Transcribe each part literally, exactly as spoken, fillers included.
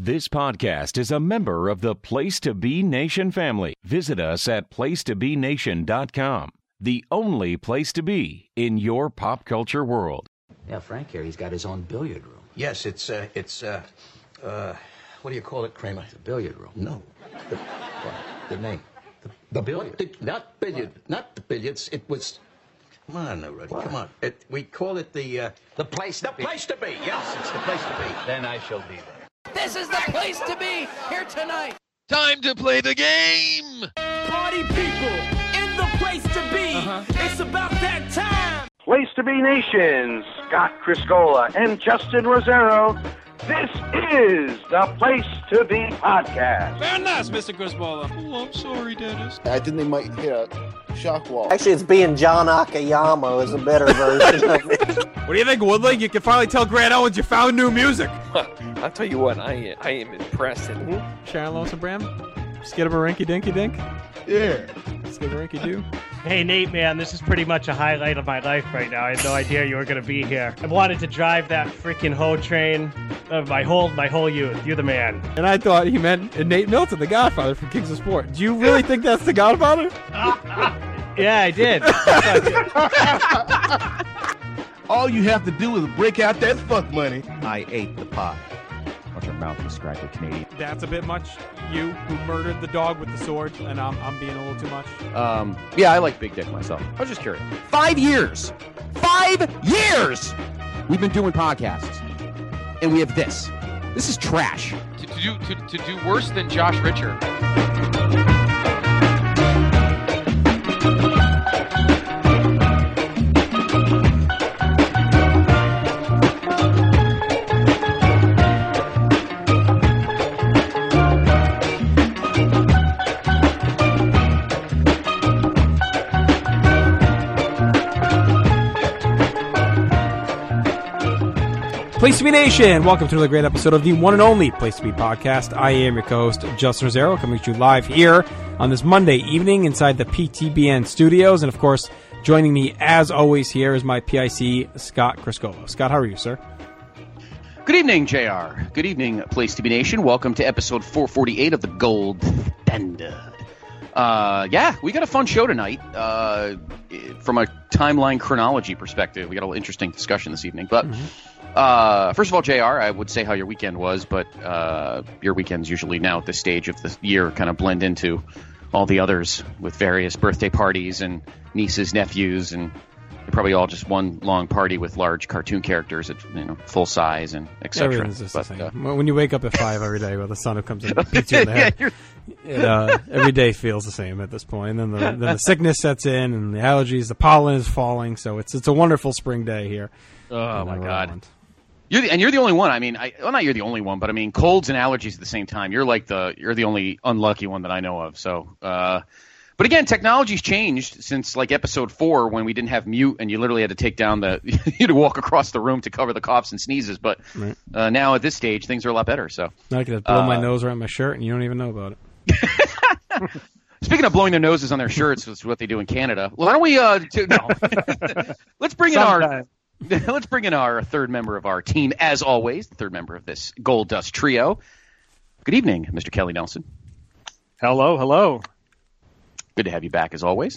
This podcast is a member of the Place to Be Nation family. Visit us at place to be nation dot com, the only place to be in your pop culture world. Yeah, Frank here, he's got his own billiard room. Yes, it's, uh, it's, uh, uh, what do you call it, Kramer? It's a billiard room. No. The, what? The name. The, the billiard. The, not billiard. Not the billiards. It was... Come on, now, Rudy. Come on. It, we call it the, uh... The place to The be. place to be. Yes, it's the place to be. Then I shall be there. This is the place to be here tonight. Time to play the game. Party people in the place to be. Uh-huh. It's about that time. Place to Be Nation, Scott Criscola and Justin Rosero. This is the Place to Be podcast. Very nice, Mister Griswold. Oh, I'm sorry, Dennis. I think they might hit a shock wall. Actually, it's being John Akiyama is a better version of it. What do you think, Woodley? You can finally tell Grant Owens you found new music. I'll tell you what, I I am impressed. Mm-hmm. Sharon Lois and Bram? Skidaberinky dinky dink? Yeah. Skidaberinky doo? Hey, Nate, man, this is pretty much a highlight of my life right now. I had no idea you were going to be here. I wanted to drive that freaking hoe train of my whole my whole youth. You're the man. And I thought he meant Nate Milton, the Godfather from Kings of Sport. Do you really think that's the Godfather? Yeah, I did. I did. All you have to do is break out that fuck money. I ate the pie. Watch your mouth describe the Canadian. That's a bit much. You who murdered the dog with the sword, and I'm I'm being a little too much. Um, yeah, I like big dick myself. I was just curious. Five years, five years. We've been doing podcasts, and we have this. This is trash. To, to do to, to do worse than Josh Richard. Place to Be Nation, welcome to another great episode of the one and only Place to Be podcast. I am your co-host, Justin Rosero, coming to you live here on this Monday evening inside the P T B N studios. And of course, joining me as always here is my P I C, Scott Criscola. Scott, how are you, sir? Good evening, J R. Good evening, Place to Be Nation. Welcome to episode four forty-eight of the Gold Standard. Uh, yeah, we got a fun show tonight. Uh, from a timeline chronology perspective, we got a little interesting discussion this evening. But mm-hmm. Uh, first of all, J R, I would say how your weekend was, but uh, your weekends usually now at this stage of the year kind of blend into all the others with various birthday parties and nieces, nephews, and they're probably all just one long party with large cartoon characters at you know full size and et cetera. Everything's just but, the same. Uh, when you wake up at five every day with the sun who comes in and beats you in the head, yeah, it, uh, every day feels the same at this point. And then the, then the sickness sets in, and the allergies, the pollen is falling. So it's it's a wonderful spring day here. Oh my God. Around. You're the, and you're the only one. I mean, I, well, not you're the only one, but I mean, colds and allergies at the same time. You're like the you're the only unlucky one that I know of. So, uh, but again, technology's changed since like episode four when we didn't have mute and you literally had to take down the you had to walk across the room to cover the coughs and sneezes. But right. uh, now at this stage, things are a lot better. So now I can just blow uh, my nose around my shirt and you don't even know about it. Speaking of blowing their noses on their shirts, which is what they do in Canada. Well, why don't we? Uh, to, no, let's bring in Sometime. our. Let's bring in our third member of our team, as always, the third member of this Gold Dust trio. Good evening, Mister Kelly Nelson. Hello, hello. Good to have you back, as always.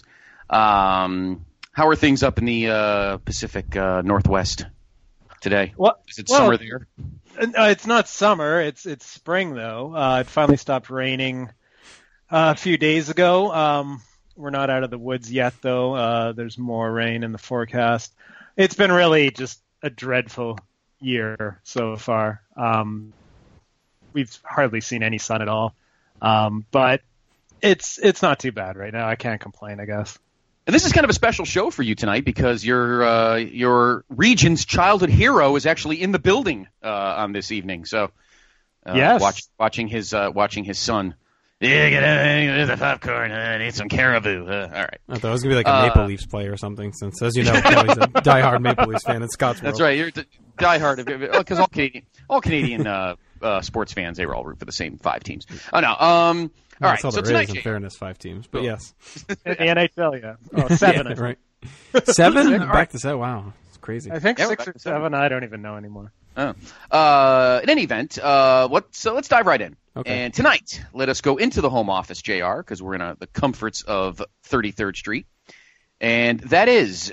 Um, how are things up in the uh, Pacific uh, Northwest today? What? Is it well, summer there? Uh, it's not summer. It's it's spring, though. Uh, it finally stopped raining uh, a few days ago. Um, we're not out of the woods yet, though. Uh, there's more rain in the forecast. It's been really just a dreadful year so far. Um, we've hardly seen any sun at all, um, but it's it's not too bad right now. I can't complain, I guess. And this is kind of a special show for you tonight because your uh, your region's childhood hero is actually in the building uh, on this evening. So, uh, yes, watch, watching his uh, watching his son. Yeah, get uh, the popcorn. I uh, need some caribou. Uh, all right. I thought it was going to be like a Maple uh, Leafs play or something, since, as you know, Kelly's a diehard Maple Leafs fan in Scott's world. That's right. You're d- diehard. Because all Canadian, all Canadian uh, uh, sports fans, they were all root for the same five teams. Oh, no. Um, all right. That's all so there tonight, is, in fairness, five teams. But oh. yes. The N H L, yeah. Oh, seven, yeah, I think. Right. Seven? All Back right. to seven? Wow. It's crazy. I think yeah, six or seven. seven. I don't even know anymore. Oh. Uh, in any event, uh, what? So let's dive right in. Okay. And tonight, let us go into the home office, J R, because we're in a, the comforts of thirty-third Street, and that is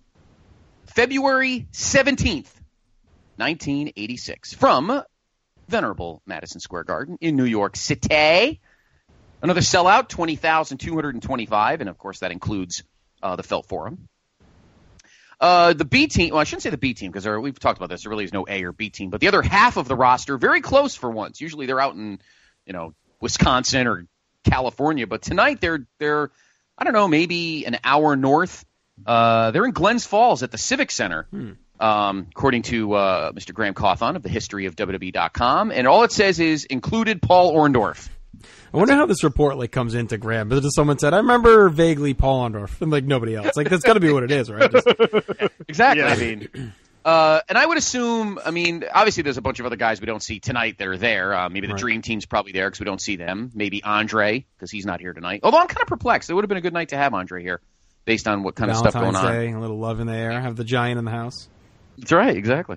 February seventeenth, nineteen eighty-six, from venerable Madison Square Garden in New York City. Another sellout, twenty thousand two hundred twenty-five, and of course that includes uh, the Felt Forum. Uh, the B team, well, I shouldn't say the B team because we've talked about this. There really is no A or B team, but the other half of the roster, very close for once. Usually they're out in, you know, Wisconsin or California, but tonight they're they're, I don't know, maybe an hour north. Uh, they're in Glens Falls at the Civic Center, hmm. um, according to uh, Mister Graham Cawthon of the history of W W E dot com, and all it says is included Paul Orndorff. I wonder how this report like comes into Graham. But just someone said, I remember vaguely Paul Orndorff, and like nobody else. Like that's got to be what it is, right? Just... Exactly. Yeah. I mean, uh, and I would assume. I mean, obviously, there's a bunch of other guys we don't see tonight that are there. Uh, maybe the right. Dream Team's probably there because we don't see them. Maybe Andre because he's not here tonight. Although I'm kind of perplexed. It would have been a good night to have Andre here, based on what kind Valentine's of stuff going Day, on. A little love in the air. Have the giant in the house. That's right. Exactly.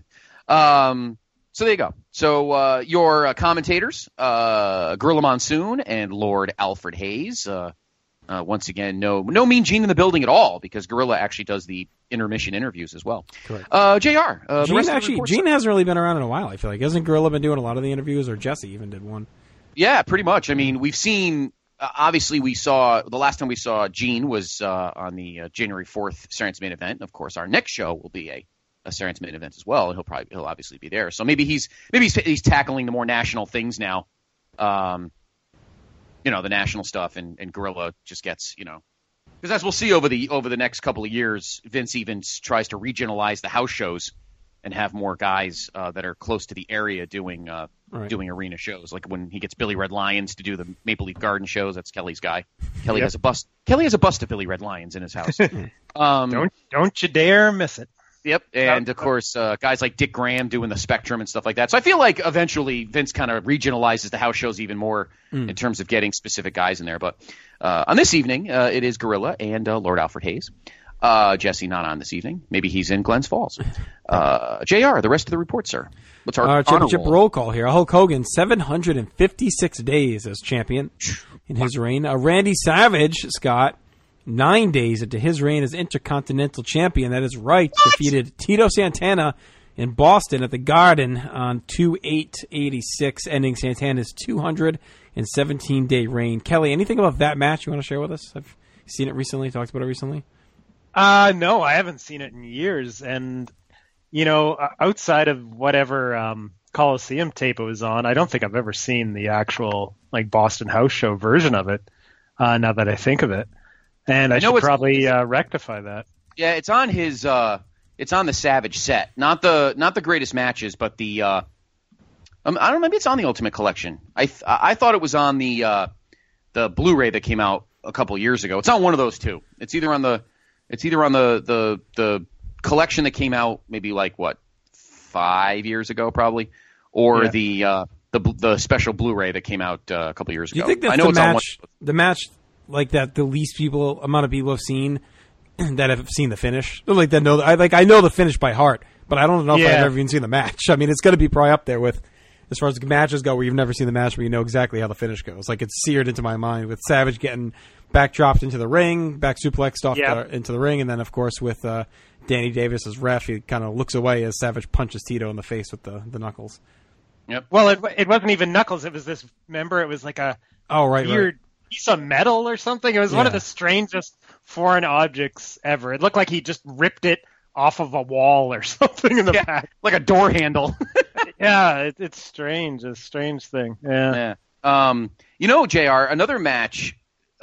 Um, So there you go. So uh, your uh, commentators, uh, Gorilla Monsoon and Lord Alfred Hayes. Uh, uh, once again, no no Mean Gene in the building at all because Gorilla actually does the intermission interviews as well. Correct. Uh, J R. Uh, the Gene rest of the actually, reports- Gene hasn't really been around in a while. I feel like hasn't Gorilla been doing a lot of the interviews, or Jesse even did one. Yeah, pretty much. I mean, we've seen. Uh, obviously, we saw the last time we saw Gene was uh, on the uh, January fourth Saren's main event. Of course, our next show will be a. a Saren's main event as well, and he'll probably he'll obviously be there. So maybe he's maybe he's, he's tackling the more national things now, um, you know, the national stuff, and, and Gorilla just gets you know, because as we'll see over the over the next couple of years, Vince even tries to regionalize the house shows and have more guys uh, that are close to the area doing uh, right. doing arena shows. Like when he gets Billy Red Lions to do the Maple Leaf Garden shows, that's Kelly's guy. Kelly Yep. has a bust. Kelly has a bust of Billy Red Lions in his house. um, Don't don't you dare miss it. Yep, and of course, uh, guys like Dick Graham doing the Spectrum and stuff like that. So I feel like eventually Vince kind of regionalizes the house shows even more mm. in terms of getting specific guys in there. But uh, on this evening, uh, it is Gorilla and uh, Lord Alfred Hayes. Uh, Jesse not on this evening. Maybe he's in Glens Falls. Uh, J R, the rest of the report, sir. What's our uh, championship roll? roll call here? Hulk Hogan, seven hundred fifty-six days as champion in his reign. Uh, Randy Savage, Scott. Nine days into his reign as Intercontinental Champion. That is right. What? Defeated Tito Santana in Boston at the Garden on two eight eighty-six, ending Santana's two hundred seventeen day reign. Kelly, anything about that match you want to share with us? I've seen it recently, talked about it recently. Uh, no, I haven't seen it in years. And, you know, outside of whatever um, Coliseum tape it was on, I don't think I've ever seen the actual like Boston House Show version of it, uh, now that I think of it. And I, I should probably uh, rectify that. Yeah, it's on his. Uh, it's on the Savage set, not the not the greatest matches, but the. Uh, um, I don't know. Maybe it's on the Ultimate Collection. I th- I thought it was on the uh, the Blu-ray that came out a couple years ago. It's on one of those two. It's either on the. It's either on the the the collection that came out maybe like what five years ago probably, or yeah. the uh, the the special Blu-ray that came out uh, a couple years ago. Do you think that's I know the it's match? on one- the match. Like that, the least people amount of people have seen that have seen the finish. Like that know, I like I know the finish by heart, but I don't know yeah. if I've ever even seen the match. I mean, it's going to be probably up there with as far as the matches go, where you've never seen the match, but you know exactly how the finish goes. Like it's seared into my mind with Savage getting back dropped into the ring, back suplexed off yep. the, into the ring, and then of course with uh, Danny Davis as ref, he kind of looks away as Savage punches Tito in the face with the, the knuckles. Yep. Well, it it wasn't even knuckles. It was this. Remember, it was like a oh right weird. Right. piece of metal or something. It was yeah. one of the strangest foreign objects ever. It looked like he just ripped it off of a wall or something in the yeah, back. Like a door handle. yeah, it, it's strange. It's a strange thing. Yeah. yeah. Um, you know, J R, another match,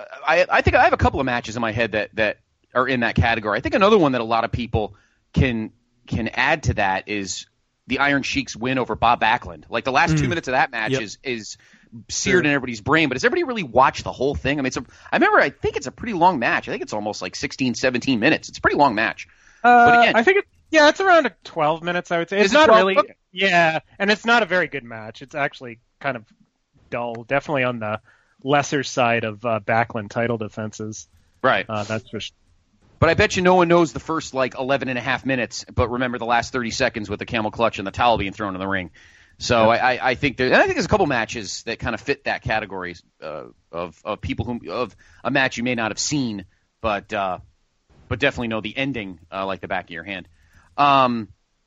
I I think I have a couple of matches in my head that, that are in that category. I think another one that a lot of people can can add to that is the Iron Sheik's win over Bob Backlund. Like the last mm. two minutes of that match yep. is is seared sure. in everybody's brain, but has everybody really watched the whole thing? I mean, it's a, I remember, I think it's a pretty long match. I think it's almost like sixteen, seventeen minutes. It's a pretty long match. Uh, but again, I think it, yeah, it's around twelve minutes, I would say. It's is not it really, yeah, and it's not a very good match. It's actually kind of dull, definitely on the lesser side of uh, Backlund title defenses. Right. Uh, that's for sure. But I bet you no one knows the first, like, eleven and a half minutes, but remember the last thirty seconds with the camel clutch and the towel being thrown in the ring. So yeah. I, I think there, and I think there's a couple matches that kind of fit that category uh, of of people who of a match you may not have seen, but uh, but definitely know the ending uh, like the back of your hand. Um,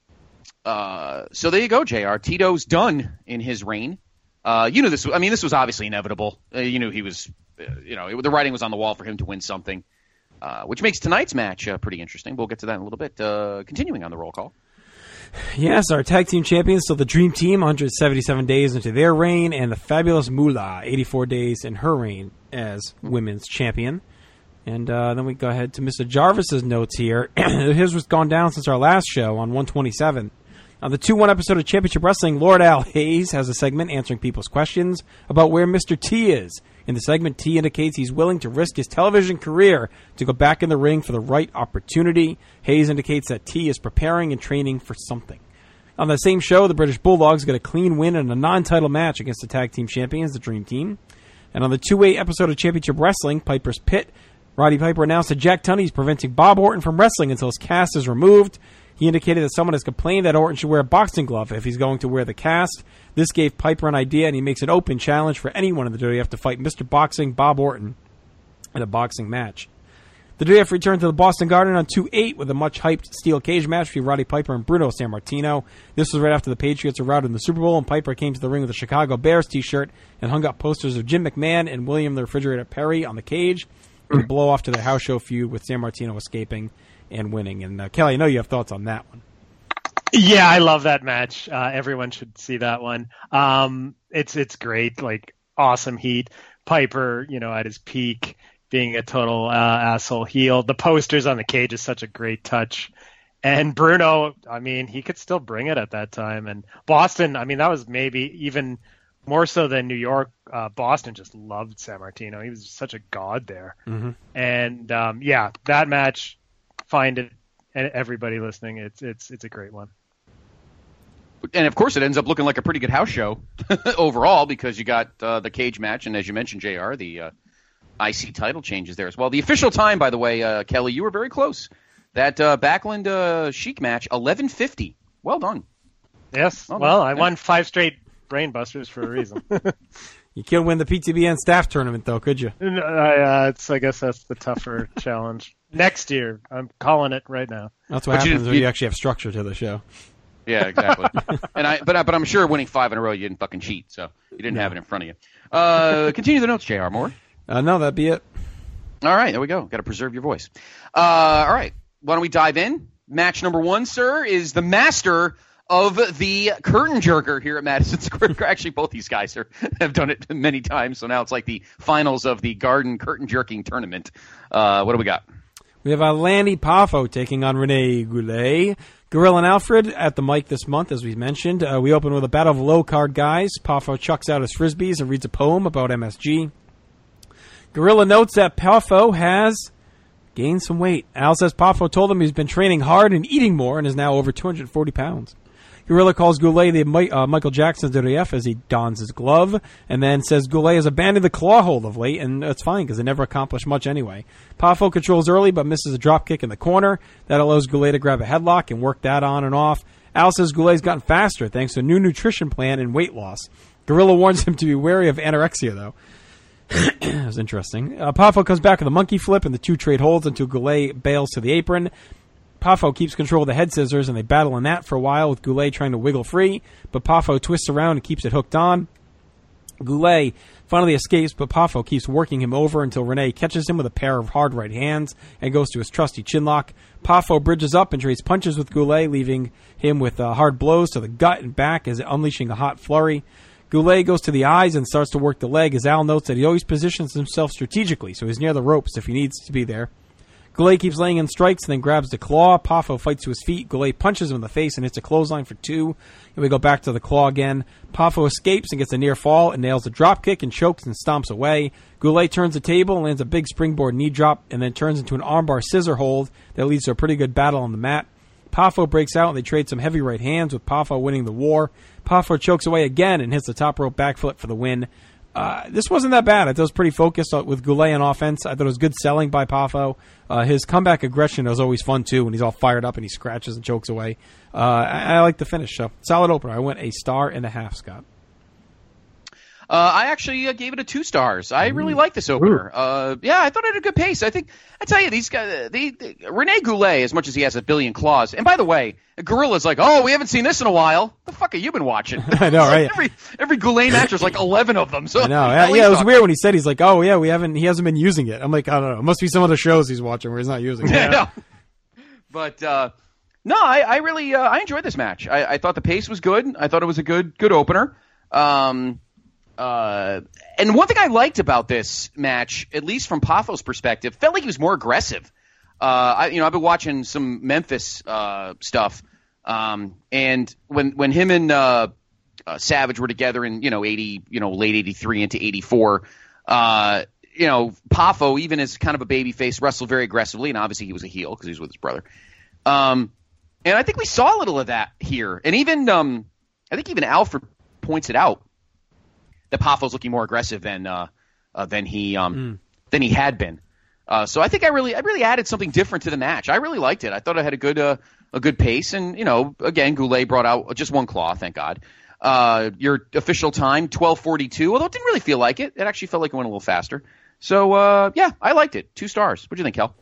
uh, so there you go, J R. Tito's done in his reign. Uh, you know this. I mean, this was obviously inevitable. Uh, you knew he was. Uh, you know, it, the writing was on the wall for him to win something, uh, which makes tonight's match uh, pretty interesting. We'll get to that in a little bit. Uh, continuing on the roll call. Yes, our tag team champions, still the Dream Team, one hundred seventy-seven days into their reign, and the Fabulous Moolah, eighty-four days in her reign as women's champion. And uh, then we go ahead to Mister Jarvis's notes here. His was gone down since our last show on one twenty-seven. On the two one episode of Championship Wrestling, Lord Al Hayes has a segment answering people's questions about where Mister T is. In the segment, T indicates he's willing to risk his television career to go back in the ring for the right opportunity. Hayes indicates that T is preparing and training for something. On the same show, the British Bulldogs get a clean win in a non-title match against the tag team champions, the Dream Team. And on the two way episode of Championship Wrestling, Piper's Pit, Roddy Piper announced that Jack Tunney is preventing Bob Orton from wrestling until his cast is removed. He indicated that someone has complained that Orton should wear a boxing glove if he's going to wear the cast. This gave Piper an idea, and he makes an open challenge for anyone in the W W F to fight Mister Boxing Bob Orton in a boxing match. The W W F returned to the Boston Garden on two eight with a much-hyped steel cage match between Roddy Piper and Bruno Sammartino. This was right after the Patriots were routed in the Super Bowl, and Piper came to the ring with a Chicago Bears t-shirt and hung up posters of Jim McMahon and William the Refrigerator Perry on the cage. To blow off to the house show feud with Sammartino escaping and winning. And uh, Kelly, I know you have thoughts on that one. Yeah, I love that match. Uh, everyone should see that one. Um, it's it's great, like awesome heat. Piper, you know, at his peak, being a total uh, asshole heel. The posters on the cage is such a great touch. And Bruno, I mean, he could still bring it at that time. And Boston, I mean, that was maybe even more so than New York. Uh, Boston just loved Sammartino. He was such a god there. Mm-hmm. And um, yeah, that match, find it, and everybody listening, it's it's it's a great one. And of course, it ends up looking like a pretty good house show overall because you got uh, the cage match, and as you mentioned, J R, the uh, I C title changes there as well. The official time, by the way, uh, Kelly, you were very close. That uh, Backlund uh, Sheik match, eleven fifty. Well done. Yes. Well, well I yeah. won five straight brain busters for a reason. You can't win the P T B N staff tournament, though, could you? I, uh, it's, I guess that's the tougher challenge. Next year. I'm calling it right now. That's what but happens you when you actually have structure to the show. Yeah, exactly. and I, but, I, but I'm sure winning five in a row, you didn't fucking cheat, so you didn't no. have it in front of you. Uh, continue the notes, J R. More? Uh, no, that'd be it. All right, there we go. Got to preserve your voice. Uh, all right, why don't we dive in? Match number one, sir, is the master of the curtain jerker here at Madison Square. Actually, both these guys are, have done it many times, so now it's like the finals of the Garden curtain jerking tournament. Uh, what do we got? We have uh, Lanny Poffo taking on Rene Goulet. Gorilla and Alfred at the mic this month, as we mentioned. Uh, we open with a battle of low-card guys. Poffo chucks out his frisbees and reads a poem about M S G. Gorilla notes that Poffo has gained some weight. Al says Poffo told him he's been training hard and eating more and is now over two hundred forty pounds. Gorilla calls Goulet the uh, Michael Jackson of the W W F as he dons his glove, and then says Goulet has abandoned the claw hold of late, and it's fine because they never accomplished much anyway. Poffo controls early but misses a drop kick in the corner. That allows Goulet to grab a headlock and work that on and off. Al says Goulet's gotten faster thanks to a new nutrition plan and weight loss. Gorilla warns him to be wary of anorexia, though. That was interesting. Uh, Poffo comes back with a monkey flip, and the two trade holds until Goulet bails to the apron. Poffo keeps control of the head scissors, and they battle in that for a while with Goulet trying to wiggle free, but Poffo twists around and keeps it hooked on. Goulet finally escapes, but Poffo keeps working him over until Rene catches him with a pair of hard right hands and goes to his trusty chinlock. Poffo bridges up and trades punches with Goulet, leaving him with uh, hard blows to the gut and back as unleashing a hot flurry. Goulet goes to the eyes and starts to work the leg, as Al notes that he always positions himself strategically, so he's near the ropes if he needs to be there. Goulet keeps laying in strikes and then grabs the claw. Poffo fights to his feet. Goulet punches him in the face and hits a clothesline for two. And we go back to the claw again. Poffo escapes and gets a near fall and nails a drop kick and chokes and stomps away. Goulet turns the table and lands a big springboard knee drop and then turns into an armbar scissor hold that leads to a pretty good battle on the mat. Poffo breaks out and they trade some heavy right hands with Poffo winning the war. Poffo chokes away again and hits the top rope backflip for the win. Uh, this wasn't that bad. I thought it was pretty focused with Goulet on offense. I thought it was good selling by Poffo. Uh, his comeback aggression was always fun, too, when he's all fired up and he scratches and chokes away. Uh, I, I like the finish. So, solid opener. I went a star and a half, Scott. Uh, I actually uh, gave it a two stars. I really like this opener. Uh, yeah, I thought it had a good pace. I think I tell you, these guys, they, they, Rene Goulet, as much as he has a billion claws, and by the way, Gorilla's like, oh, we haven't seen this in a while. The fuck have you been watching? I know, right? every every Goulet match there's like eleven of them. So I know. Yeah, yeah, it was weird when he said he's like, oh yeah, we haven't. He hasn't been using it. I'm like, I don't know. It must be some other shows he's watching where he's not using it. Yeah. But uh, no, I, I really uh, I enjoyed this match. I, I thought the pace was good. I thought it was a good good opener. Um, Uh, and one thing I liked about this match, at least from Poffo's perspective, felt like he was more aggressive. Uh, I, you know, I've been watching some Memphis uh, stuff, um, and when when him and uh, uh, Savage were together in you know eighty, you know late eighty-three into eighty-four, uh, you know Poffo, even as kind of a babyface, wrestled very aggressively, and obviously he was a heel because he was with his brother. Um, and I think we saw a little of that here, and even um, I think even Alfred points it out. That Poffo's looking more aggressive than uh, uh, than he um, mm. than he had been. Uh, so I think I really I really added something different to the match. I really liked it. I thought it had a good uh, a good pace, and you know, again, Goulet brought out just one claw, thank God. Uh, your official time twelve forty-two, although it didn't really feel like it. It actually felt like it went a little faster. So uh, yeah, I liked it. Two stars. What do you think, Kel?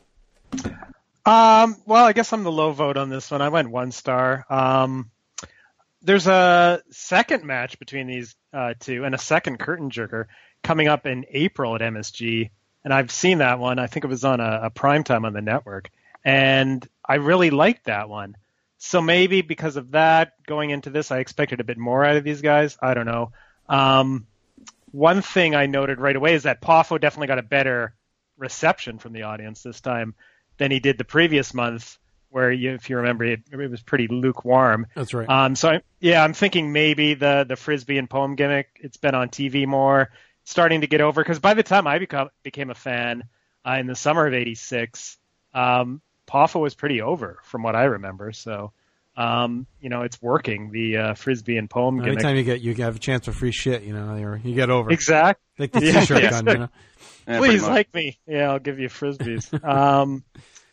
Um, well, I guess I'm the low vote on this one. I went one star. Um, There's a second match between these uh, two and a second curtain jerker coming up in April at M S G. And I've seen that one. I think it was on a, a primetime on the network. And I really liked that one. So maybe because of that, going into this, I expected a bit more out of these guys. I don't know. Um, one thing I noted right away is that Poffo definitely got a better reception from the audience this time than he did the previous month, where, you, if you remember, it, it was pretty lukewarm. That's right. Um, so, I, yeah, I'm thinking maybe the, the Frisbee and poem gimmick, it's been on T V more, starting to get over. Because by the time I become, became a fan uh, in the summer of eighty-six, um, Poffo was pretty over, from what I remember. So, um, you know, it's working, the uh, Frisbee and poem gimmick. Anytime you get you have a chance for free shit, you know, you're, you get over. Exactly. Like the yeah, T-shirt yeah. gun, you know. Yeah, please like me. Yeah, I'll give you Frisbees. um,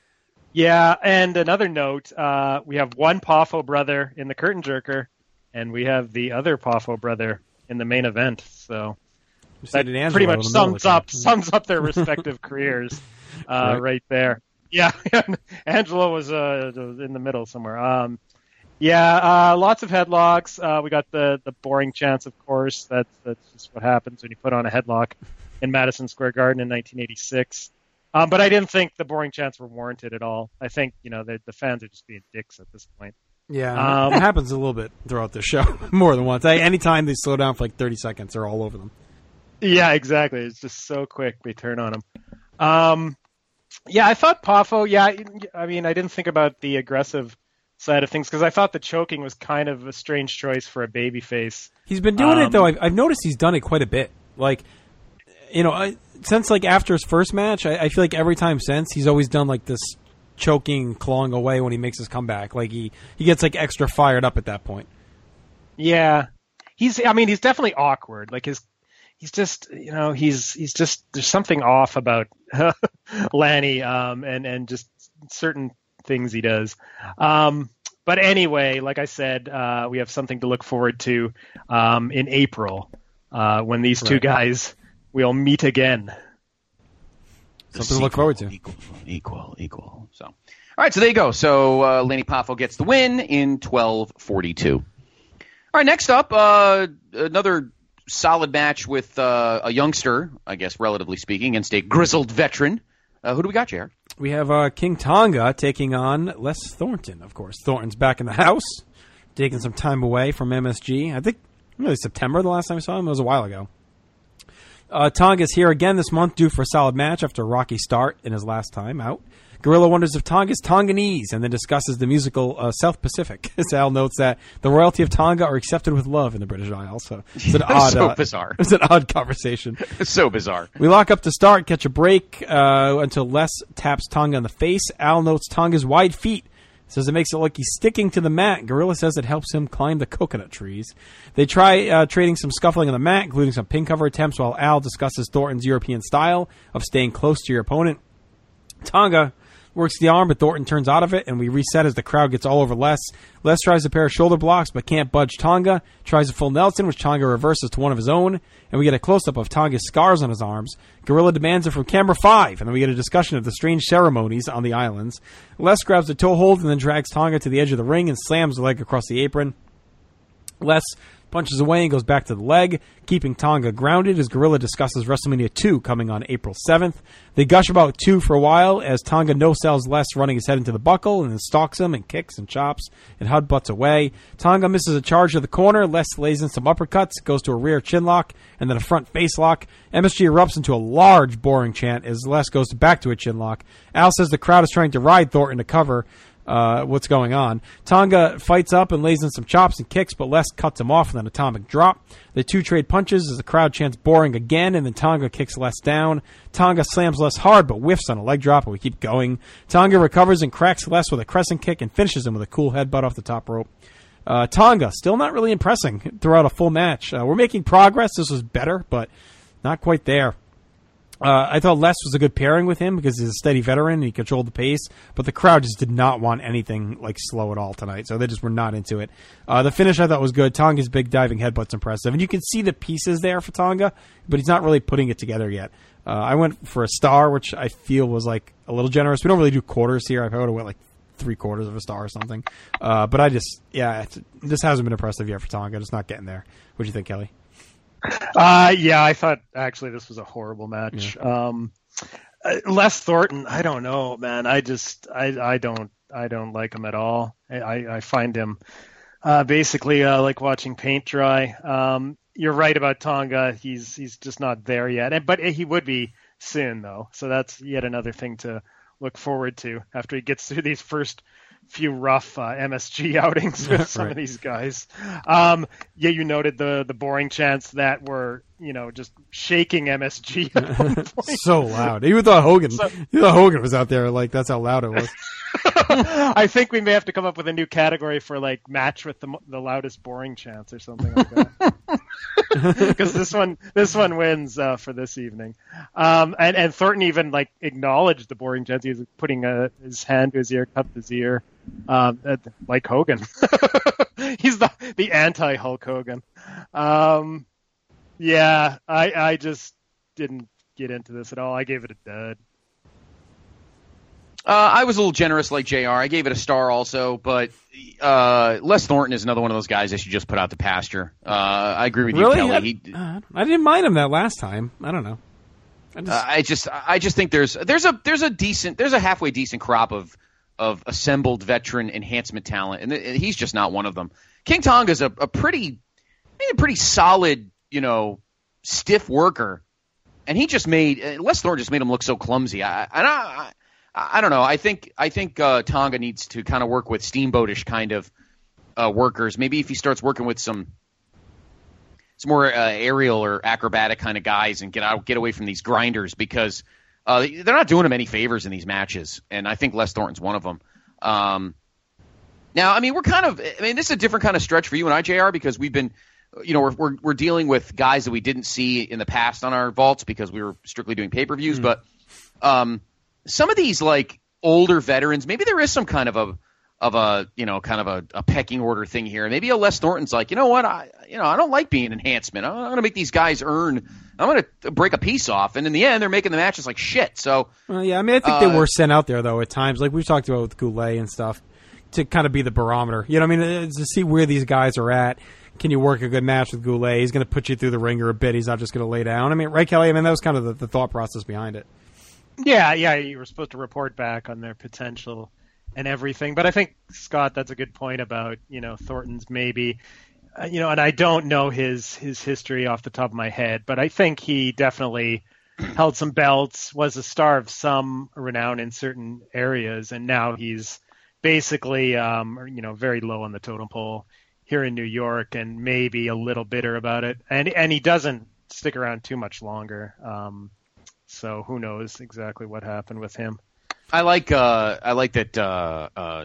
Yeah, and another note, uh, we have one Poffo brother in the curtain jerker, and we have the other Poffo brother in the main event. So that pretty much sums up sums up their respective careers uh, right. right there. Yeah, Angelo was uh, in the middle somewhere. Um, yeah, uh, lots of headlocks. Uh, we got the, the boring chance, of course. That's that's just what happens when you put on a headlock in Madison Square Garden in nineteen eighty-six. Um, but I didn't think the boring chants were warranted at all. I think, you know, the, the fans are just being dicks at this point. Yeah, um, it happens a little bit throughout the show, more than once. I, anytime they slow down for like thirty seconds, they're all over them. Yeah, exactly. It's just so quick we turn on them. Um, yeah, I thought Poffo, yeah, I mean, I didn't think about the aggressive side of things because I thought the choking was kind of a strange choice for a babyface. He's been doing um, it, though. I've, I've noticed he's done it quite a bit. Like, you know, I, since like after his first match, I, I feel like every time since he's always done like this choking, clawing away when he makes his comeback. Like he, he gets like extra fired up at that point. Yeah, he's. I mean, he's definitely awkward. Like his, he's just, you know, he's he's just there's something off about Lanny, um, and and just certain things he does. Um, but anyway, like I said, uh, we have something to look forward to um, in April uh, when these two right. guys. We'll meet again. Something sequel, to look forward to. Equal, equal, equal. So, all right, so there you go. So uh, Lanny Poffo gets the win in twelve forty-two. All right, next up, uh, another solid match with uh, a youngster, I guess, relatively speaking, against a grizzled veteran. Uh, who do we got, J R? We have uh, King Tonga taking on Les Thornton, of course. Thornton's back in the house, taking some time away from M S G. I think really September the last time I saw him. It was a while ago. Uh, Tonga's here again this month, due for a solid match after a rocky start in his last time out. Gorilla wonders if Tonga's Tonganese and then discusses the musical uh, South Pacific. Sal notes that the royalty of Tonga are accepted with love in the British Isles. So it's an odd, so uh, bizarre. It's an odd conversation. It's so bizarre. We lock up to start, catch a break uh, until Les taps Tonga in the face. Al notes Tonga's wide feet Says it makes it look he's sticking to the mat. Gorilla says it helps him climb the coconut trees. They try uh, trading some scuffling on the mat, including some pin cover attempts, while Al discusses Thornton's European style of staying close to your opponent. Tonga works the arm, but Thornton turns out of it, and we reset as the crowd gets all over Les. Les tries a pair of shoulder blocks, but can't budge Tonga. Tries a full Nelson, which Tonga reverses to one of his own, and we get a close-up of Tonga's scars on his arms. Gorilla demands it from camera five, and then we get a discussion of the strange ceremonies on the islands. Les grabs a toe hold and then drags Tonga to the edge of the ring and slams the leg across the apron. Les punches away and goes back to the leg, keeping Tonga grounded as Gorilla discusses WrestleMania two coming on April seventh. They gush about two for a while as Tonga no-sells Les, running his head into the buckle, and then stalks him and kicks and chops and headbutts away. Tonga misses a charge to the corner. Les lays in some uppercuts, goes to a rear chin lock, and then a front face lock. M S G erupts into a large boring chant as Les goes back to a chin lock. Al says the crowd is trying to ride Thornton to cover Uh, what's going on. Tonga fights up and lays in some chops and kicks, but Les cuts him off with an atomic drop. The two trade punches as the crowd chants boring again, and then Tonga kicks Les down. Tonga slams Les hard, but whiffs on a leg drop, and we keep going. Tonga recovers and cracks Les with a crescent kick and finishes him with a cool headbutt off the top rope. Uh, Tonga still not really impressing throughout a full match. Uh, we're making progress. This was better, but not quite there. Uh, I thought Les was a good pairing with him because he's a steady veteran and he controlled the pace, but the crowd just did not want anything like slow at all tonight, so they just were not into it. Uh, the finish I thought was good. Tonga's big diving headbutt's impressive, and you can see the pieces there for Tonga, but he's not really putting it together yet. Uh, I went for a star, which I feel was like a little generous. We don't really do quarters here. I probably would have went like three quarters of a star or something. Uh, but I just, yeah, this hasn't been impressive yet for Tonga. Just not getting there. What do you think, Kelly? Uh, yeah, I thought actually this was a horrible match. Yeah. Um, uh, Les Thornton, I don't know, man. I just, I, I don't, I don't like him at all. I, I find him uh, basically uh, like watching paint dry. Um, you're right about Tonga. He's, he's just not there yet. And, but he would be soon, though. So that's yet another thing to look forward to after he gets through these first few rough uh, M S G outings with some right. of these guys. Um, yeah, you noted the the boring chants that were, you know, just shaking M S G at one point. So loud. Even thought Hogan, so, you thought Hogan was out there like that's how loud it was. I think we may have to come up with a new category for like match with the the loudest boring chants or something like that. Because this one this one wins uh, for this evening. Um, and and Thornton even like acknowledged the boring chants. He was putting uh, his hand to his ear, cupped his ear. Um, like Hogan. He's the the anti Hulk Hogan. Um, yeah, I I just didn't get into this at all. I gave it a dud. Uh, I was a little generous like J R. I gave it a star also, but uh, Les Thornton is another one of those guys that you just put out to pasture. Uh, I agree with really? you, Kelly. I, he, uh, I didn't mind him that last time. I don't know. I just, uh, I just, I just think there's there's a there's a decent there's a halfway decent crop of of assembled veteran enhancement talent, and th- he's just not one of them. King Tonga's a, a pretty a pretty solid, you know, stiff worker, and he just made uh, Les Thornton just made him look so clumsy. I, and I, I, I don't know. I think I think uh, Tonga needs to kind of work with Steamboatish kind of uh, workers. Maybe if he starts working with some some more uh, aerial or acrobatic kind of guys and get out, get away from these grinders, because uh, they're not doing him any favors in these matches. And I think Les Thornton's one of them. Um, now, I mean, we're kind of, I mean, this is a different kind of stretch for you and I, J R, because we've been, you know, we're we're, we're dealing with guys that we didn't see in the past on our vaults because we were strictly doing pay-per-views. Mm. But um, some of these like older veterans, maybe there is some kind of a of a, you know, kind of a, a pecking order thing here. Maybe a Les Thornton's like, you know what, I, you know, I don't like being enhancement. I'm going to make these guys earn. I'm going to break a piece off, and in the end, they're making the matches like shit. So, well, yeah, I mean, I think uh, they were sent out there though at times, like we've talked about with Goulet and stuff, to kind of be the barometer. You know, what I mean, to see where these guys are at. Can you work a good match with Goulet? He's going to put you through the ringer a bit. He's not just going to lay down. I mean, right, Kelly? I mean, that was kind of the, the thought process behind it. Yeah, yeah, you were supposed to report back on their potential and everything. But I think, Scott, that's a good point about, you know, Thornton's maybe, uh, you know, and I don't know his, his history off the top of my head, but I think he definitely held some belts, was a star of some renown in certain areas, and now he's basically, um, you know, very low on the totem pole here in New York and maybe a little bitter about it. And, and he doesn't stick around too much longer. Um, so who knows exactly what happened with him. I like uh, I like that uh, uh,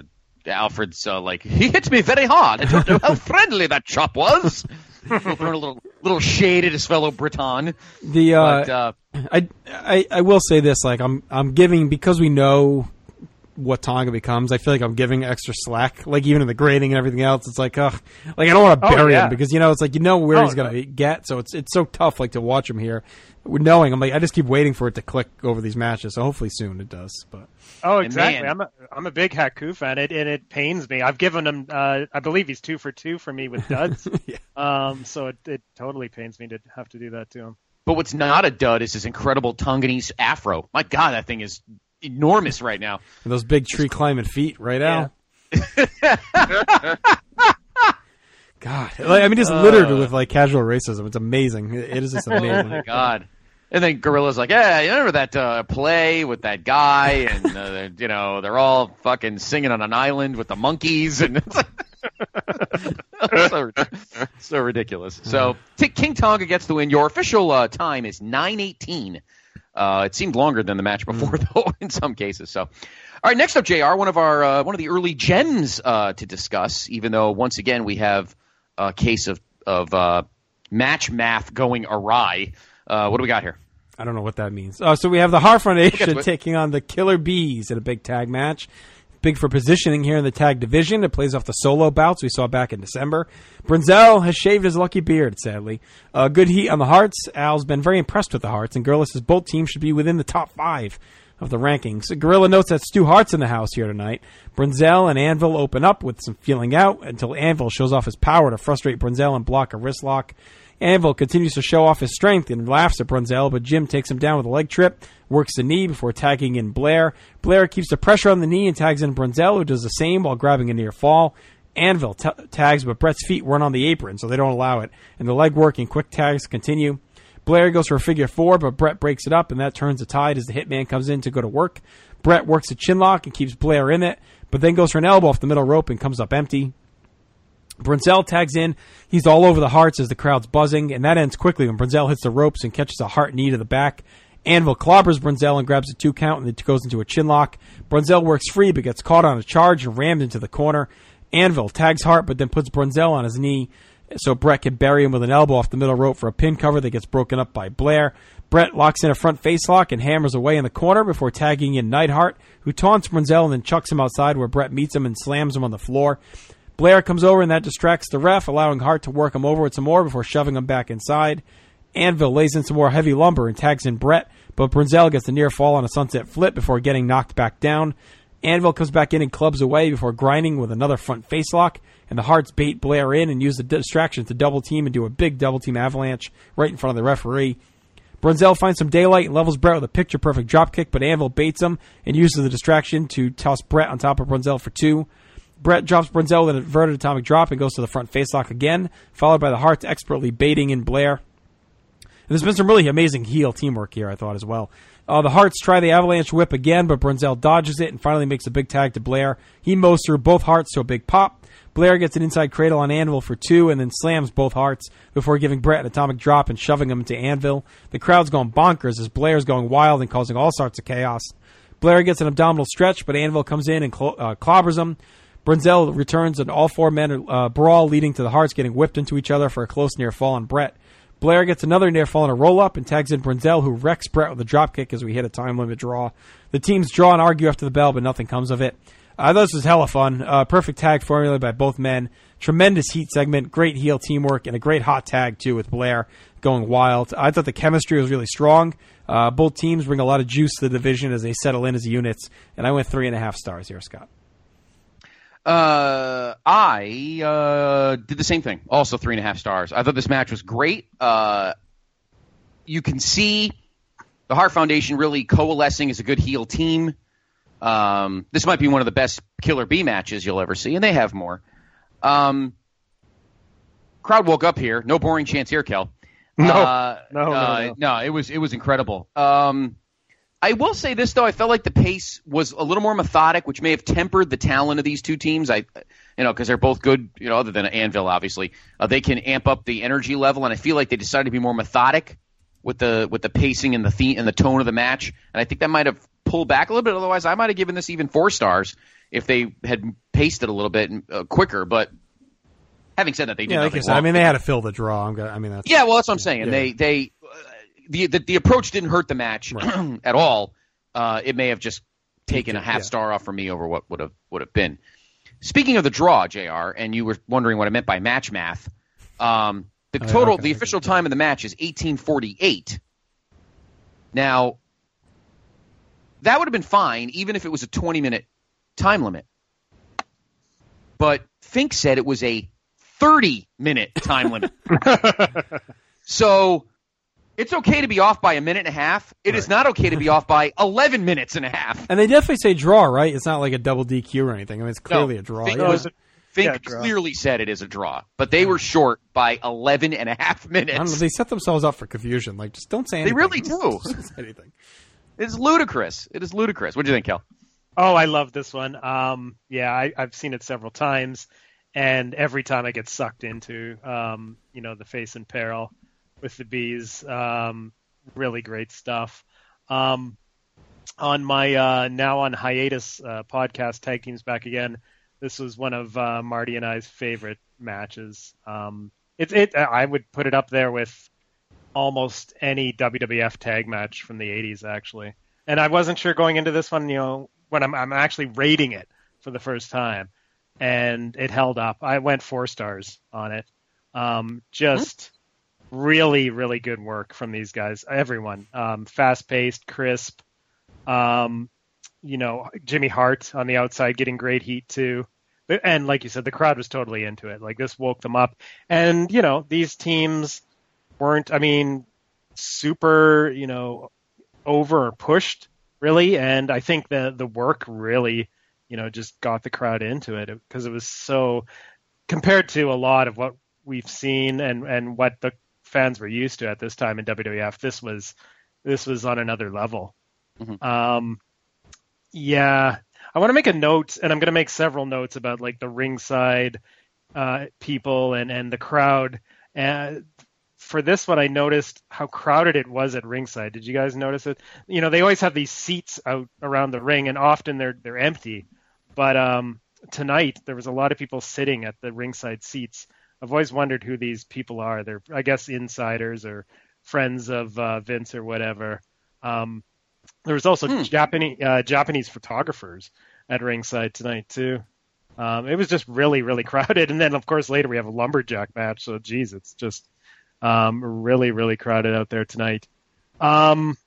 Alfred's uh, like, he hit me very hard. I don't know how friendly that chop was. Throwing a little little shade at his fellow Breton. The uh, but, uh, I, I I will say this, like I'm I'm giving, because we know what Tonga becomes, I feel like I'm giving extra slack, like even in the grading and everything else. It's like, ugh, like I don't want to bury oh, yeah. him, because you know it's like you know where oh, he's gonna no. get, so it's it's so tough like to watch him here, knowing I'm like I just keep waiting for it to click over these matches. So hopefully soon it does. But oh, exactly. I'm a I'm a big Haku fan, it, and it pains me. I've given him, uh, I believe he's two for two for me with duds. yeah. Um, so it it totally pains me to have to do that to him. But what's not a dud is his incredible Tonganese afro. My God, that thing is enormous right now. And those big tree climbing feet, right, Al? Yeah. God, like, I mean, it's littered uh, with like casual racism. It's amazing. It is just amazing. Oh my God. And then Gorilla's like, yeah, you remember that uh, play with that guy, and uh, you know they're all fucking singing on an island with the monkeys, and so, so ridiculous. So t- King Tonga gets the win. Your official uh, time is nine eighteen. Uh, it seemed longer than the match before, though, in some cases. So, all right, next up, J R, one of our uh, one of the early gems uh, to discuss. Even though once again we have a case of of uh, match math going awry. Uh, what do we got here? I don't know what that means. Uh, so we have the Hart Foundation taking on the Killer Bees in a big tag match. Big for positioning here in the tag division. It plays off the solo bouts we saw back in December. Brunzell has shaved his lucky beard, sadly. Uh, good heat on the Hearts. Al's been very impressed with the Hearts, and Gorilla says both teams should be within the top five of the rankings. So Gorilla notes that Stu Hart's in the house here tonight. Brunzell and Anvil open up with some feeling out until Anvil shows off his power to frustrate Brunzell and block a wrist lock. Anvil continues to show off his strength and laughs at Brunzell, but Jim takes him down with a leg trip, works the knee before tagging in Blair. Blair keeps the pressure on the knee and tags in Brunzell, who does the same while grabbing a near fall. Anvil t- tags, but Brett's feet weren't on the apron, so they don't allow it, and the leg work and quick tags continue. Blair goes for a figure four, but Brett breaks it up, and that turns the tide as the Hitman comes in to go to work. Brett works a chinlock and keeps Blair in it, but then goes for an elbow off the middle rope and comes up empty. Brunzell tags in. He's all over the Hearts as the crowd's buzzing, and that ends quickly when Brunzell hits the ropes and catches a Hart knee to the back. Anvil clobbers Brunzell and grabs a two count, and it goes into a chinlock. Brunzell works free but gets caught on a charge and rammed into the corner. Anvil tags Hart but then puts Brunzell on his knee so Brett can bury him with an elbow off the middle rope for a pin cover that gets broken up by Blair. Brett locks in a front face lock and hammers away in the corner before tagging in Neidhart, who taunts Brunzell and then chucks him outside where Brett meets him and slams him on the floor. Blair comes over and that distracts the ref, allowing Hart to work him over with some more before shoving him back inside. Anvil lays in some more heavy lumber and tags in Brett, but Brunzell gets a near fall on a sunset flip before getting knocked back down. Anvil comes back in and clubs away before grinding with another front facelock, and the Hearts bait Blair in and use the distraction to double team and do a big double team avalanche right in front of the referee. Brunzell finds some daylight and levels Brett with a picture-perfect dropkick, but Anvil baits him and uses the distraction to toss Brett on top of Brunzell for two. Brett drops Brunzell with an inverted atomic drop and goes to the front facelock again, followed by the Hearts expertly baiting in Blair. And there's been some really amazing heel teamwork here, I thought, as well. Uh, the Hearts try the avalanche whip again, but Brunzell dodges it and finally makes a big tag to Blair. He mows through both Hearts to a big pop. Blair gets an inside cradle on Anvil for two and then slams both Hearts before giving Brett an atomic drop and shoving him into Anvil. The crowd's going bonkers as Blair's going wild and causing all sorts of chaos. Blair gets an abdominal stretch, but Anvil comes in and cl- uh, clobbers him. Brunzell returns an all-four-men uh, brawl, leading to the Hearts getting whipped into each other for a close near fall on Brett. Blair gets another near fall and a roll-up and tags in Brunzell, who wrecks Brett with a dropkick as we hit a time-limit draw. The teams draw and argue after the bell, but nothing comes of it. Uh, this was hella fun. Uh, perfect tag formula by both men. Tremendous heat segment, great heel teamwork, and a great hot tag, too, with Blair going wild. I thought the chemistry was really strong. Uh, both teams bring a lot of juice to the division as they settle in as units, and I went three and a half stars here, Scott. Uh, I uh, did the same thing. Also three and a half stars. I thought this match was great. Uh, you can see the Hart Foundation really coalescing as a good heel team. Um, this might be one of the best Killer Bee matches you'll ever see, and they have more. Um, crowd woke up here. No boring chants here, Kel. No, uh, no, no, uh, no, no. It was it was incredible. Um, I will say this, though. I felt like the pace was a little more methodic, which may have tempered the talent of these two teams. I, you know, because they're both good, you know, other than Anvil, obviously. Uh, they can amp up the energy level, and I feel like they decided to be more methodic with the with the pacing and the theme and the tone of the match. And I think that might have pulled back a little bit. Otherwise, I might have given this even four stars. if they had paced it a little bit uh, quicker. But having said that, they did yeah, like nothing you said, wrong. I mean, they had to fill the draw. I'm gonna, I mean, that's, yeah, well, that's what I'm saying. Yeah. They they uh, the, the the approach didn't hurt the match right. at all. Uh, it may have just taken a half yeah. star off for me over what would have would have been. Speaking of the draw, J R, and you were wondering what I meant by match math. Um, the oh, total, okay, the okay. official time of the match is eighteen forty-eight. Now, that would have been fine, even if it was a twenty-minute time limit. But Fink said it was a thirty-minute time limit. So it's okay to be off by a minute and a half. It right. is not okay to be off by eleven minutes and a half. And they definitely say draw, right? It's not like a double D Q or anything. I mean, it's clearly no, a draw. Fink, yeah. was, Fink yeah, draw. clearly said it is a draw, but they were short by eleven and a half minutes. I don't know, they set themselves up for confusion. Like, just don't say anything. They really do. Don't say anything. It's ludicrous. It is ludicrous. What do you think, Kel? Oh, I love this one. Um, yeah, I, I've seen it several times, and every time I get sucked into, um, you know, the face in peril with the bees. Um, really great stuff. Um, on my uh, now on hiatus uh, podcast, Tag Teams Back Again, this was one of uh, Marty and I's favorite matches. Um, it, it, I would put it up there with almost any W W F tag match from the eighties, actually. And I wasn't sure going into this one, you know, when I'm, I'm actually rating it for the first time, and it held up. I went four stars on it. Um, just mm-hmm. really, really good work from these guys. Everyone, um, fast-paced, crisp. Um, you know, Jimmy Hart on the outside getting great heat too. And like you said, the crowd was totally into it. Like, this woke them up. And, you know, these teams weren't, I mean, super, you know, over or pushed, really. And I think the the work really, you know, just got the crowd into it, because it was so, compared to a lot of what we've seen and, and what the fans were used to at this time in W W F, this was this was on another level. Mm-hmm. Um, yeah, I want to make a note, and I'm going to make several notes about like the ringside uh, people and, and the crowd. And for this one, I noticed how crowded it was at ringside. Did you guys notice it? You know, they always have these seats out around the ring, and often they're they're empty. But um, tonight there was a lot of people sitting at the ringside seats. I've always wondered who these people are. They're, I guess, insiders or friends of uh, Vince or whatever. Um, there was also hmm. Japanese uh, Japanese photographers at ringside tonight too. Um, it was just really, really crowded. And then, of course, later we have a lumberjack match. So, geez, it's just um, really, really crowded out there tonight. Um,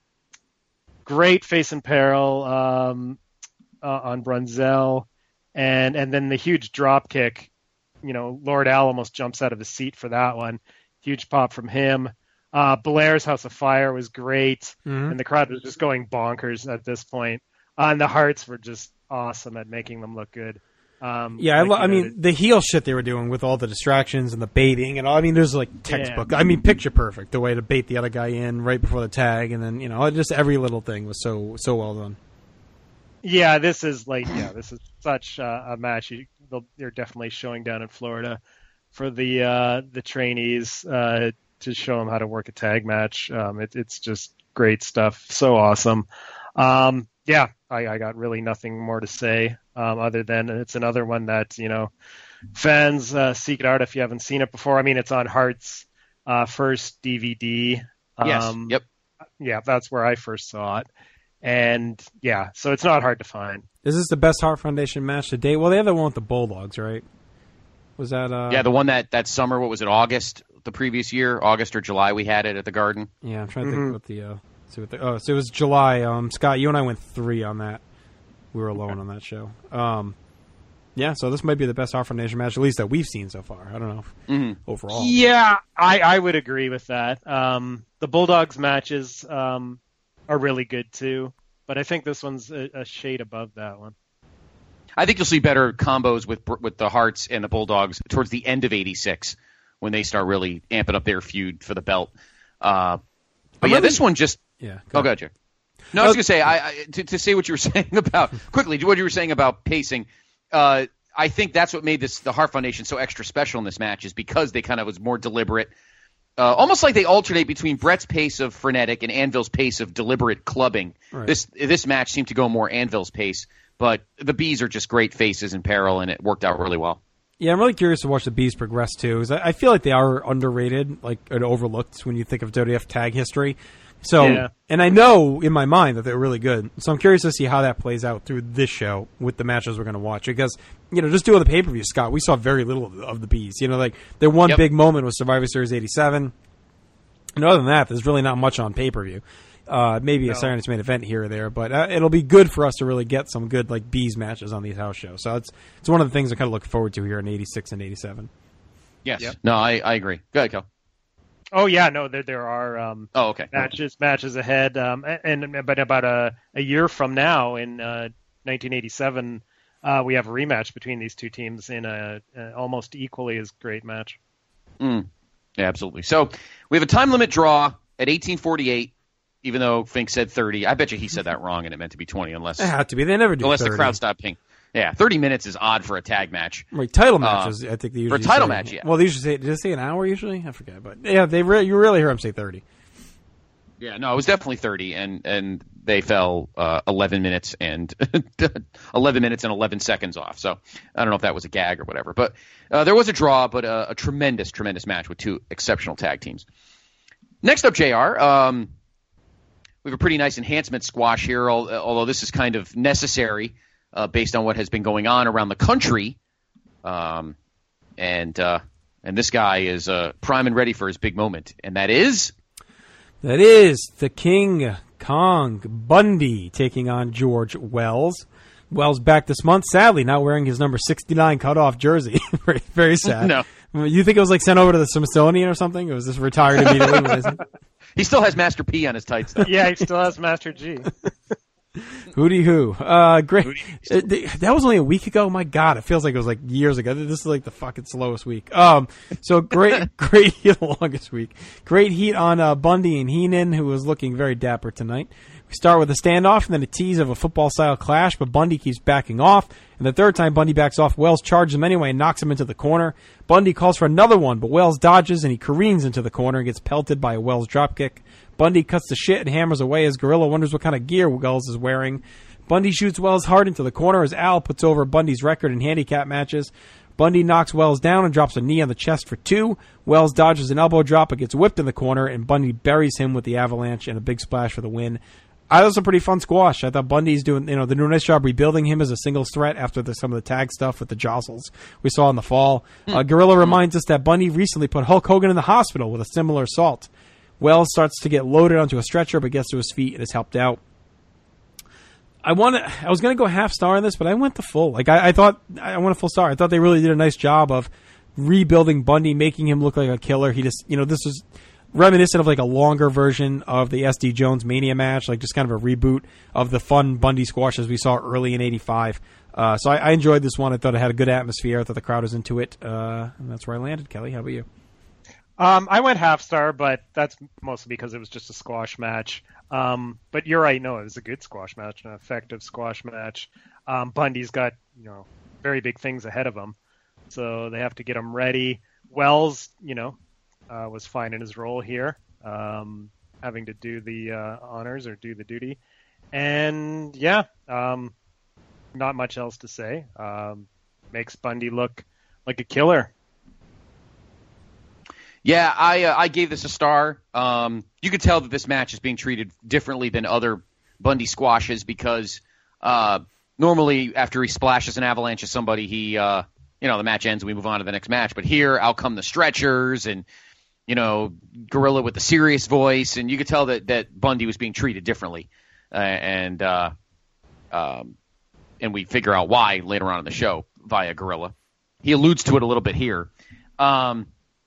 great face in peril um, uh, on Brunzell. And, and then the huge drop kick. You know, Lord Al almost jumps out of his seat for that one. Huge pop from him. Uh, Blair's House of Fire was great. Mm-hmm. And the crowd was just going bonkers at this point. Uh, and the Hearts were just awesome at making them look good. Um, yeah, like I, lo- I mean, the heel shit they were doing with all the distractions and the baiting and all. I mean, there's like textbook. Yeah. I mean, picture perfect. The way to bait the other guy in right before the tag, and then, you know, just every little thing was so so well done. Yeah, this is like, yeah, this is such uh, a match. You, they're definitely showing down in Florida for the uh, the trainees uh, to show them how to work a tag match. Um, it, it's just great stuff. So awesome. Um, yeah, I, I got really nothing more to say um, other than it's another one that, you know, fans uh, seek it out if you haven't seen it before. I mean, it's on Heart's uh, first D V D. Um, yes. Yep. Yeah, that's where I first saw it. And yeah, so it's not hard to find. Is this the best Hart Foundation match to date? Well, they have the one with the Bulldogs, right? Was that? Uh... Yeah, the one that, that summer. What was it? August the previous year, August or July. We had it at the Garden. Yeah, I'm trying to mm-hmm. think what the. Uh, see what the oh, so it was July. Um, Scott, you and I went three on that. We were alone on that show. Um, yeah, so this might be the best Hart Foundation match, at least that we've seen so far. I don't know mm-hmm. overall. Yeah, I, I would agree with that. Um, the Bulldogs matches. Um, are really good too, but I think this one's a, a shade above that one. I think you'll see better combos with with the Hearts and the Bulldogs towards the end of eighty-six when they start really amping up their feud for the belt. Uh, but I'm yeah, really, this one just yeah. Go oh, go ahead, No, I was gonna say I, I to, to say what you were saying about quickly what you were saying about pacing. Uh, I think that's what made this the Hart Foundation so extra special in this match is because they kind of was more deliberate. Uh, almost like they alternate between Brett's pace of frenetic and Anvil's pace of deliberate clubbing. Right. This this match seemed to go more Anvil's pace. But the Bees are just great faces in peril, and it worked out really well. Yeah, I'm really curious to watch the Bees progress, too. Because I feel like they are underrated, like, and overlooked when you think of W W F tag history. So, yeah. And I know in my mind that they're really good. So I'm curious to see how that plays out through this show with the matches we're going to watch. Because, you know, just doing the pay-per-view, Scott, we saw very little of the, of the Bees. You know, like, their one yep. big moment was Survivor Series eighty-seven. And other than that, there's really not much on pay-per-view. Uh, maybe no. a Saturday's main event here or there, but uh, it'll be good for us to really get some good like Bees matches on these house shows. So it's it's one of the things I kind of look forward to here in eighty-six and eighty-seven. Yes. Yep. No, I, I agree. Go ahead, Kel. Oh yeah, no, there there are um, oh okay matches matches ahead, um, and, and but about a a year from now in uh, nineteen eighty-seven, uh, we have a rematch between these two teams in a, a almost equally as great match. Mm. Yeah, absolutely. So we have a time limit draw at eighteen forty-eight. Even though Fink said thirty, I bet you he said that wrong and it meant to be twenty unless... It had to be. They never do Unless thirty. the crowd stopped ping. Yeah, thirty minutes is odd for a tag match. Right, title matches, uh, I think they usually For a title say, match, yeah. Well, they usually say... Did they say an hour usually? I forget. But yeah, they re- you really hear them say thirty. Yeah, no, it was definitely thirty, and, and they fell uh, eleven minutes and eleven minutes and eleven seconds off. So I don't know if that was a gag or whatever. But uh, there was a draw, but a, a tremendous, tremendous match with two exceptional tag teams. Next up, J R... Um, we have a pretty nice enhancement squash here, although this is kind of necessary uh, based on what has been going on around the country. Um, and uh, and this guy is uh, prime and ready for his big moment, and that is? That is the King Kong Bundy taking on George Wells. Wells back this month, sadly, not wearing his number sixty-nine cutoff jersey. very, very sad. No. You think it was like sent over to the Smithsonian or something? It was just retired immediately? What is it? He still has Master P on his tights, though. Yeah, he still has Master G. Hootie hoo. Uh, great. Uh, that was only a week ago. My God, it feels like it was like years ago. This is like the fucking slowest week. Um, so great, great heat, the longest week. Great heat on uh, Bundy and Heenan, who was looking very dapper tonight. We start with a standoff and then a tease of a football-style clash, but Bundy keeps backing off. And the third time Bundy backs off, Wells charges him anyway and knocks him into the corner. Bundy calls for another one, but Wells dodges and he careens into the corner and gets pelted by a Wells dropkick. Bundy cuts the shit and hammers away as Gorilla wonders what kind of gear Wells is wearing. Bundy shoots Wells hard into the corner as Al puts over Bundy's record in handicap matches. Bundy knocks Wells down and drops a knee on the chest for two. Wells dodges an elbow drop but gets whipped in the corner, and Bundy buries him with the avalanche and a big splash for the win. I thought it was a pretty fun squash. I thought Bundy's doing, you know, they're doing a nice job rebuilding him as a singles threat after the, some of the tag stuff with the jostles we saw in the fall. Mm. Uh, Gorilla mm. reminds us that Bundy recently put Hulk Hogan in the hospital with a similar assault. Wells starts to get loaded onto a stretcher but gets to his feet and is helped out. I want to. I was going to go half star on this, but I went the full. Like I, I thought, I went a full star. I thought they really did a nice job of rebuilding Bundy, making him look like a killer. He just, you know, this was reminiscent of like a longer version of the S D Jones Mania match, like just kind of a reboot of the fun Bundy squashes we saw early in eighty-five. Uh, so I, I enjoyed this one. I thought it had a good atmosphere. I thought the crowd was into it, uh, and that's where I landed. Kelly, how about you? Um, I went half star, but that's mostly because it was just a squash match. Um, but you're right. No, it was a good squash match, an effective squash match. Um, Bundy's got, you know, very big things ahead of him, so they have to get him ready. Wells, you know, uh, was fine in his role here, um, having to do the uh, honors or do the duty. And yeah, um, not much else to say. Um, makes Bundy look like a killer. Yeah, I uh, I gave this a star. Um, you could tell that this match is being treated differently than other Bundy squashes because uh, normally after he splashes an avalanche of somebody, he uh, you know the match ends and we move on to the next match. But here, out come the stretchers and you know Gorilla with the serious voice, and you could tell that, that Bundy was being treated differently, uh, and uh, um, and we figure out why later on in the show via Gorilla. He alludes to it a little bit here. Um,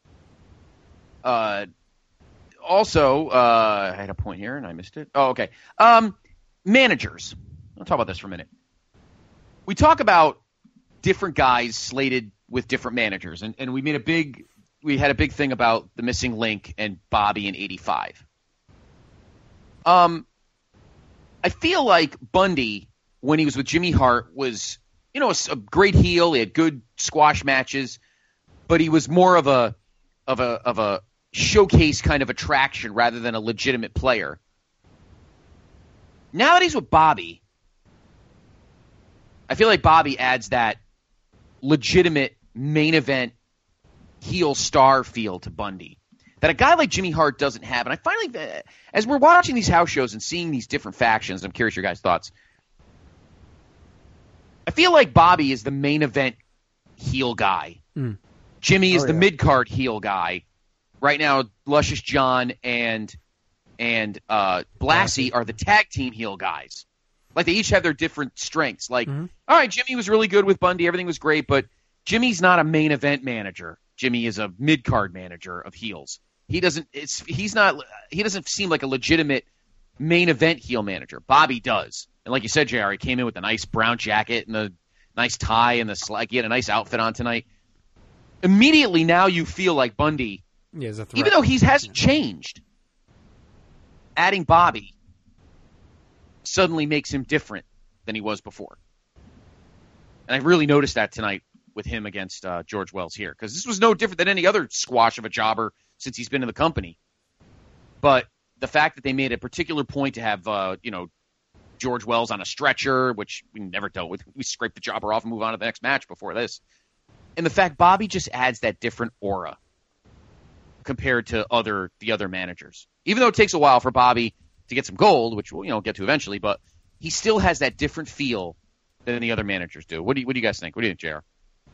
Uh, also, uh, I had a point here and I missed it. Oh, okay. Um, managers. I'll talk about this for a minute. We talk about different guys slated with different managers, and, and we made a big, we had a big thing about the missing link and Bobby in eighty-five. Um, I feel like Bundy, when he was with Jimmy Hart, was, you know, a, a great heel. He had good squash matches, but he was more of a, of a, of a, showcase kind of attraction rather than a legitimate player. Now that he's with Bobby, I feel like Bobby adds that legitimate main event heel star feel to Bundy that a guy like Jimmy Hart doesn't have. And I finally, as we're watching these house shows and seeing these different factions, I'm curious your guys' thoughts. I feel like Bobby is the main event heel guy. Mm. Jimmy is Oh, the yeah. mid-card heel guy. Right now, Luscious John and and uh, Blassie are the tag team heel guys. Like, they each have their different strengths. Like, Mm-hmm. all right, Jimmy was really good with Bundy. Everything was great, but Jimmy's not a main event manager. Jimmy is a mid-card manager of heels. He doesn't it's he's not he doesn't seem like a legitimate main event heel manager. Bobby does. And like you said, J R, he came in with a nice brown jacket and a nice tie and the slack. He had a nice outfit on tonight. Immediately now you feel like Bundy, Yeah, he's a threat. even though he hasn't changed, adding Bobby suddenly makes him different than he was before. And I really noticed that tonight with him against uh, George Wells here, because this was no different than any other squash of a jobber since he's been in the company. But the fact that they made a particular point to have, uh, you know, George Wells on a stretcher, which we never dealt with. We scraped the jobber off and move on to the next match before this. And the fact Bobby just adds that different aura compared to other the other managers. Even though it takes a while for Bobby to get some gold, which we'll you know get to eventually, but he still has that different feel than the other managers do. What do you, what do you guys think? What do you think, J R?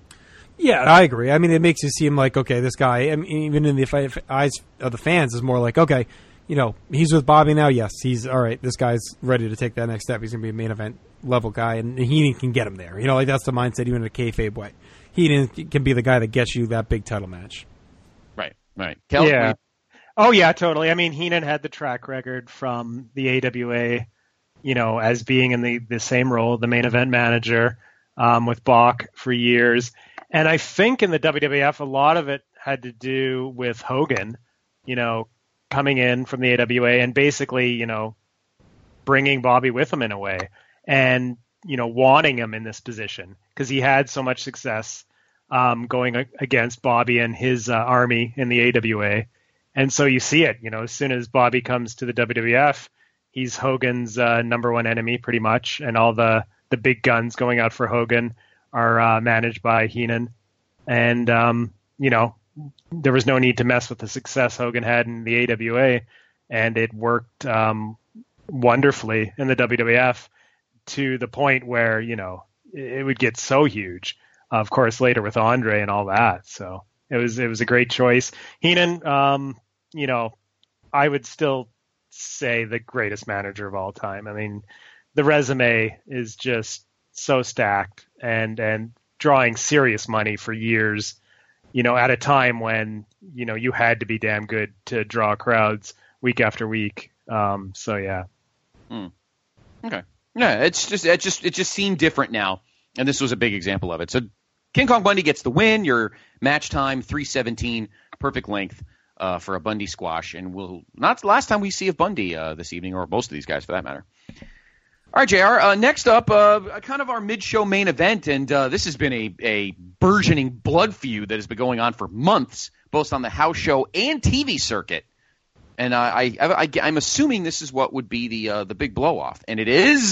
Yeah, I agree. I mean, it makes it seem like, okay, this guy, I mean, even in the f- eyes of the fans, is more like, okay, you know, he's with Bobby now. Yes, he's all right. This guy's ready to take that next step. He's going to be a main event level guy, and he can get him there. You know, like that's the mindset, even in a kayfabe way. He can be the guy that gets you that big title match. Right, right. Kel, yeah. Oh, yeah, totally. I mean, Heenan had the track record from the A W A, you know, as being in the, the same role, the main event manager um, with Bach for years. And I think in the W W F, a lot of it had to do with Hogan, you know, coming in from the A W A and basically, you know, bringing Bobby with him in a way and, you know, wanting him in this position because he had so much success um, going a- against Bobby and his uh, army in the A W A. And so you see it, you know, as soon as Bobby comes to the W W F, he's Hogan's uh, number one enemy pretty much. And all the, the big guns going out for Hogan are uh, managed by Heenan. And, um, you know, there was no need to mess with the success Hogan had in the A W A. And it worked um, wonderfully in the W W F to the point where, you know, it would get so huge. Of course, later with Andre and all that. So it was it was a great choice. Heenan, um, you know, I would still say the greatest manager of all time. I mean, the resume is just so stacked and and drawing serious money for years, you know, at a time when, you know, you had to be damn good to draw crowds week after week. Um, so yeah. Hmm. Okay. Yeah, it's just it just it just seemed different now, and this was a big example of it. So King Kong Bundy gets the win. Your match time three seventeen, perfect length uh, for a Bundy squash, and we'll not the last time we see of Bundy uh, this evening, or most of these guys for that matter. All right, J R. Uh, next up, uh, kind of our mid-show main event, and uh, this has been a, a burgeoning blood feud that has been going on for months, both on the house show and T V circuit. And uh, I, I, I, I'm assuming this is what would be the uh, the big blow-off, and it is.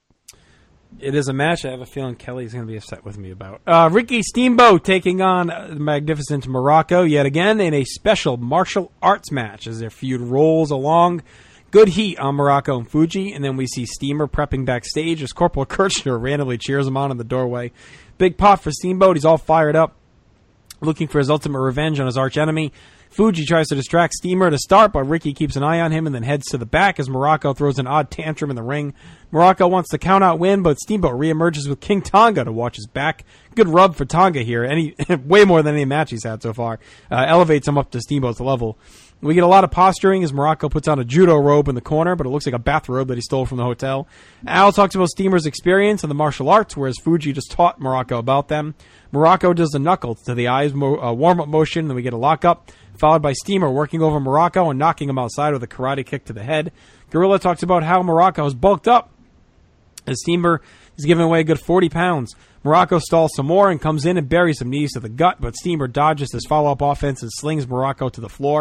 It is a match I have a feeling Kelly's going to be upset with me about. Uh, Ricky Steamboat taking on the magnificent Morocco yet again in a special martial arts match as their feud rolls along. Good heat on Morocco and Fuji, and then we see Steamer prepping backstage as Corporal Kirchner randomly cheers him on in the doorway. Big pop for Steamboat. He's all fired up, looking for his ultimate revenge on his archenemy. Fuji tries to distract Steamer to start, but Ricky keeps an eye on him and then heads to the back as Morocco throws an odd tantrum in the ring. Morocco wants the count-out win, but Steamboat reemerges with King Tonga to watch his back. Good rub for Tonga here, any way more than any match he's had so far. Uh, elevates him up to Steamboat's level. We get a lot of posturing as Morocco puts on a judo robe in the corner, but it looks like a bathrobe that he stole from the hotel. Al talks about Steamer's experience in the martial arts, whereas Fuji just taught Morocco about them. Morocco does the knuckles to the eyes mo- uh, warm-up motion, then we get a lock-up, followed by Steamer working over Morocco and knocking him outside with a karate kick to the head. Gorilla talks about how Morocco is bulked up as Steamer is giving away a good forty pounds. Morocco stalls some more and comes in and buries some knees to the gut, but Steamer dodges this follow-up offense and slings Morocco to the floor.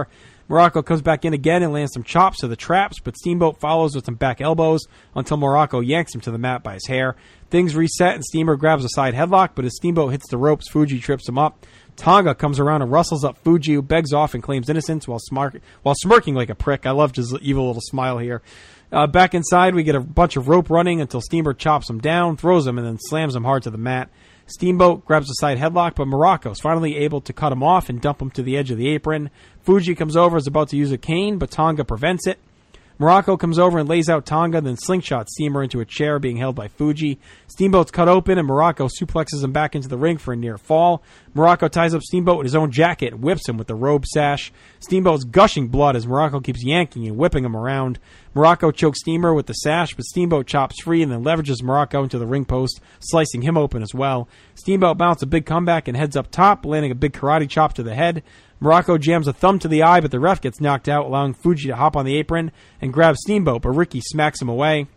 Morocco comes back in again and lands some chops to the traps, but Steamboat follows with some back elbows until Morocco yanks him to the mat by his hair. Things reset and Steamer grabs a side headlock, but as Steamboat hits the ropes, Fuji trips him up. Tonga comes around and rustles up Fuji, who begs off and claims innocence while, smar- while smirking like a prick. I loved his evil little smile here. Uh, back inside, we get a bunch of rope running until Steamer chops him down, throws him, and then slams him hard to the mat. Steamboat grabs a side headlock, but Morocco's finally able to cut him off and dump him to the edge of the apron. Fuji comes over, is about to use a cane, but Tonga prevents it. Morocco comes over and lays out Tonga, then slingshots Steamer into a chair being held by Fuji. Steamboat's cut open, and Morocco suplexes him back into the ring for a near fall. Morocco ties up Steamboat in his own jacket and whips him with the robe sash. Steamboat's gushing blood as Morocco keeps yanking and whipping him around. Morocco chokes Steamer with the sash, but Steamboat chops free and then leverages Morocco into the ring post, slicing him open as well. Steamboat mounts a big comeback and heads up top, landing a big karate chop to the head. Morocco jams a thumb to the eye, but the ref gets knocked out, allowing Fuji to hop on the apron and grab Steamboat, but Ricky smacks him away.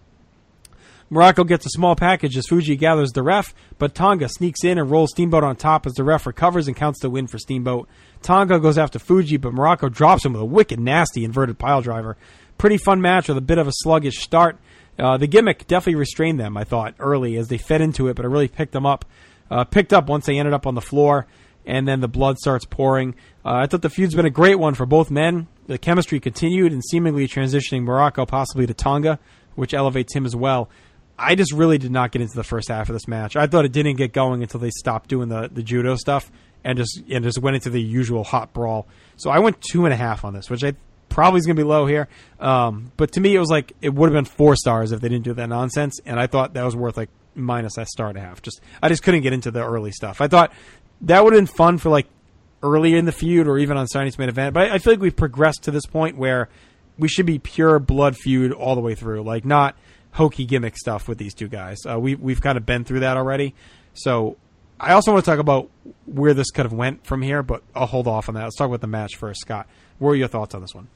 Morocco gets a small package as Fuji gathers the ref, but Tonga sneaks in and rolls Steamboat on top as the ref recovers and counts the win for Steamboat. Tonga goes after Fuji, but Morocco drops him with a wicked, nasty inverted piledriver. Pretty fun match with a bit of a sluggish start. Uh, the gimmick definitely restrained them, I thought, early as they fed into it, but it really picked them up. Uh, picked up once they ended up on the floor, and then the blood starts pouring. Uh, I thought the feud's been a great one for both men. The chemistry continued and seemingly transitioning Morocco possibly to Tonga, which elevates him as well. I just really did not get into the first half of this match. I thought it didn't get going until they stopped doing the, the judo stuff and just and just went into the usual hot brawl. So I went two and a half on this, which I probably is going to be low here. Um, but to me, it was like it would have been four stars if they didn't do that nonsense, and I thought that was worth like minus that star and a half. Just I just couldn't get into the early stuff. I thought that would have been fun for like earlier in the feud or even on Saturday's main event. But I, I feel like we've progressed to this point where we should be pure blood feud all the way through, like not hokey gimmick stuff with these two guys. Uh, we, we've kind of been through that already. So I also want to talk about where this could have went from here, but I'll hold off on that. Let's talk about the match first. Scott, what are your thoughts on this one?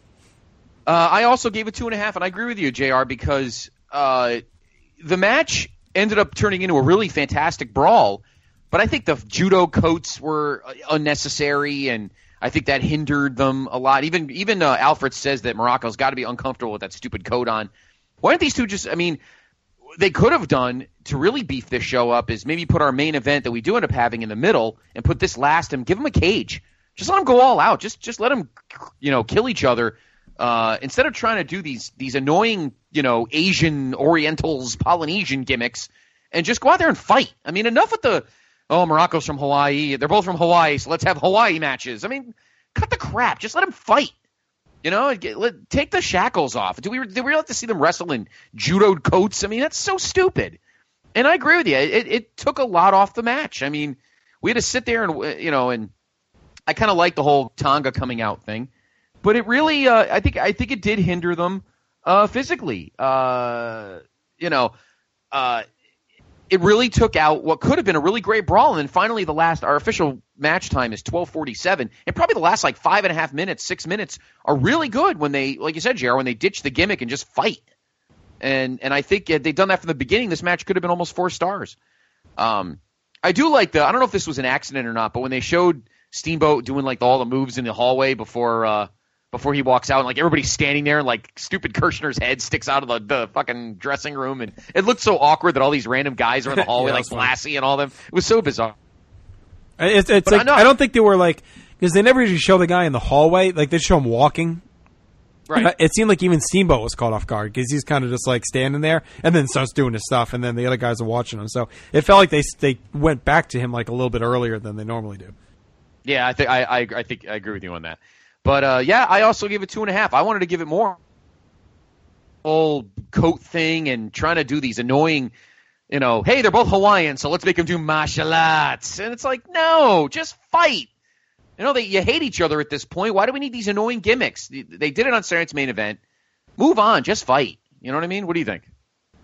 Uh, I also gave it two and a half, and I agree with you, J R, because uh, the match ended up turning into a really fantastic brawl. But I think the judo coats were unnecessary, and I think that hindered them a lot. Even even uh, Alfred says that Morocco's got to be uncomfortable with that stupid coat on. Why don't these two just, I mean, they could have done to really beef this show up is maybe put our main event that we do end up having in the middle and put this last and give them a cage. Just let them go all out. Just just let them, you know, kill each other. Uh, instead of trying to do these these annoying, you know, Asian, Orientals, Polynesian gimmicks, and just go out there and fight. I mean, enough with the, oh, Morocco's from Hawaii. They're both from Hawaii, so let's have Hawaii matches. I mean, cut the crap. Just let them fight. You know, get, let, take the shackles off. Do we do we really have to see them wrestle in judoed coats? I mean, that's so stupid. And I agree with you. It, it took a lot off the match. I mean, we had to sit there and, you know, and I kind of like the whole Tonga coming out thing. But it really, uh, I think, I think it did hinder them uh, physically. Uh, you know, uh, it really took out what could have been a really great brawl. And then finally, the last, our official match time is twelve forty-seven, and probably the last like five and a half minutes, six minutes are really good when they, like you said, J R, when they ditch the gimmick and just fight. And and I think had they done that from the beginning, this match could have been almost four stars. Um, I do like the, I don't know if this was an accident or not, but when they showed Steamboat doing like all the moves in the hallway before. Uh, Before he walks out, and like everybody's standing there, and like stupid Kirshner's head sticks out of the, the fucking dressing room, and it looked so awkward that all these random guys are in the hallway, yeah, like Blassie and all them. It was so bizarre. It's, it's like I, I don't think they were like, because they never usually show the guy in the hallway, like they show him walking. Right. It seemed like even Steamboat was caught off guard because he's kind of just like standing there, and then starts doing his stuff, and then the other guys are watching him. So it felt like they they went back to him like a little bit earlier than they normally do. Yeah, I think I I, I think I agree with you on that. But, uh, yeah, I also gave it two and a half. I wanted to give it more. Whole coat thing and trying to do these annoying, you know, hey, they're both Hawaiian, so let's make them do martial arts. And it's like, no, just fight. You know, they, you hate each other at this point. Why do we need these annoying gimmicks? They did it on Saturday's main event. Move on. Just fight. You know what I mean? What do you think?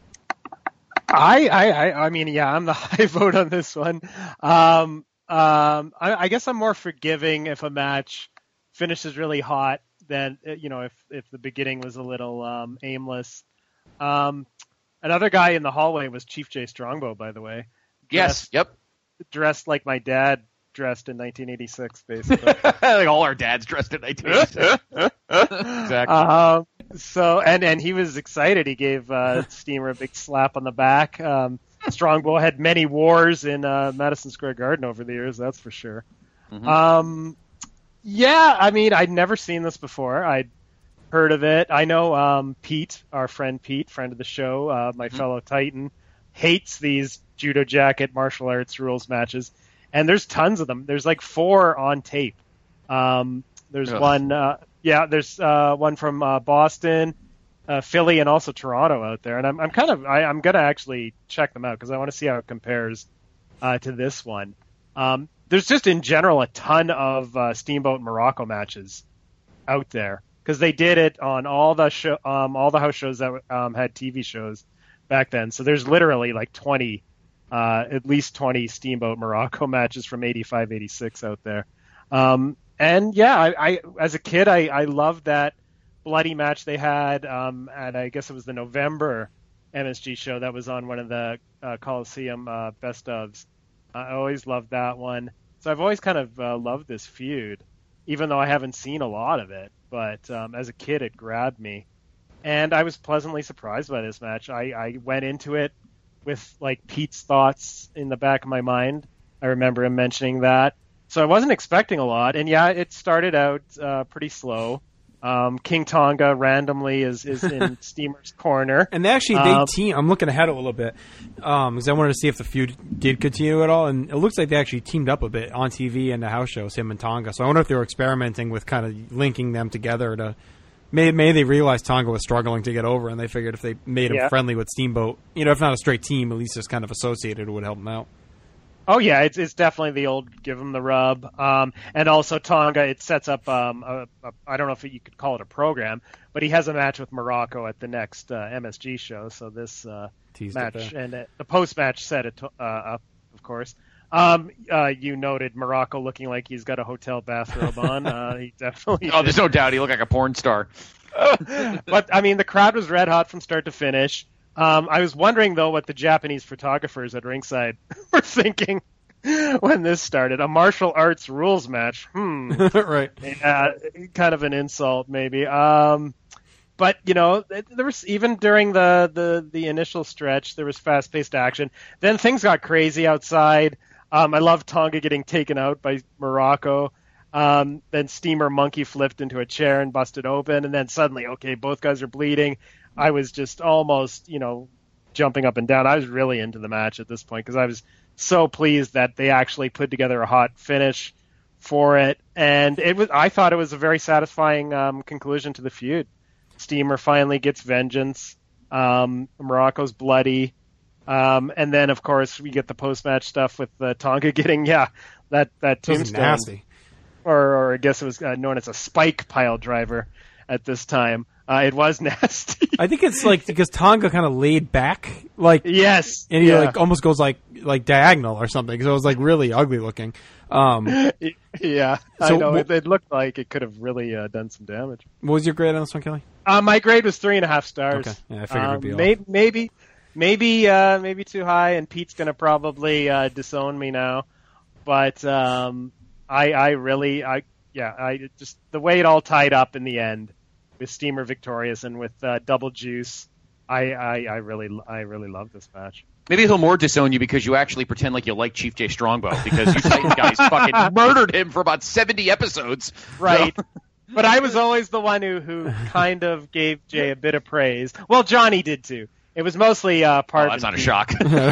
I, I, I mean, yeah, I'm the high vote on this one. Um, um, I, I guess I'm more forgiving if a match finishes really hot than, you know, if, if the beginning was a little um, aimless. Um, another guy in the hallway was Chief Jay Strongbow, by the way. Yes, dressed, yep. Dressed like my dad dressed in nineteen eighty-six, basically. Like all our dads dressed in nineteen eighty-six. Exactly. Um, so, and, and he was excited. He gave uh, Steamer a big slap on the back. Um, Strongbow had many wars in uh, Madison Square Garden over the years, that's for sure. Mm-hmm. Um, yeah, I mean, I'd never seen this before. I'd heard of it. I know um, Pete, our friend Pete, friend of the show, uh, my mm-hmm. fellow Titan, hates these judo jacket martial arts rules matches. And there's tons of them. There's like four on tape. Um, there's Ugh. one, uh, yeah, there's uh, one from uh, Boston, uh, Philly, and also Toronto out there. And I'm, I'm kind of, I, I'm going to actually check them out because I want to see how it compares uh, to this one. Um, there's just in general a ton of uh, Steamboat Morocco matches out there because they did it on all the show, um, all the house shows that um, had T V shows back then. So there's literally like twenty, uh, at least twenty Steamboat Morocco matches from eighty-five, eighty-six out there. Um, and yeah, I, I as a kid, I, I loved that bloody match they had um, at, I guess it was the November M S G show that was on one of the uh, Coliseum uh, best ofs. I always loved that one. So I've always kind of uh, loved this feud, even though I haven't seen a lot of it. But um, as a kid, it grabbed me. And I was pleasantly surprised by this match. I, I went into it with like Pete's thoughts in the back of my mind. I remember him mentioning that. So I wasn't expecting a lot. And yeah, it started out uh, pretty slow. Um, King Tonga randomly is, is in Steamer's corner. And they actually, they um, team. I'm looking ahead a little bit um, because I wanted to see if the feud did continue at all. And it looks like they actually teamed up a bit on T V and the house shows, him and Tonga. So I wonder if they were experimenting with kind of linking them together to. Maybe, maybe they realized Tonga was struggling to get over, and they figured if they made him yeah. friendly with Steamboat, you know, if not a straight team, at least just kind of associated, it would help him out. Oh yeah, it's it's definitely the old give him the rub, um, and also Tonga. It sets up um, a, a, I don't know if you could call it a program, but he has a match with Morocco at the next uh, M S G show. So this uh, match and uh, the post match set it uh, up, of course. Um, uh, you noted Morocco looking like he's got a hotel bathrobe on. Uh, he definitely. Oh, there's no doubt he looked like a porn star. But I mean, the crowd was red hot from start to finish. Um, I was wondering, though, what the Japanese photographers at ringside were thinking when this started. A martial arts rules match. Hmm. Right. Yeah, kind of an insult, maybe. Um, but, you know, there was even during the, the, the initial stretch, there was fast-paced action. Then things got crazy outside. Um, I love Tonga getting taken out by Morocco. Um, then Steamer monkey flipped into a chair and busted open. And then suddenly, okay, both guys are bleeding. I was just almost, you know, jumping up and down. I was really into the match at this point because I was so pleased that they actually put together a hot finish for it. And it was, I thought it was a very satisfying um, conclusion to the feud. Steamer finally gets vengeance. Um, Morocco's bloody. Um, and then, of course, we get the post-match stuff with uh, Tonga getting, yeah, that, that tombstone. Nasty. Or, or I guess it was uh, known as a spike pile driver at this time. Uh, it was nasty. I think it's like because Tonga kind of laid back, like yes, and he yeah. like almost goes like like diagonal or something. So it was like really ugly looking. Um, yeah, so I know w- it, it looked like it could have really uh, done some damage. What was your grade on this one, Kelly? Uh, my grade was three and a half stars. Okay, yeah, I figured um, it'd be maybe, off. maybe, maybe, uh, maybe too high, and Pete's gonna probably uh, disown me now. But um, I, I really, I yeah, I just the way it all tied up in the end. With Steamer victorious and with uh, double juice, I, I, I really I really love this match. Maybe he'll more disown you because you actually pretend like you like Chief Jay Strongbow because you Titan guys fucking murdered him for about seventy episodes. Right. So. But I was always the one who, who kind of gave Jay a bit of praise. Well, Johnny did too. It was mostly uh, part. Oh, that's not Pete. a shock.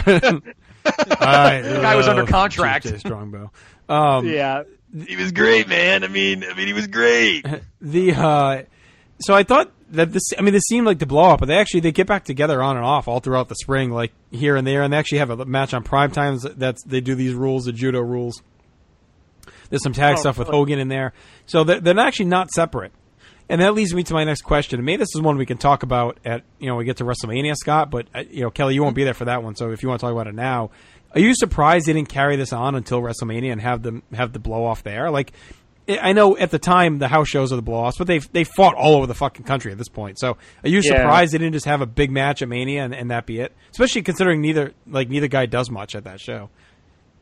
I the guy was under contract. Chief Jay Strongbow. Um, yeah, he was great, man. I mean, I mean, he was great. The. Uh, So I thought that this, I mean, this seemed like the blow up, but they actually, they get back together on and off all throughout the spring, like here and there, and they actually have a match on prime times that's, they do these rules, the judo rules. There's some tag oh, stuff with really? Hogan in there. So they're, they're actually not separate. And that leads me to my next question. And maybe this is one we can talk about at, you know, we get to WrestleMania, Scott, but, uh, you know, Kelly, you won't be there for that one, so if you want to talk about it now, are you surprised they didn't carry this on until WrestleMania and have them, have the blow off there? Like, I know at the time the house shows are the blow-offs, but they they fought all over the fucking country at this point. So are you Yeah. surprised they didn't just have a big match at Mania and, and that be it? Especially considering neither like neither guy does much at that show.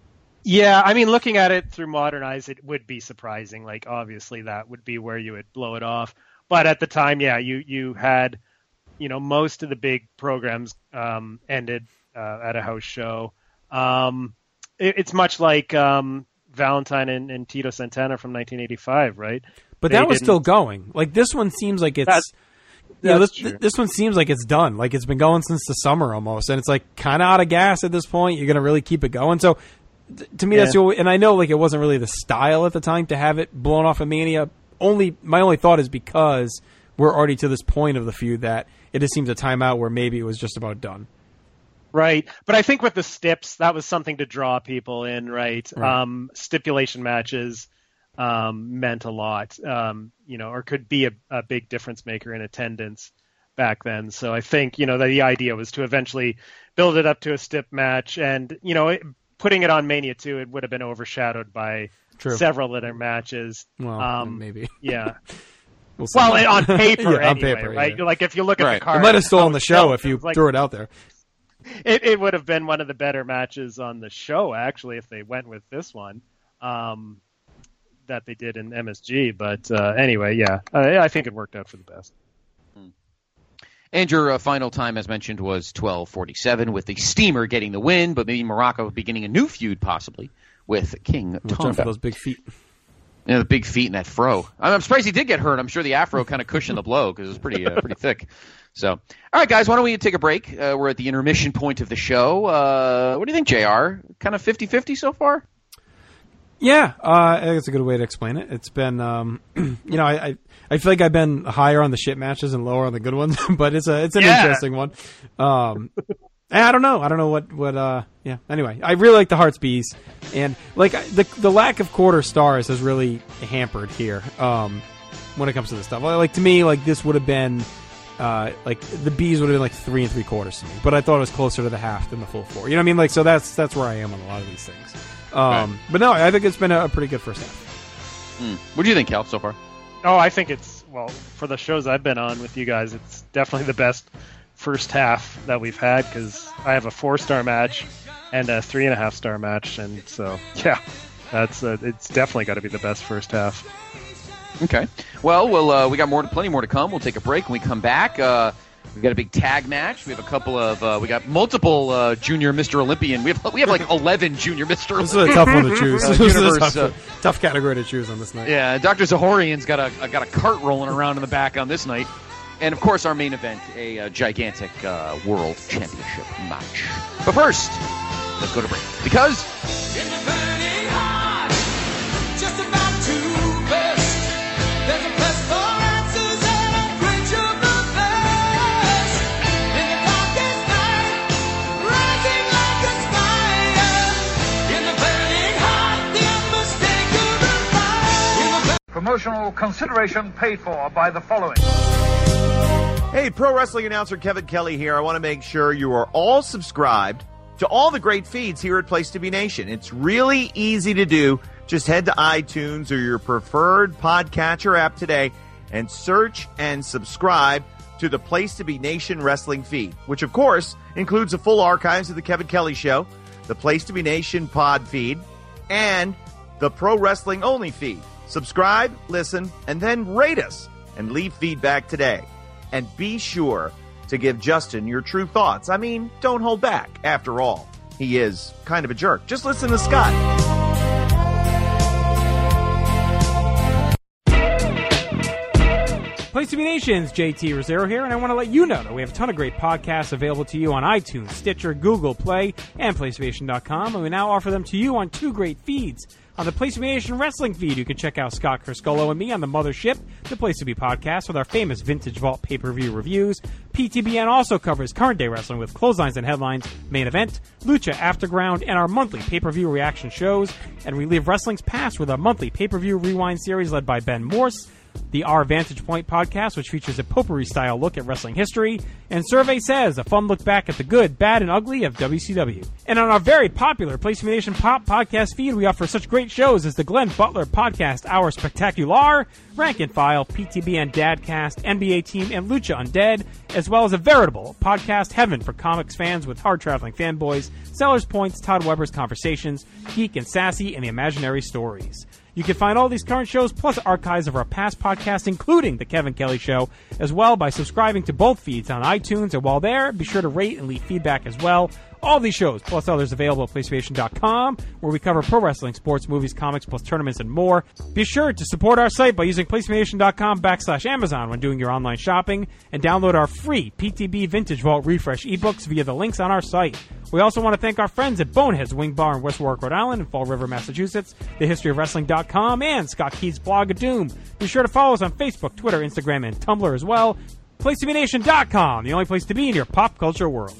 Yeah, I mean, looking at it through modern eyes, it would be surprising. Like, obviously, that would be where you would blow it off. But at the time, yeah, you, you had, you know, most of the big programs um, ended uh, at a house show. Um, it, it's much like um, Valentine and, and Tito Santana from nineteen eighty-five, right? But They that was didn't- still going. Like, this one seems like it's... That's- you know, that's this, true. this one seems like it's done. Like, it's been going since the summer almost. And it's, like, kind of out of gas at this point. You're going to really keep it going. So, th- to me, Yeah. that's the only... And I know, like, it wasn't really the style at the time to have it blown off of Mania. Only My only thought is because we're already to this point of the feud that it just seems a timeout where maybe it was just about done. Right. But I think with the Stips, that was something to draw people in, right? Right. Um, stipulation matches um, meant a lot, um, you know, or could be a, a big difference maker in attendance back then. So I think, you know, the, the idea was to eventually build it up to a stip match. And, you know, it, putting it on Mania two, it would have been overshadowed by True. several other matches. Well, um, maybe. Yeah. We'll see. Well, on paper, Yeah, on anyway, paper, right? yeah. Like, if you look at Right. the card, It might have stolen how the it's show built, if you it's like- threw it out there. It, it would have been one of the better matches on the show, actually, if they went with this one um, that they did in M S G. But uh, anyway, yeah, I, I think it worked out for the best. And your uh, final time, as mentioned, was twelve forty-seven, with the Steamer getting the win, but maybe Morocco beginning a new feud, possibly, with King Watch out Tonga. for those big feet. Yeah, the big feet and that fro. I'm I'm surprised he did get hurt. I'm sure the afro kind of cushioned the blow because it was pretty uh, pretty thick. So, all right, guys, why don't we take a break? Uh, we're at the intermission point of the show. Uh, what do you think, J R? Kind of fifty-fifty so far? Yeah, uh, I think it's a good way to explain it. It's been, um, you know, I, I I feel like I've been higher on the shit matches and lower on the good ones, but it's a it's an Yeah. interesting one. Um, and I don't know, I don't know what what. Uh, yeah. Anyway, I really like the Hearts Bees, and like I- the the lack of quarter stars has really hampered here. Um, when it comes to this stuff, like to me, like this would have been. Uh, like the Bees would have been like three and three quarters to me, but I thought it was closer to the half than the full four. You know what I mean? Like, so that's that's where I am on a lot of these things. Um, Right. But no, I think it's been a, a pretty good first half. Hmm. What do you think, Cal, so far? Oh, I think it's, well, for the shows I've been on with you guys, it's definitely the best first half that we've had because I have a four-star match and a three-and-a-half-star match. And so, yeah, that's uh, it's definitely got to be the best first half. Okay. Well, we'll uh, we got more, plenty more to come. We'll take a break. When we come back, uh, we got a big tag match. We have a couple of, uh, we got multiple uh, junior Mister Olympian. We have we have like eleven junior Mister This is Olympian. a tough one to choose. Uh, This is a universe, tough, uh, tough category to choose on this night. Yeah, Doctor Zahorian's got a uh, got a cart rolling around in the back on this night, and of course our main event, a uh, gigantic uh, world championship match. But first, let's go to break because. Just about to burst. There's a quest for answers and a bridge of the past. In the darkest night, rising like a spire. In the burning heart, the unmistakable fire. Promotional consideration paid for by the following. Hey, pro wrestling announcer Kevin Kelly here. I want to make sure you are all subscribed to all the great feeds here at Place to Be Nation. It's really easy to do. Just head to iTunes or your preferred podcatcher app today and search and subscribe to the Place to Be Nation wrestling feed, which of course includes the full archives of the Kevin Kelly Show, the Place to Be Nation pod feed, and the Pro Wrestling Only feed. Subscribe, listen, and then rate us and leave feedback today. And be sure to give Justin your true thoughts. I mean, don't hold back. After all, he is kind of a jerk. Just listen to Scott. Place to Be Nation's J T Rosero here, and I want to let you know that we have a ton of great podcasts available to you on iTunes, Stitcher, Google Play, and PlayStation dot com, and we now offer them to you on two great feeds. On the Place to Be Nation Wrestling feed, you can check out Scott Criscolo and me on the Mothership, the Place to Be podcast, with our famous Vintage Vault pay-per-view reviews. P T B N also covers current day wrestling with clotheslines and headlines, main event, Lucha Afterground, and our monthly pay-per-view reaction shows. And we relive wrestling's past with our monthly pay-per-view rewind series led by Ben Morse. the Our Vantage Point podcast, which features a potpourri-style look at wrestling history, and Survey Says, a fun look back at the good, bad, and ugly of W C W. And on our very popular Place to Be Nation Pop podcast feed, we offer such great shows as the Glenn Butler Podcast Hour Spectacular, Rank and File, P T B N Dadcast, N B A Team, and Lucha Undead, as well as a veritable podcast heaven for comics fans with hard-traveling fanboys, Sellers Points, Todd Weber's Conversations, Geek and Sassy, and the Imaginary Stories. You can find all these current shows plus archives of our past podcasts, including The Kevin Kelly Show, as well by subscribing to both feeds on iTunes. And while there, be sure to rate and leave feedback as well. All these shows, plus others, available at PlayStation dot com, where we cover pro wrestling, sports, movies, comics, plus tournaments, and more. Be sure to support our site by using PlayStation dot com backslash Amazon when doing your online shopping, and download our free P T B Vintage Vault Refresh ebooks via the links on our site. We also want to thank our friends at Bonehead's Wing Bar in West Warwick, Rhode Island, and Fall River, Massachusetts, the history of wrestling dot com, and Scott Keith's blog of Doom. Be sure to follow us on Facebook, Twitter, Instagram, and Tumblr as well. Place to Be Nation dot com, the only place to be in your pop culture world.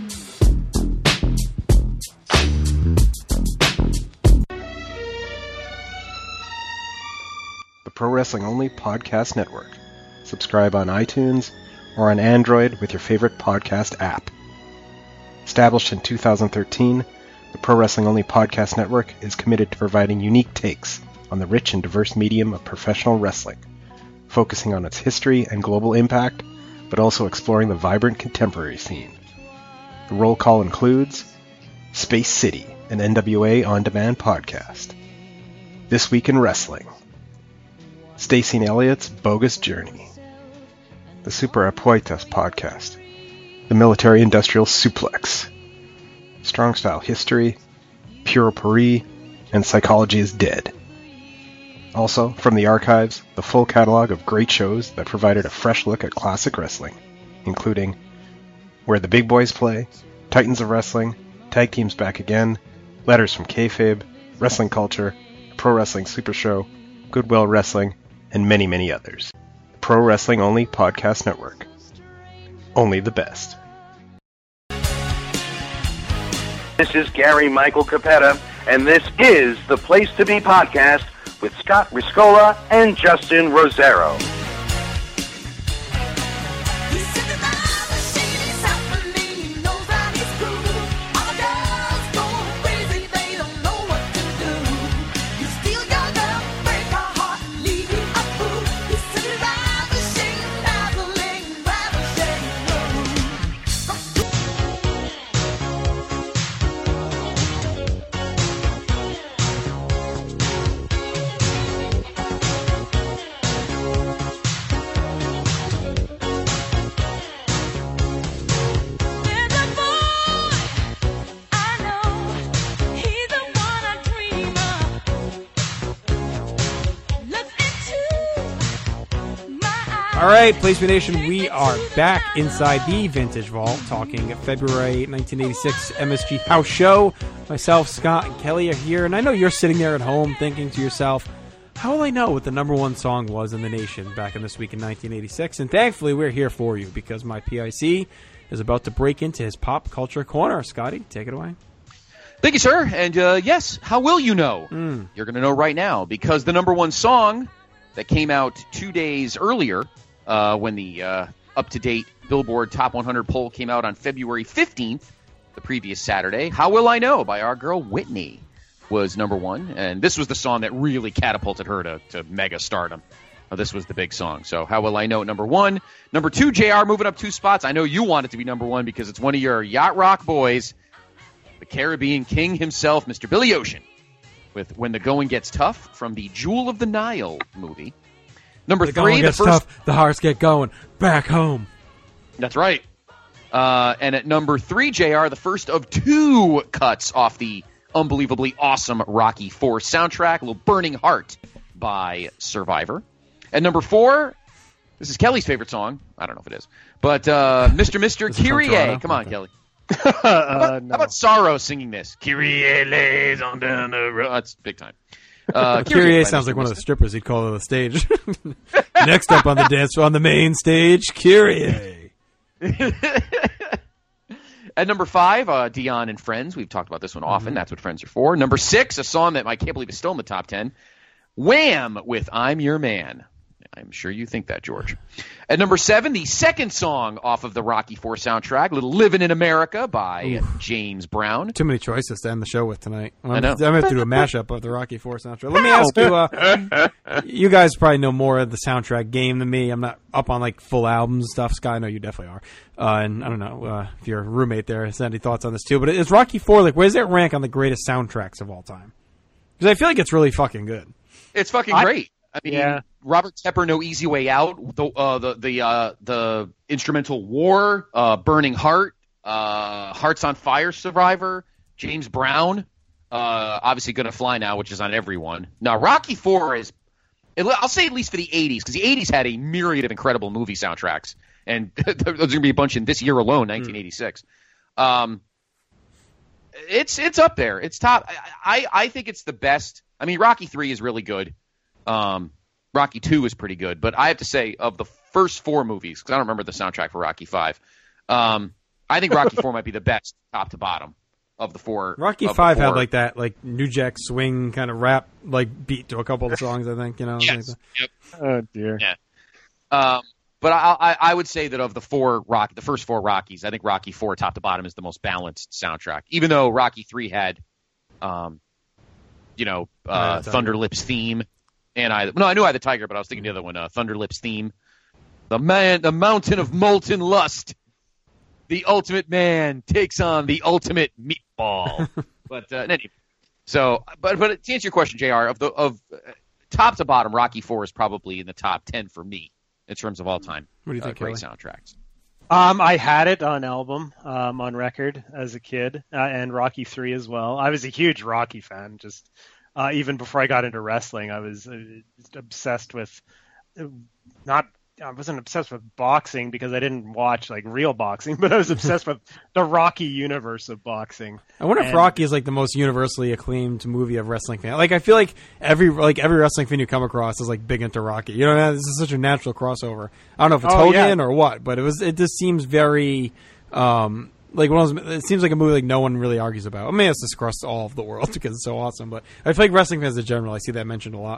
The Pro Wrestling Only Podcast Network. Subscribe on iTunes or on Android with your favorite podcast app. Established in two thousand thirteen, the Pro Wrestling Only Podcast Network is committed to providing unique takes on the rich and diverse medium of professional wrestling, focusing on its history and global impact, but also exploring the vibrant contemporary scene. The roll call includes Space City, an N W A on-demand podcast, This Week in Wrestling, Stacey and Elliott's Bogus Journey, the Super Apuestas podcast, the Military Industrial Suplex, Strong Style History, Pure Puri, and Psychology is Dead. Also, from the archives, the full catalog of great shows that provided a fresh look at classic wrestling, including Where the Big Boys Play, Titans of Wrestling, Tag Teams Back Again, Letters from Kayfabe, Wrestling Culture, Pro Wrestling Super Show, Goodwill Wrestling, and many, many others. Pro Wrestling Only Podcast Network. Only the best. This is Gary Michael Capetta, and this is the Place to Be podcast with Scott Riscola and Justin Rosero. All right, Place to Be Nation, we are back inside the Vintage Vault, talking February nineteen eighty-six M S G House Show. Myself, Scott, and Kelly are here, and I know you're sitting there at home thinking to yourself, how will I know what the number one song was in the nation back in this week in nineteen eighty-six? And thankfully, we're here for you, because my P I C is about to break into his pop culture corner. Scotty, take it away. Thank you, sir. And uh, yes, how will you know? Mm. You're going to know right now, because the number one song that came out two days earlier, Uh, when the uh, up-to-date Billboard Top one hundred poll came out on February fifteenth, the previous Saturday, How Will I Know by our girl Whitney was number one. And this was the song that really catapulted her to, to mega stardom. Uh, this was the big song. So How Will I Know at number one. Number two, J R moving up two spots. I know you want it to be number one because it's one of your yacht rock boys, the Caribbean king himself, Mister Billy Ocean, with When the Going Gets Tough from the Jewel of the Nile movie. Number the three, the gets first. Tough, the hearts get going. Back home. That's right. Uh, and at number three, J R, the first of two cuts off the unbelievably awesome Rocky four soundtrack, a little Burning Heart by Survivor. At number four, this is Kelly's favorite song. I don't know if it is. But uh, Mister Mister Kyrie. Come on, Kelly. uh, how, about, no. how about Sorrow singing this? Kyrie lays on down the road. That's big time. Uh, Kyrie sounds like one of the strippers he'd call on the stage. Next up on the dance on the main stage, Kyrie. At number five, uh, Dion and Friends. We've talked about this one often. Mm-hmm. That's what Friends are for. Number six, a song that I can't believe is still in the top ten. Wham! With I'm Your Man. I'm sure you think that, George. At number seven, the second song off of the Rocky four soundtrack, Little Livin' in America by Oof. James Brown. Too many choices to end the show with tonight. I'm, I know. I'm going to have to do a mashup of the Rocky four soundtrack. Let me ask you, uh, you guys probably know more of the soundtrack game than me. I'm not up on like full albums and stuff. Sky, I know you definitely are. Uh, and I don't know uh, if your roommate there has any thoughts on this too, but is Rocky four, like, where does it rank on the greatest soundtracks of all time? Because I feel like it's really fucking good. It's fucking I, great. I mean, yeah. Robert Tepper, No Easy Way Out, the uh, the the uh, the instrumental War, uh, Burning Heart, uh, Hearts on Fire, Survivor, James Brown, uh, obviously Gonna Fly Now, which is on everyone. Now, Rocky four is, I'll say at least for the eighties, because the eighties had a myriad of incredible movie soundtracks, and there's going to be a bunch in this year alone, nineteen eighty-six. Mm. Um, it's it's up there. It's top. I, I think it's the best. I mean, Rocky three is really good. Um, Rocky two is pretty good, but I have to say, of the first four movies, because I don't remember the soundtrack for Rocky five, um, I think Rocky four might be the best, top to bottom, of the four. Rocky five had like that, like New Jack Swing kind of rap, like beat to a couple of the songs. I think you know. Yes. Yep. Oh dear. Yeah. Um, but I, I, I would say that of the four Rocky, the first four Rockies, I think Rocky four, top to bottom, is the most balanced soundtrack. Even though Rocky three had, um, you know, uh, Thunder Lips theme. And I no, I knew I had the Tiger, but I was thinking the other one, uh, Thunder Lips theme. The man, the mountain of molten lust. The ultimate man takes on the ultimate meatball. but uh, anyway, so, but but to answer your question, J R, of the of uh, top to bottom, Rocky four is probably in the top ten for me in terms of all time. What do you uh, think? Great Kelly? soundtracks. Um, I had it on album, um, on record as a kid, uh, and Rocky three as well. I was a huge Rocky fan, just. Uh, even before I got into wrestling, I was uh, obsessed with uh, not. I wasn't obsessed with boxing because I didn't watch like real boxing, but I was obsessed with the Rocky universe of boxing. I wonder and, if Rocky is like the most universally acclaimed movie of wrestling fan. Like I feel like every like every wrestling fan you come across is like big into Rocky. You know, this is such a natural crossover. I don't know if it's oh, Hogan yeah. or what, but it was. It just seems very. Um, Like one of those, it seems like a movie like no one really argues about. I mean, it's just across all of the world because it's so awesome. But I feel like wrestling fans in general, I see that mentioned a lot.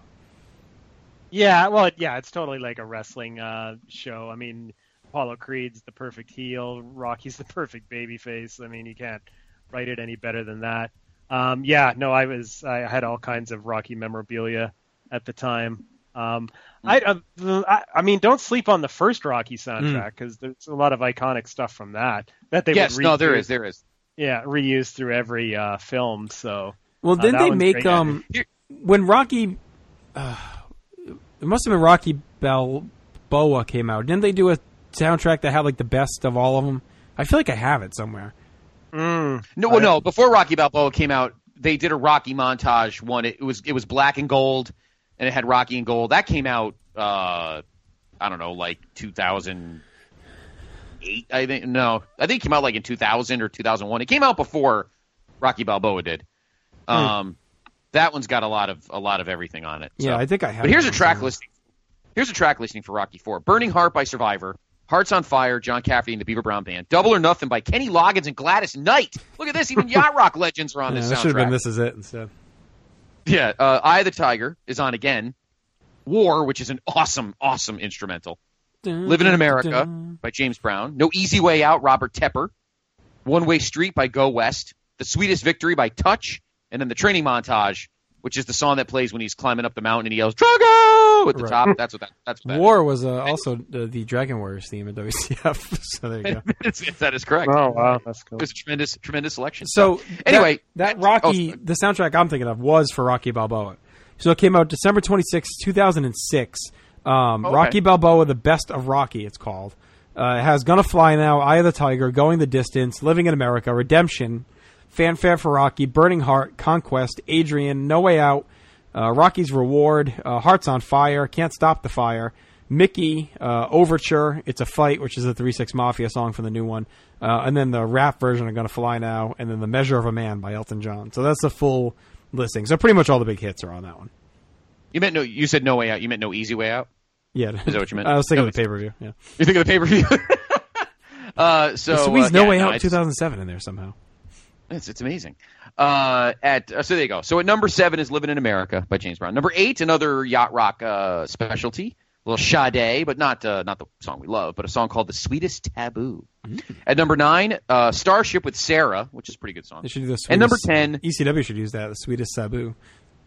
Yeah, well, yeah, it's totally like a wrestling uh, show. I mean, Apollo Creed's the perfect heel, Rocky's the perfect babyface. I mean, you can't write it any better than that. Um, yeah, no, I was, I had all kinds of Rocky memorabilia at the time. Um, I, uh, I, I mean, don't sleep on the first Rocky soundtrack because mm. there's a lot of iconic stuff from that that they yes, would no, there is, there is, yeah, reuse through every uh, film. So, well, didn't uh, they make um when Rocky? Uh, it must have been Rocky Balboa came out. Didn't they do a soundtrack that had like the best of all of them? I feel like I have it somewhere. Mm, no, well, no. Before Rocky Balboa came out, they did a Rocky montage one. It was it was black and gold. And it had Rocky and Gold. That came out, uh, I don't know, like two thousand eight, I think. No, I think it came out like in two thousand or two thousand one. It came out before Rocky Balboa did. Um, mm. That one's got a lot of a lot of everything on it. So. Yeah, I think I have. But here's a track listing. Here's a track listing for Rocky four. Burning Heart by Survivor. Hearts on Fire, John Cafferty and the Beaver Brown Band. Double or Nothing by Kenny Loggins and Gladys Knight. Look at this. Even Yacht Rock legends are on yeah, this that soundtrack. Should have been This Is It instead. Yeah, uh, Eye of the Tiger is on again. War, which is an awesome, awesome instrumental. Dun, Living in America dun. by James Brown. No Easy Way Out, Robert Tepper. One Way Street by Go West. The Sweetest Victory by Touch. And then the Training Montage, which is the song that plays when he's climbing up the mountain and he yells, Drago! At the right. top. That's what that, that's what that War is. was uh, also the, the Dragon Warriors theme at W C F. So there you go. That is correct. Oh, wow. That's cool. It was a tremendous, tremendous selection. So, so anyway. That, that Rocky, oh, the soundtrack I'm thinking of was for Rocky Balboa. So it came out December twenty-sixth, two thousand six. Um, okay. Rocky Balboa, The Best of Rocky, it's called. Uh, it has Gonna Fly Now, Eye of the Tiger, Going the Distance, Living in America, Redemption, Fanfare for Rocky, Burning Heart, Conquest, Adrian, No Way Out, uh, Rocky's Reward, uh, Hearts on Fire, Can't Stop the Fire, Mickey, uh, Overture, It's a Fight, which is a three six Mafia song from the new one, uh, and then the rap version of Gonna Fly Now, and then The Measure of a Man by Elton John. So that's the full listing. So pretty much all the big hits are on that one. You meant no. You said No Way Out. You meant No Easy Way Out. Yeah, is that what you meant? I was thinking no, of the pay per view. Yeah, you're thinking of the pay per view. uh, so squeeze uh, No yeah, Way no, Out two thousand seven in there somehow. It's it's amazing. Uh, at uh, so there you go. So at number seven is Living in America by James Brown. Number eight, another yacht rock uh, specialty, little Sade, but not uh, not the song we love, but a song called "The Sweetest Taboo." Mm. At number nine, uh, Starship with Sarah, which is a pretty good song. They should do the sweetest, and number ten, E C W should use that, "The Sweetest Sabu."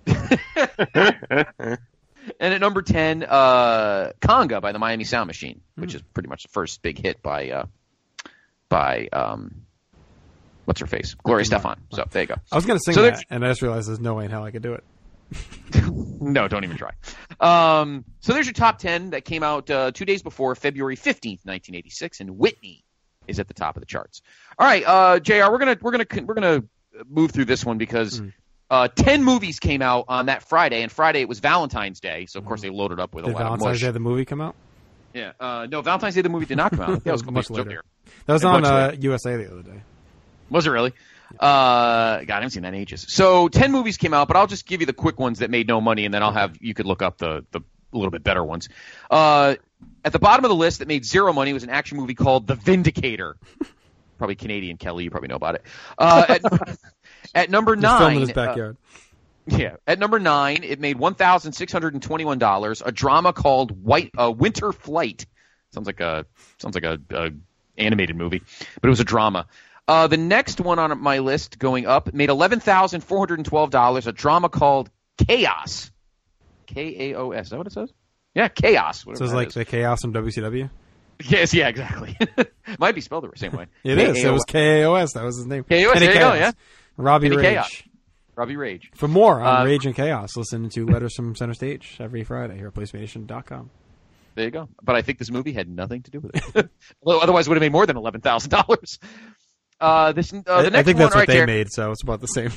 And at number ten, uh, Conga by the Miami Sound Machine, which mm. is pretty much the first big hit by uh, by um, what's her face, Gloria Stefan. So there you go. I was going to sing so that, and I just realized there's no way in hell I could do it. No, don't even try. Um, so there's your top ten that came out uh, two days before February fifteenth, nineteen eighty-six, and Whitney is at the top of the charts. All right, uh, J R, we're gonna we're gonna we're gonna move through this one because. Mm. Uh, ten movies came out on that Friday, and Friday it was Valentine's Day, so of course they loaded up with did a lot Valentine's of mush. Day the movie come out? Yeah, uh, no, Valentine's Day the movie did not come out. That was much later. Here. That was and on uh, U S A the other day. Was it really? Yeah. Uh, God, I haven't seen that in ages. So ten movies came out, but I'll just give you the quick ones that made no money, and then I'll have you could look up the the a little bit better ones. Uh, at the bottom of the list that made zero money was an action movie called The Vindicator. Probably Canadian, Kelly. You probably know about it. Uh, at, at number nine, filmed in his backyard. Uh, Yeah, at number nine, it made one thousand six hundred and twenty-one dollars. A drama called White uh, Winter Flight. Sounds like a sounds like a, a animated movie, but it was a drama. Uh, the next one on my list, going up, made eleven thousand four hundred and twelve dollars. A drama called Chaos. K A O S. Is that what it says? Yeah, Chaos. So it's like is. the Chaos from W C W. Yes, yeah, exactly. Might be spelled the same way. It K-A-O-S. is. It was K A O S. That was his name. K A O S. There you go. Yeah. Robbie Kenny Rage. Chaos. Robbie Rage. For more on uh, Rage and Chaos, listen to Letters from Center Stage every Friday here at PlayStation dot com. There you go. But I think this movie had nothing to do with it. Well, otherwise, it would have made more than eleven thousand dollars. Uh, this, uh, the I, next I think one, that's what right they there. made, so it's about the same.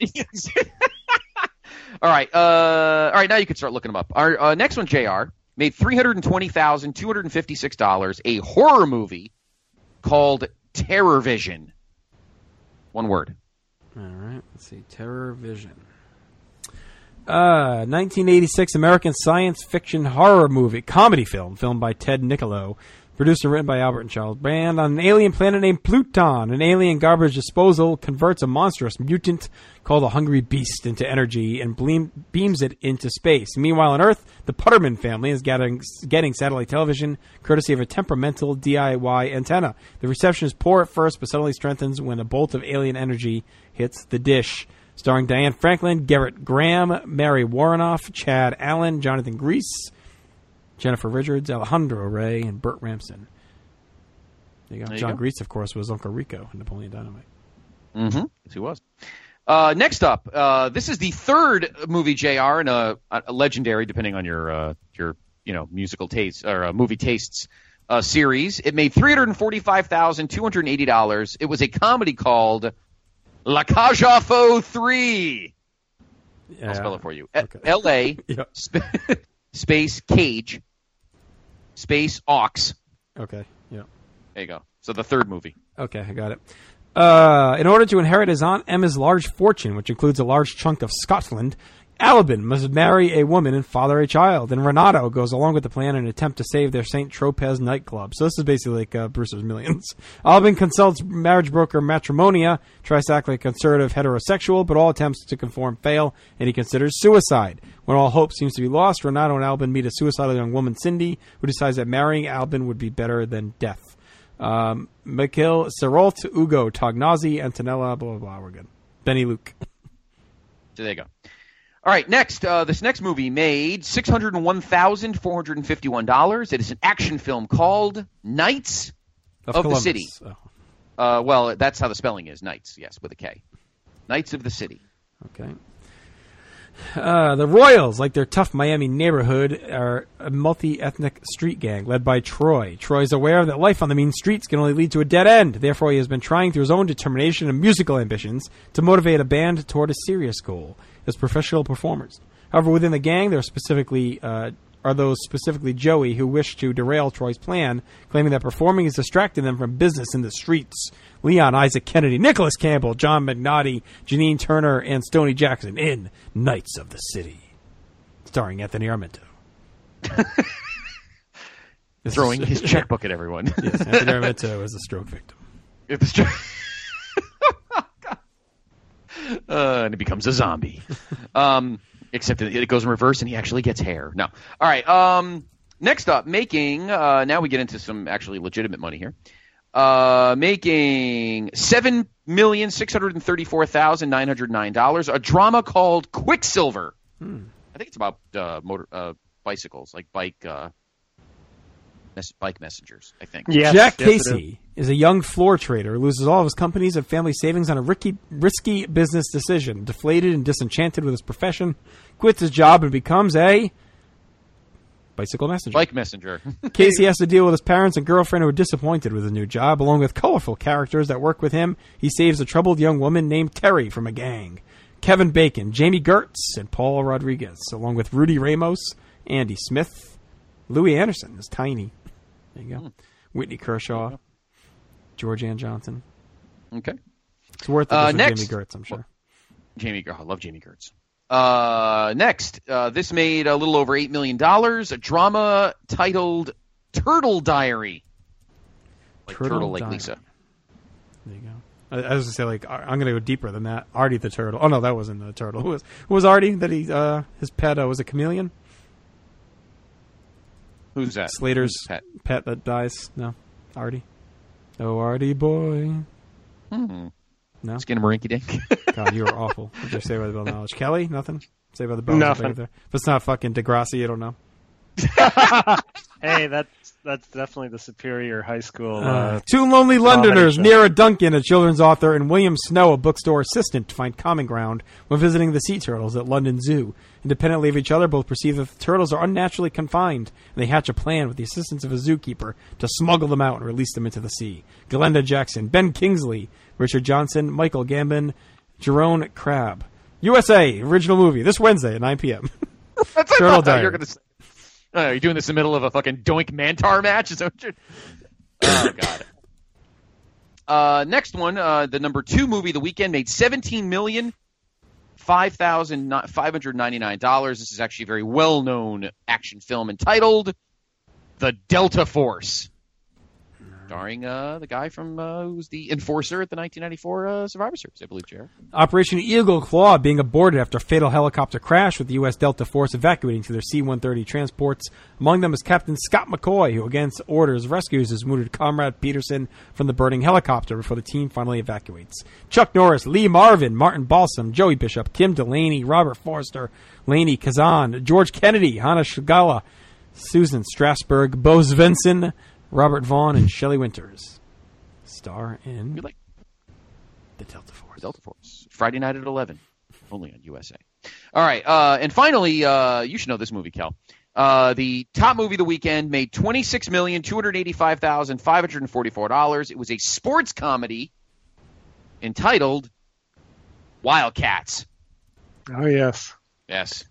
All right. Uh, all right. Now you can start looking them up. Our uh, next one, J R, made three hundred twenty thousand two hundred fifty-six dollars. A horror movie called Terror Vision. One word. All right, let's see. Terror Vision. Uh, nineteen eighty-six American science fiction horror movie, comedy film, filmed by Ted Niccolo, produced and written by Albert and Charles Brand. On an alien planet named Pluton, an alien garbage disposal converts a monstrous mutant called a Hungry Beast into energy and bleam, beams it into space. Meanwhile, on Earth, the Putterman family is getting, getting satellite television courtesy of a temperamental D I Y antenna. The reception is poor at first, but suddenly strengthens when a bolt of alien energy hits the dish. Starring Diane Franklin, Garrett Graham, Mary Warrenoff, Chad Allen, Jonathan Grease, Jennifer Richards, Alejandro Ray, and Burt Ramson. There you go. There you John go. Grease, of course, was Uncle Rico in Napoleon Dynamite. Mm-hmm. Yes, he was. Uh, next up, uh, this is the third movie, J R, and a, a legendary, depending on your uh, your you know musical tastes or uh, movie tastes, uh, series. It made three hundred forty-five thousand two hundred eighty dollars. It was a comedy called La Cage aux Folles three. Yeah. I'll spell it for you. Okay. L A Yep. sp- space cage space ox. Okay, yeah. There you go. So the third movie. Okay, I got it. Uh, in order to inherit his Aunt Emma's large fortune, which includes a large chunk of Scotland, Alban must marry a woman and father a child, and Renato goes along with the plan in an attempt to save their Saint Tropez nightclub. So this is basically like uh, Brewster's Millions. Alban consults marriage broker Matrimonia, tries to act like a conservative heterosexual, but all attempts to conform fail, and he considers suicide. When all hope seems to be lost, Renato and Alban meet a suicidal young woman, Cindy, who decides that marrying Alban would be better than death. Um, Mikhail Seralt, Ugo Tognazzi, Antonella, blah, blah, blah. We're good. Benny Luke. So there you go. All right, next, uh, this next movie made six hundred one thousand four hundred fifty-one dollars. It is an action film called Knights Of, of the Columbus. City. Oh, Uh, well, that's how the spelling is, Knights, yes, with a K. Knights of the City. okay. Uh, the Royals, like their tough Miami neighborhood, are a multi-ethnic street gang led by Troy. Troy is aware that life on the mean streets can only lead to a dead end. Therefore, he has been trying through his own determination and musical ambitions to motivate a band toward a serious goal as professional performers. However, within the gang, there are specifically uh, are those specifically Joey who wish to derail Troy's plan, claiming that performing is distracting them from business in the streets. Leon Isaac Kennedy, Nicholas Campbell, John McNaughty, Janine Turner, and Stoney Jackson in Knights of the City, starring Anthony Armento. Throwing his checkbook at everyone. Yes, Anthony Armento is a stroke victim. If the stro- uh, and he becomes a zombie. Um, except that it goes in reverse and he actually gets hair. No. All right. Um, next up, making, uh, now we get into some actually legitimate money here. Uh, making seven million six hundred thirty-four thousand nine hundred nine dollars. A drama called Quicksilver. Hmm. I think it's about uh, motor uh, bicycles, like bike uh, mes- bike messengers, I think. Yes, Jack yes, Casey is a young floor trader who loses all of his company's and family savings on a risky, risky business decision. Deflated and disenchanted with his profession, quits his job and becomes a bicycle messenger. Bike messenger. Casey has to deal with his parents and girlfriend who are disappointed with his new job, along with colorful characters that work with him. He saves a troubled young woman named Terry from a gang. Kevin Bacon, Jamie Gertz, and Paul Rodriguez, along with Rudy Ramos, Andy Smith, Louis Anderson is Tiny. There you go. Mm. Whitney Kershaw, George Ann Johnson. Okay. It's worth it Uh, for next- Jamie Gertz, I'm sure. Jamie, oh, I love Jamie Gertz. Uh, next, uh, this made a little over eight million dollars. A drama titled Turtle Diary. Like Turtle Turtle, like Diary. Lisa. There you go. I, I was going to say, like, I- I'm going to go deeper than that. Artie the turtle. Oh, no, that wasn't the turtle. Who was, who was Artie? That he, uh, his pet uh, was a chameleon? Who's that? Slater's Who's pet? pet that dies. No, Artie. Oh, Artie boy. Hmm. No. Skin of Marinky Dink. God, you are awful. What'd you say by the bell knowledge? Kelly, nothing. Say by the bell. Nothing. If it's not fucking Degrassi, you don't know. Hey, that's that's definitely the superior high school. Uh, Uh, two lonely Londoners, combination. Nira Duncan, a children's author, and William Snow, a bookstore assistant, to find common ground when visiting the sea turtles at London Zoo. Independently of each other, both perceive that the turtles are unnaturally confined, and they hatch a plan with the assistance of a zookeeper to smuggle them out and release them into the sea. Glenda Jackson, Ben Kingsley, Richard Johnson, Michael Gambon, Jerome Crabb. U S A, original movie, this Wednesday at nine p.m. That's what I Turtle thought Diary. you were going to say. Oh, you're doing this in the middle of a fucking Doink Mantar match? Is that what you're... Oh, God. Uh, next one, uh, the number two movie of the weekend made seventeen million five thousand five hundred ninety-nine dollars. This is actually a very well-known action film entitled The Delta Force, starring uh, the guy from uh, who was the enforcer at the nineteen ninety-four uh, Survivor Series, I believe, Jared. Operation Eagle Claw being aborted after a fatal helicopter crash with the U S Delta Force evacuating to their C one thirty transports. Among them is Captain Scott McCoy, who against orders rescues his wounded comrade Peterson from the burning helicopter before the team finally evacuates. Chuck Norris, Lee Marvin, Martin Balsam, Joey Bishop, Kim Delaney, Robert Forster, Laney Kazan, George Kennedy, Hannah Shigala, Susan Strasberg, Bo Svensson, Robert Vaughn, and Shelley Winters. Star in like The Delta Force. Delta Force. Friday night at eleven. Only on U S A. All right. Uh, and finally, uh, you should know this movie, Kel. Uh, the top movie of the weekend made twenty-six million two hundred eighty-five thousand five hundred forty-four dollars. It was a sports comedy entitled Wildcats. Oh, yes. Yes.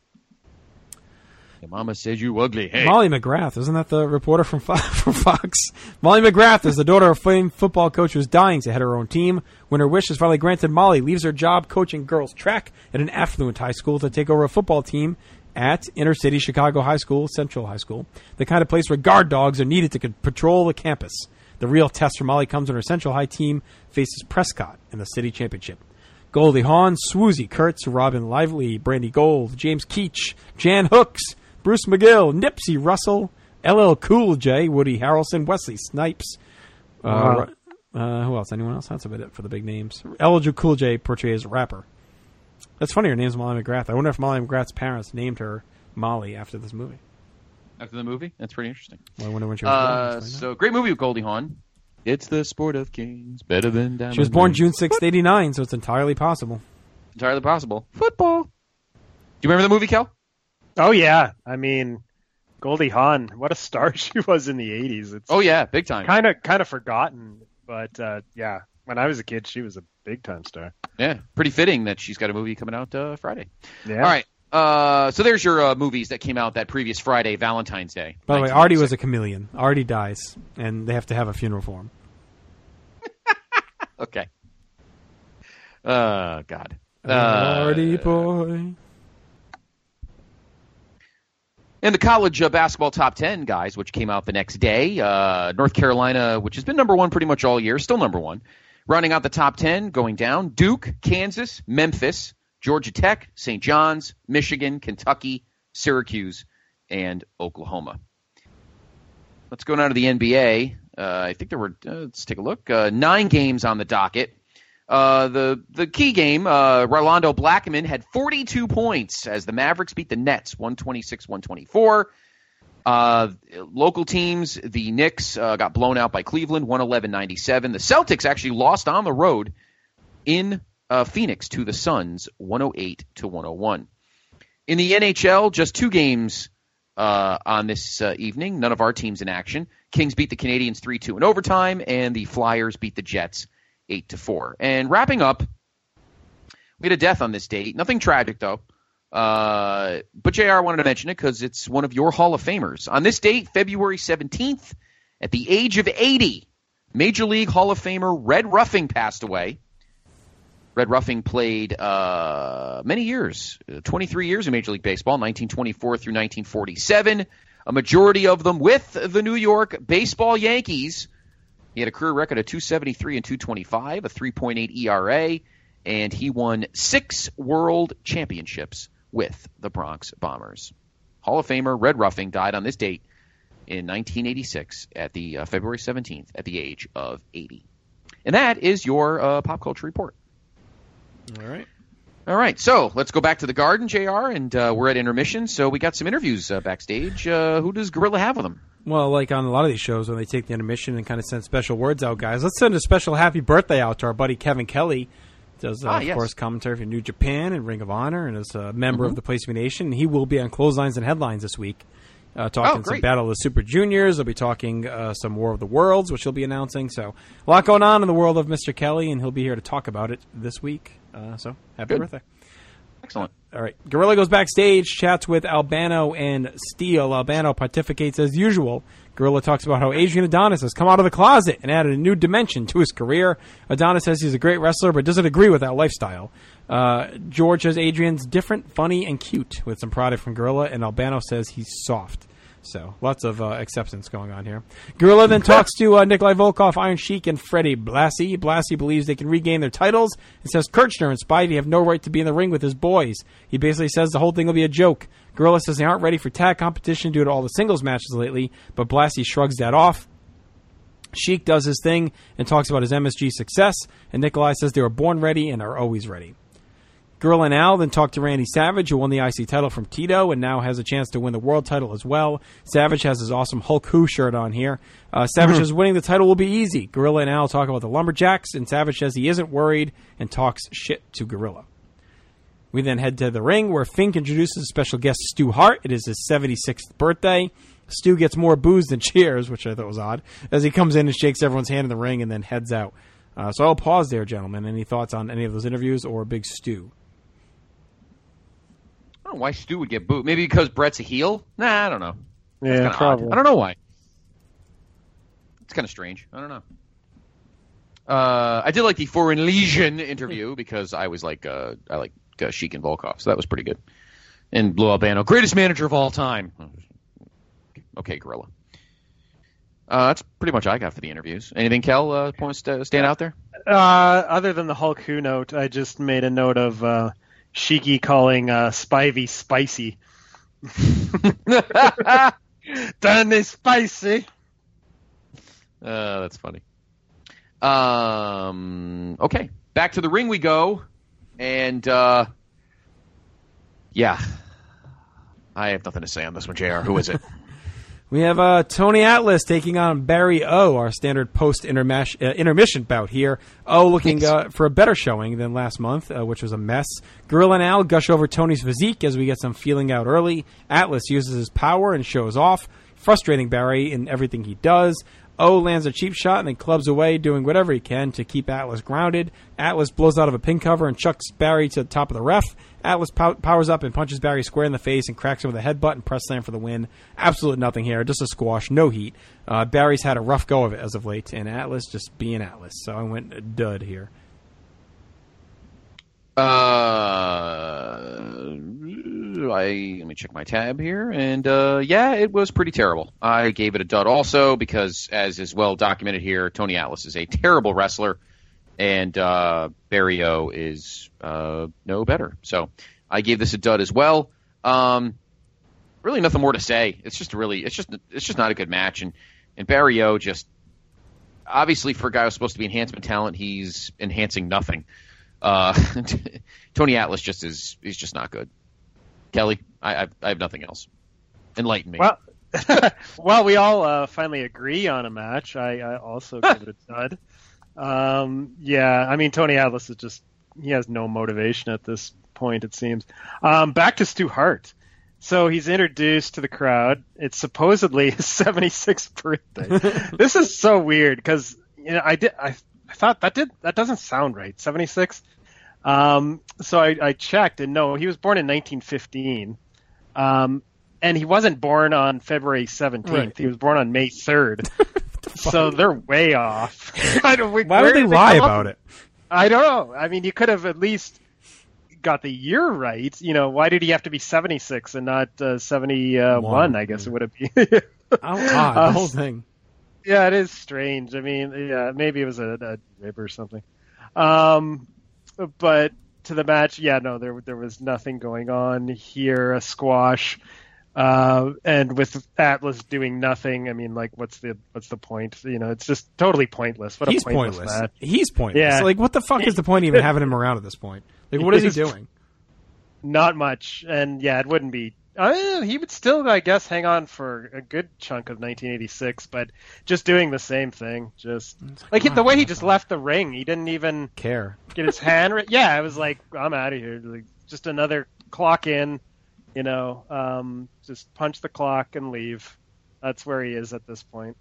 Your mama says you ugly. Hey. Molly McGrath, isn't that the reporter from Fox? from Fox? Molly McGrath is the daughter of famed football coach who's dying to head her own team. When her wish is finally granted, Molly leaves her job coaching girls track at an affluent high school to take over a football team at inner city Chicago High School, Central High School, the kind of place where guard dogs are needed to c- patrol the campus. The real test for Molly comes when her Central High team faces Prescott in the city championship. Goldie Hawn, Swoozie Kurtz, Robin Lively, Brandy Gold, James Keach, Jan Hooks, Bruce McGill, Nipsey Russell, L L Cool J, Woody Harrelson, Wesley Snipes. Uh, Wow. uh, who else? Anyone else? That's about it for the big names. L L Cool J portrays a rapper. That's funny. Her name's Molly McGrath. I wonder if Molly McGrath's parents named her Molly after this movie. After the movie? That's pretty interesting. Well, I wonder when she was born. Uh, Let's find out. so, great movie with Goldie Hawn. It's the sport of kings, better than diamond She was born rings. June sixth, eighty-nine, so it's entirely possible. Entirely possible. Football. Do you remember the movie, Kel? Oh, yeah. I mean, Goldie Hawn, what a star she was in the eighties. It's Oh, yeah, big time. kind of kind of forgotten, but uh, yeah, when I was a kid, she was a big time star. Yeah, pretty fitting that she's got a movie coming out uh, Friday. Yeah. All right. Uh, so there's your uh, movies that came out that previous Friday, Valentine's Day. By the way, Artie was a chameleon. Artie dies, and they have to have a funeral for him. Okay. Oh, God. Uh, Artie boy. And the college uh, basketball top ten, guys, which came out the next day. Uh, North Carolina, which has been number one pretty much all year, still number one. Rounding out the top ten, going down, Duke, Kansas, Memphis, Georgia Tech, Saint John's, Michigan, Kentucky, Syracuse, and Oklahoma. let's go down to the N B A. Uh, I think there were, uh, let's take a look, uh, nine games on the docket. Uh, the the key game, uh, Rolando Blackman had forty-two points as the Mavericks beat the Nets, one twenty-six one twenty-four. Uh, local teams, the Knicks uh, got blown out by Cleveland, one eleven ninety-seven. The Celtics actually lost on the road in uh, Phoenix to the Suns, one oh eight to one oh one. In the N H L, just two games uh, on this uh, evening. None of our teams in action. Kings beat the Canadiens three two in overtime, and the Flyers beat the Jets eight to four. And wrapping up, we had a death on this date. Nothing tragic, though. Uh, but J R wanted to mention it because it's one of your Hall of Famers. On this date, February seventeenth, at the age of eighty, Major League Hall of Famer Red Ruffing passed away. Red Ruffing played uh, many years, twenty-three years in Major League Baseball, nineteen twenty-four through nineteen forty-seven, a majority of them with the New York Baseball Yankees. He had a career record of two seventy-three and two twenty-five, a three point eight E R A, and he won six world championships with the Bronx Bombers. Hall of Famer Red Ruffing died on this date in nineteen eighty-six at the uh, February seventeenth at the age of eighty. And that is your uh, pop culture report. All right. All right, so let's go back to the Garden, J R, and uh, we're at intermission, so we got some interviews uh, backstage. Uh, who does Gorilla have with him? Well, like on a lot of these shows, when they take the intermission and kind of send special words out, guys, let's send a special happy birthday out to our buddy Kevin Kelly. Does, uh, ah, of yes. course, commentary for New Japan and Ring of Honor, and is a member Mm-hmm. of the Place to Be Nation. He will be on Clotheslines and Headlines this week, uh, talking Oh, some great. Battle of the Super Juniors. He'll be talking uh, some War of the Worlds, which he'll be announcing. So a lot going on in the world of Mister Kelly, and he'll be here to talk about it this week. Uh, so happy Good. birthday. Excellent. All right. Gorilla goes backstage, chats with Albano and Steele. Albano pontificates as usual. Gorilla talks about how Adrian Adonis has come out of the closet and added a new dimension to his career. Adonis says he's a great wrestler, but doesn't agree with that lifestyle. Uh, George says Adrian's different, funny, and cute, with some product from Gorilla, and Albano says he's soft. So, lots of uh, acceptance going on here. Gorilla then talks to uh, Nikolai Volkov, Iron Sheik, and Freddie Blassie. Blassie believes they can regain their titles and says Kirchner and Spivey have no right to be in the ring with his boys. He basically says the whole thing will be a joke. Gorilla says they aren't ready for tag competition due to all the singles matches lately, but Blassie shrugs that off. Sheik does his thing and talks about his M S G success, and Nikolai says they were born ready and are always ready. Gorilla and Al then talked to Randy Savage, who won the I C title from Tito and now has a chance to win the world title as well. Savage has his awesome Hulk Who shirt on here. Uh, Savage says winning the title will be easy. Gorilla and Al talk about the Lumberjacks, and Savage says he isn't worried and talks shit to Gorilla. We then head to the ring where Fink introduces special guest Stu Hart. It is his seventy-sixth birthday. Stu gets more booze than cheers, which I thought was odd, as he comes in and shakes everyone's hand in the ring and then heads out. Uh, so I'll pause there, gentlemen. Any thoughts on any of those interviews or Big Stu? I don't know why Stu would get booed. Maybe because Brett's a heel? Nah, I don't know. That's Yeah, kinda probably. odd. I don't know why. It's kind of strange. I don't know. Uh, I did like the Foreign Legion interview because I was like, uh, I like uh, Sheik and Volkov, so that was pretty good. And Blue Albano, greatest manager of all time. Okay, Gorilla. Uh, that's pretty much all I got for the interviews. Anything, Kel, uh, points to stand out there? Uh, other than the Hulk Who note, I just made a note of uh, Sheiky calling uh, Spivey spicy. Done is spicy. Uh, that's funny. Um, okay, back to the ring we go. And, uh, yeah, I have nothing to say on this one, J R. Who is it? We have uh, Tony Atlas taking on Barry O, our standard post-intermission uh, intermission bout here. O looking uh, for a better showing than last month, uh, which was a mess. Gorilla and Al gush over Tony's physique as we get some feeling out early. Atlas uses his power and shows off, frustrating Barry in everything he does. O lands a cheap shot and then clubs away, doing whatever he can to keep Atlas grounded. Atlas blows out of a pin cover and chucks Barry to the top of the ref. Atlas pow- powers up and punches Barry square in the face and cracks him with a headbutt and press slam for the win. Absolute nothing here, just a squash, no heat. Uh, Barry's had a rough go of it as of late, and Atlas just being Atlas. So I went dud here. Uh, I let me check my tab here, and uh, yeah, it was pretty terrible. I gave it a dud also because, as is well documented here, Tony Atlas is a terrible wrestler, and uh, Barry O is uh, no better. So I gave this a dud as well. Um, really, nothing more to say. It's just really, it's just, it's just not a good match, and And Barrio just, obviously for a guy who's supposed to be enhancement talent, he's enhancing nothing. Uh, Tony Atlas just is, he's just not good. Kelly, I, I, I have nothing else. Enlighten me. Well, well, we all uh, finally agree on a match. I, I also give it a dud. Um, yeah, I mean, Tony Atlas is just, he has no motivation at this point, it seems. Um, back to Stu Hart. So he's introduced to the crowd. It's supposedly his seventy-sixth birthday. This is so weird because, you know, I did, I, I thought that did, that doesn't sound right. seventy-six. Um, so I, I checked and no, he was born in nineteen fifteen. Um, and he wasn't born on February seventeenth. Right. He was born on May third. So they're way off. I don't, Why would they lie about it? I don't know. I mean, you could have at least got the year right. You know, why did he have to be seventy-six and not uh, seventy-one? One. I guess it would have been. How odd, the whole thing. Yeah, it is strange. I mean, yeah, maybe it was a, a rib or something. Um, but to the match, yeah, no, there there was nothing going on here. A squash. Uh, and with Atlas doing nothing, I mean, like, what's the what's the point? You know, it's just totally pointless. What He's a pointless, pointless. match. He's pointless. Yeah. Like, what the fuck is the point of even having him around at this point? Like, what is he doing? Not much. And yeah, it wouldn't be. Uh, he would still, I guess, hang on for a good chunk of nineteen eighty-six, but just doing the same thing. Just like, like the way he just left the ring, he didn't even care. Get his hand. Ra- yeah, it was like, I'm out of here. Like, just another clock in. You know, um, just punch the clock and leave. That's where he is at this point.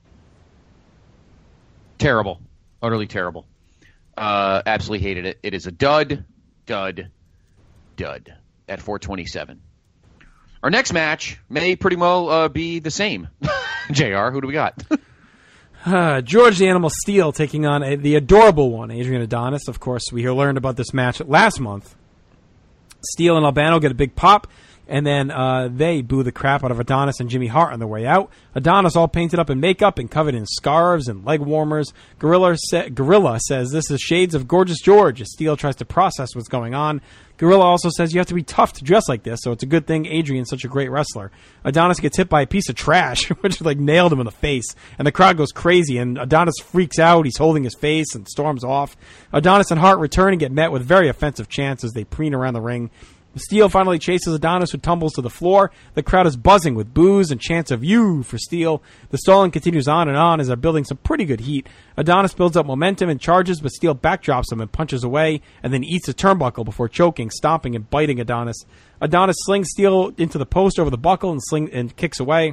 Terrible. Utterly terrible. Uh, absolutely hated it. It is a dud, dud, dud at four twenty-seven. Our next match may pretty well uh, be the same. J R, who do we got? uh, George the Animal Steele taking on a, the adorable one, Adrian Adonis. Of course, we learned about this match last month. Steele and Albano get a big pop. And then uh, they boo the crap out of Adonis and Jimmy Hart on their way out. Adonis all painted up in makeup and covered in scarves and leg warmers. Gorilla, sa- Gorilla says this is shades of Gorgeous George as Steele tries to process what's going on. Gorilla also says you have to be tough to dress like this, so it's a good thing Adrian's such a great wrestler. Adonis gets hit by a piece of trash, which like nailed him in the face, and the crowd goes crazy, and Adonis freaks out. He's holding his face and storms off. Adonis and Hart return and get met with very offensive chants as they preen around the ring. Steele finally chases Adonis, who tumbles to the floor. The crowd is buzzing with boos and chants of "you" for Steele. The stalling continues on and on as they're building some pretty good heat. Adonis builds up momentum and charges, but Steele backdrops him and punches away, and then eats a turnbuckle before choking, stomping, and biting Adonis. Adonis slings Steele into the post over the buckle and sling and kicks away.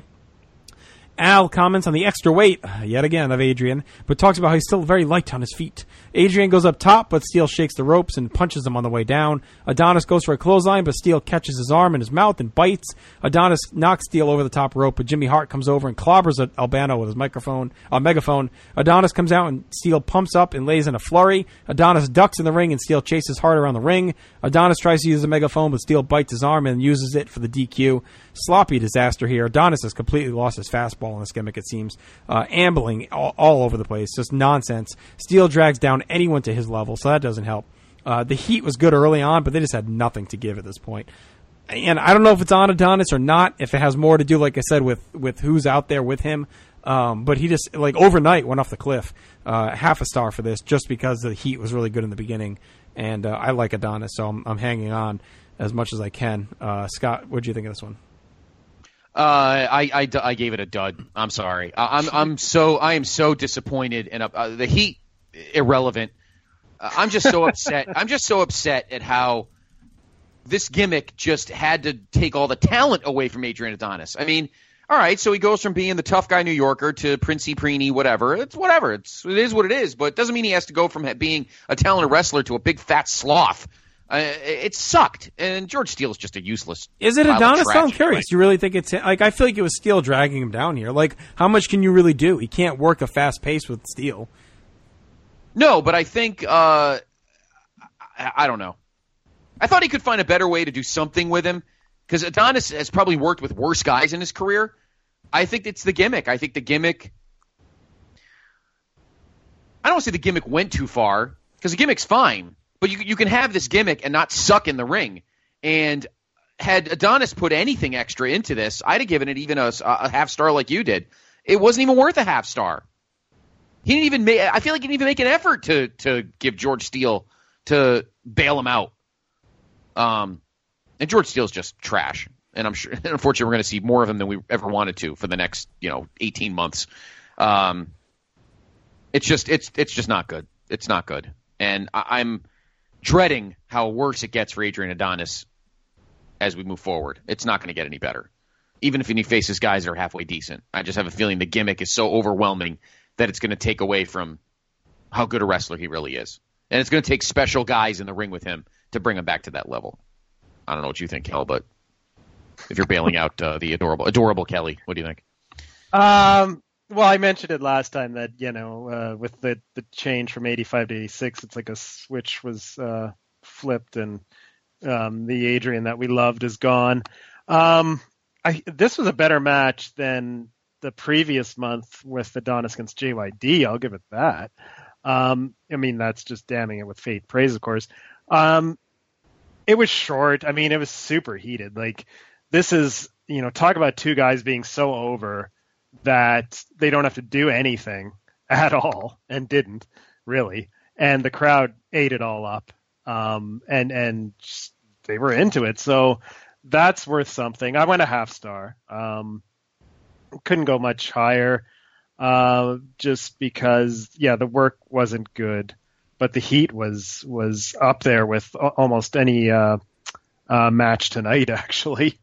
Al comments on the extra weight, yet again, of Adrian, but talks about how he's still very light on his feet. Adrian goes up top, but Steele shakes the ropes and punches him on the way down. Adonis goes for a clothesline, but Steele catches his arm in his mouth and bites. Adonis knocks Steele over the top rope, but Jimmy Hart comes over and clobbers at Albano with his microphone, uh, megaphone. Adonis comes out and Steele pumps up and lays in a flurry. Adonis ducks in the ring and Steele chases Hart around the ring. Adonis tries to use the megaphone, but Steele bites his arm and uses it for the D Q. Sloppy disaster here. Adonis has completely lost his fastball in this gimmick, it seems. Uh, ambling all, all over the place. Just nonsense. Steele drags down anyone to his level, so that doesn't help. Uh, the heat was good early on, but they just had nothing to give at this point. And I don't know if it's on Adonis or not, if it has more to do, like I said, with, with who's out there with him. Um, but he just, like, overnight went off the cliff. Uh, half a star for this, just because the heat was really good in the beginning. And uh, I like Adonis, so I'm, I'm hanging on as much as I can. Uh, Scott, what did you think of this one? Uh, I, I, I gave it a dud. I'm sorry. I, I'm I'm so I am so disappointed, and uh, the heat irrelevant. Uh, I'm just so upset. I'm just so upset at how this gimmick just had to take all the talent away from Adrian Adonis. I mean, all right, so he goes from being the tough guy New Yorker to Princey Preeny, whatever. It's whatever. It's it is what it is. But it doesn't mean he has to go from being a talented wrestler to a big fat sloth. Uh, it sucked, and George Steele is just a useless. Is it Adonis? I'm curious. You really think it's like I feel like it was Steele dragging him down here? Like, how much can you really do? He can't work a fast pace with Steele. No, but I think uh, I, I don't know. I thought he could find a better way to do something with him because Adonis has probably worked with worse guys in his career. I think it's the gimmick. I think the gimmick. I don't want to say the gimmick went too far because the gimmick's fine. But you you can have this gimmick and not suck in the ring. And had Adonis put anything extra into this, I'd have given it even a, a half star like you did. it wasn't even worth a half star. He didn't even make. I feel like he didn't even make an effort to to give George Steele to bail him out. Um, and George Steele's just trash. And I'm sure, unfortunately, we're going to see more of him than we ever wanted to for the next, you know, eighteen months. Um, it's just, it's, it's just not good. It's not good. And I, I'm dreading how worse it gets for Adrian Adonis as we move forward. It's not going to get any better. Even if he faces guys that are halfway decent. I just have a feeling the gimmick is so overwhelming that it's going to take away from how good a wrestler he really is. And it's going to take special guys in the ring with him to bring him back to that level. I don't know what you think, Kel, but if you're bailing out uh, the adorable, adorable Kelly, what do you think? Um, well, I mentioned it last time that, you know, uh, with the, the change from eighty-five to eighty-six, it's like a switch was uh, flipped, and um, the Adrian that we loved is gone. Um, I, this was a better match than the previous month with Adonis against J Y D. I'll give it that. Um, I mean, that's just damning it with faint praise, of course. Um, it was short. I mean, it was super heated. Like, this is, you know, talk about two guys being so over that they don't have to do anything at all, and didn't really. And the crowd ate it all up. Um, and, and just, they were into it. So that's worth something. I went a half star. Um, couldn't go much higher, uh, just because, yeah, the work wasn't good, but the heat was, was up there with almost any, uh, uh, match tonight, actually.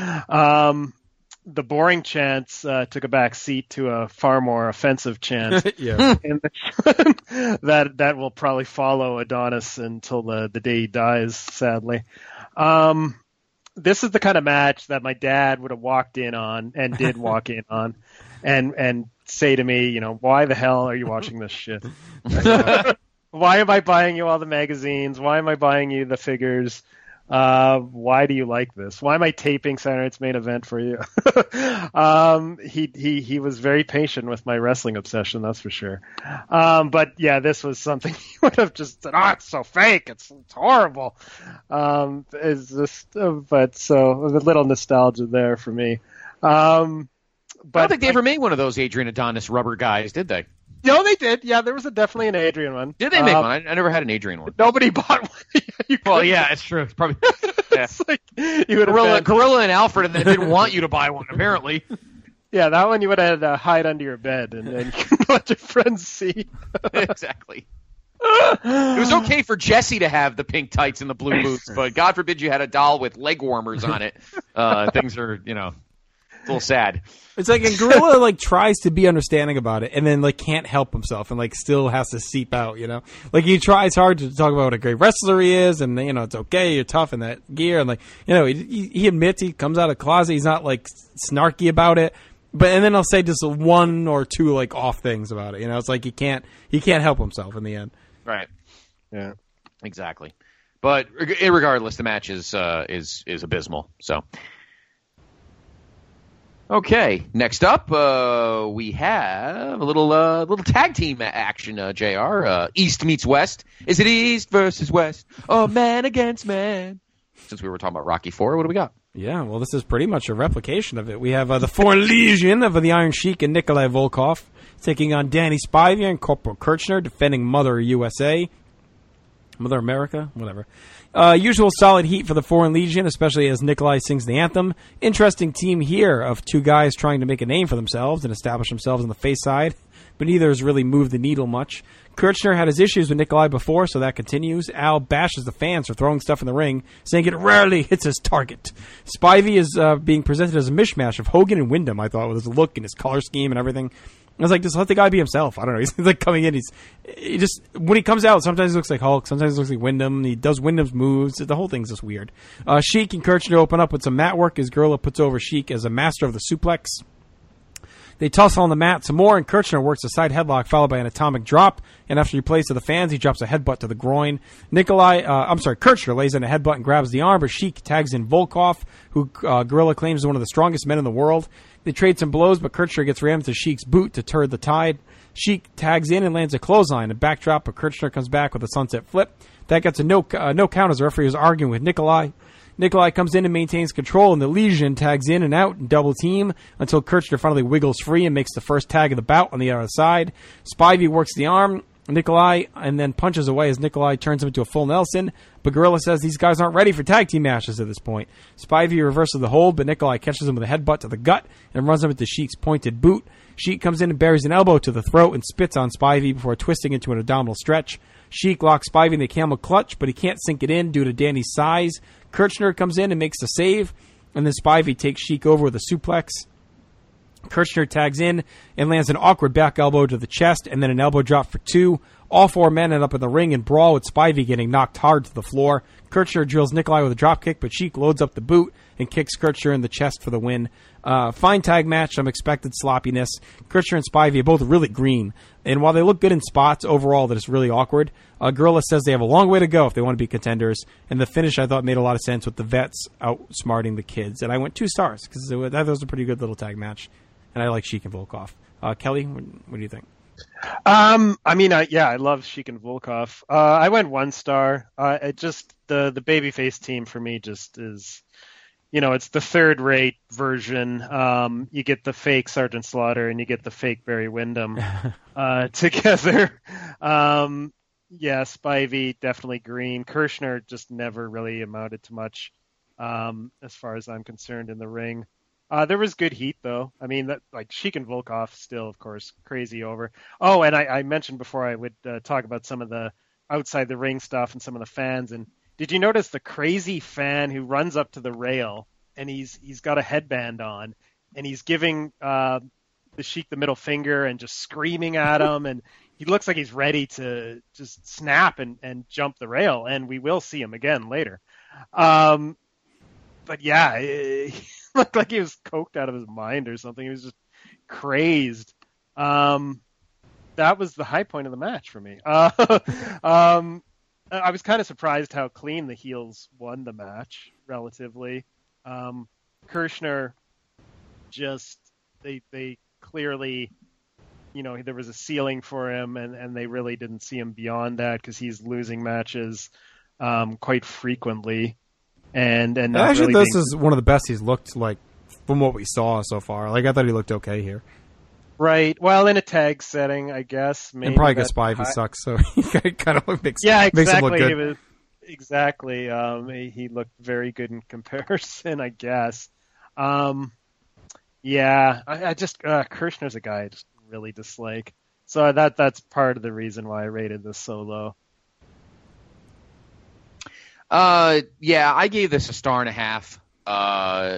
Um, the boring chants uh, took a back seat to a far more offensive chant. Yeah. In the, that that will probably follow Adonis until the, the day he dies, sadly. Um, this is the kind of match that my dad would have walked in on, and did walk in on, and and say to me, you know, why the hell are you watching this shit? Why am I buying you all the magazines? Why am I buying you the figures? Uh, why do you like this? Why am I taping Saturday Night's Main Event for you? um, he, he, he was very patient with my wrestling obsession, that's for sure. Um, but yeah, this was something he would have just said, oh, it's so fake. It's, it's horrible. Um, it's just, uh, but so a little nostalgia there for me. Um, but I don't think they ever made one of those Adrian Adonis rubber guys, did they? No, they did. Yeah, there was a, definitely an Adrian one. Did they make um, one? I, I never had an Adrian one. Nobody bought one. You well, yeah, it's true. It's probably yeah. It's like, you would Gorilla, been... Gorilla and Alfred, and they didn't want you to buy one, apparently. Yeah, that one you would have had to hide under your bed and then let your friends see. Exactly. It was okay for Jesse to have the pink tights and the blue boots, but God forbid you had a doll with leg warmers on it. Uh, things are, you know, a little sad. It's like a gorilla like tries to be understanding about it, and then like can't help himself, and like still has to seep out. You know, like he tries hard to talk about what a great wrestler he is, and you know it's okay, you're tough in that gear, and like you know he, he admits he comes out of the closet, he's not like snarky about it, but and then he'll say just one or two like off things about it. You know, it's like he can't he can't help himself in the end. Right. Yeah. Exactly. But regardless, the match is uh, is is abysmal. So. Okay, next up, uh, we have a little uh, little tag team action, uh, J R. Uh, East meets West. Is it East versus West? Oh, man against man. Since we were talking about Rocky four, what do we got? Yeah, well, this is pretty much a replication of it. We have uh, the Foreign Legion of the Iron Sheik and Nikolai Volkov taking on Danny Spivey and Corporal Kirchner, defending Mother U S A. Mother America? Whatever. Uh, usual solid heat for the Foreign Legion, especially as Nikolai sings the anthem. Interesting team here of two guys trying to make a name for themselves and establish themselves on the face side, but neither has really moved the needle much. Kirchner had his issues with Nikolai before, so that continues. Al bashes the fans for throwing stuff in the ring, saying it rarely hits his target. Spivey is uh, being presented as a mishmash of Hogan and Wyndham, I thought, with his look and his color scheme and everything. I was like, just let the guy be himself. I don't know. He's like coming in. He's he just when he comes out, sometimes he looks like Hulk, sometimes he looks like Wyndham. He does Wyndham's moves. The whole thing's just weird. Uh, Sheik and Kirchner open up with some mat work as Gorilla puts over Sheik as a master of the suplex. They tussle on the mat some more, and Kirchner works a side headlock followed by an atomic drop. And after he plays to the fans, he drops a headbutt to the groin. Nikolai, uh, I'm sorry, Kirchner lays in a headbutt and grabs the arm, but Sheik tags in Volkov, who uh, Gorilla claims is one of the strongest men in the world. They trade some blows, but Kirchner gets rammed to Sheik's boot to turn the tide. Sheik tags in and lands a clothesline, a backdrop, but Kirchner comes back with a sunset flip. That gets a no uh, no count as the referee is arguing with Nikolai. Nikolai comes in and maintains control, and the Legion tags in and out and double team until Kirchner finally wiggles free and makes the first tag of the bout on the other side. Spivey works the arm, Nikolai, and then punches away as Nikolai turns him into a full Nelson. But Gorilla says these guys aren't ready for tag team matches at this point. Spivey reverses the hold, but Nikolai catches him with a headbutt to the gut and runs him into Sheik's pointed boot. Sheik comes in and buries an elbow to the throat and spits on Spivey before twisting into an abdominal stretch. Sheik locks Spivey in the camel clutch, but he can't sink it in due to Danny's size. Kirchner comes in and makes the save, and then Spivey takes Sheik over with a suplex. Kirchner tags in and lands an awkward back elbow to the chest and then an elbow drop for two. All four men end up in the ring and brawl with Spivey getting knocked hard to the floor. Kirchner drills Nikolai with a dropkick, but Sheik loads up the boot and kicks Kirchner in the chest for the win. Uh, fine tag match, some expected sloppiness. Kirchner and Spivey are both really green, and while they look good in spots, overall that is really awkward. Uh, Gorilla says they have a long way to go if they want to be contenders, and the finish I thought made a lot of sense with the vets outsmarting the kids. And I went two stars because that was a pretty good little tag match, and I like Sheik and Volkov. Uh, Kelly, what, what do you think? Um, I mean, I, yeah, I love Sheik and Volkov. Uh, I went one star. Uh, it just the the babyface team for me just is, you know, it's the third rate version. Um, you get the fake Sergeant Slaughter and you get the fake Barry Windham uh, together. Um, yeah, Spivey definitely green. Kirchner just never really amounted to much, um, as far as I'm concerned in the ring. Uh, there was good heat, though. I mean, that like Sheik and Volkov still, of course, crazy over. Oh, and I, I mentioned before I would uh, talk about some of the outside the ring stuff and some of the fans. And did you notice the crazy fan who runs up to the rail and he's he's got a headband on and he's giving uh, the Sheik the middle finger and just screaming at him, and he looks like he's ready to just snap and, and jump the rail, and we will see him again later. Um, but yeah. It, looked like he was coked out of his mind or something. He was just crazed. Um, that was the high point of the match for me. Uh, um, I was kind of surprised how clean the heels won the match, relatively. Um, Kirchner just, they they clearly, you know, there was a ceiling for him, and, and they really didn't see him beyond that because he's losing matches um, quite frequently. And and not actually, really this being... is one of the best he's looked like from what we saw so far. Like I thought he looked okay here. Right. Well, in a tag setting, I guess. Maybe and probably because Spivey high... sucks, so he kind of makes yeah, exactly. makes him look good. He was, exactly. Um, he, he looked very good in comparison, I guess. Um, yeah, I, I just uh, Kirchner's a guy I just really dislike. So that that's part of the reason why I rated this so low. Uh, yeah, I gave this a star and a half. Uh,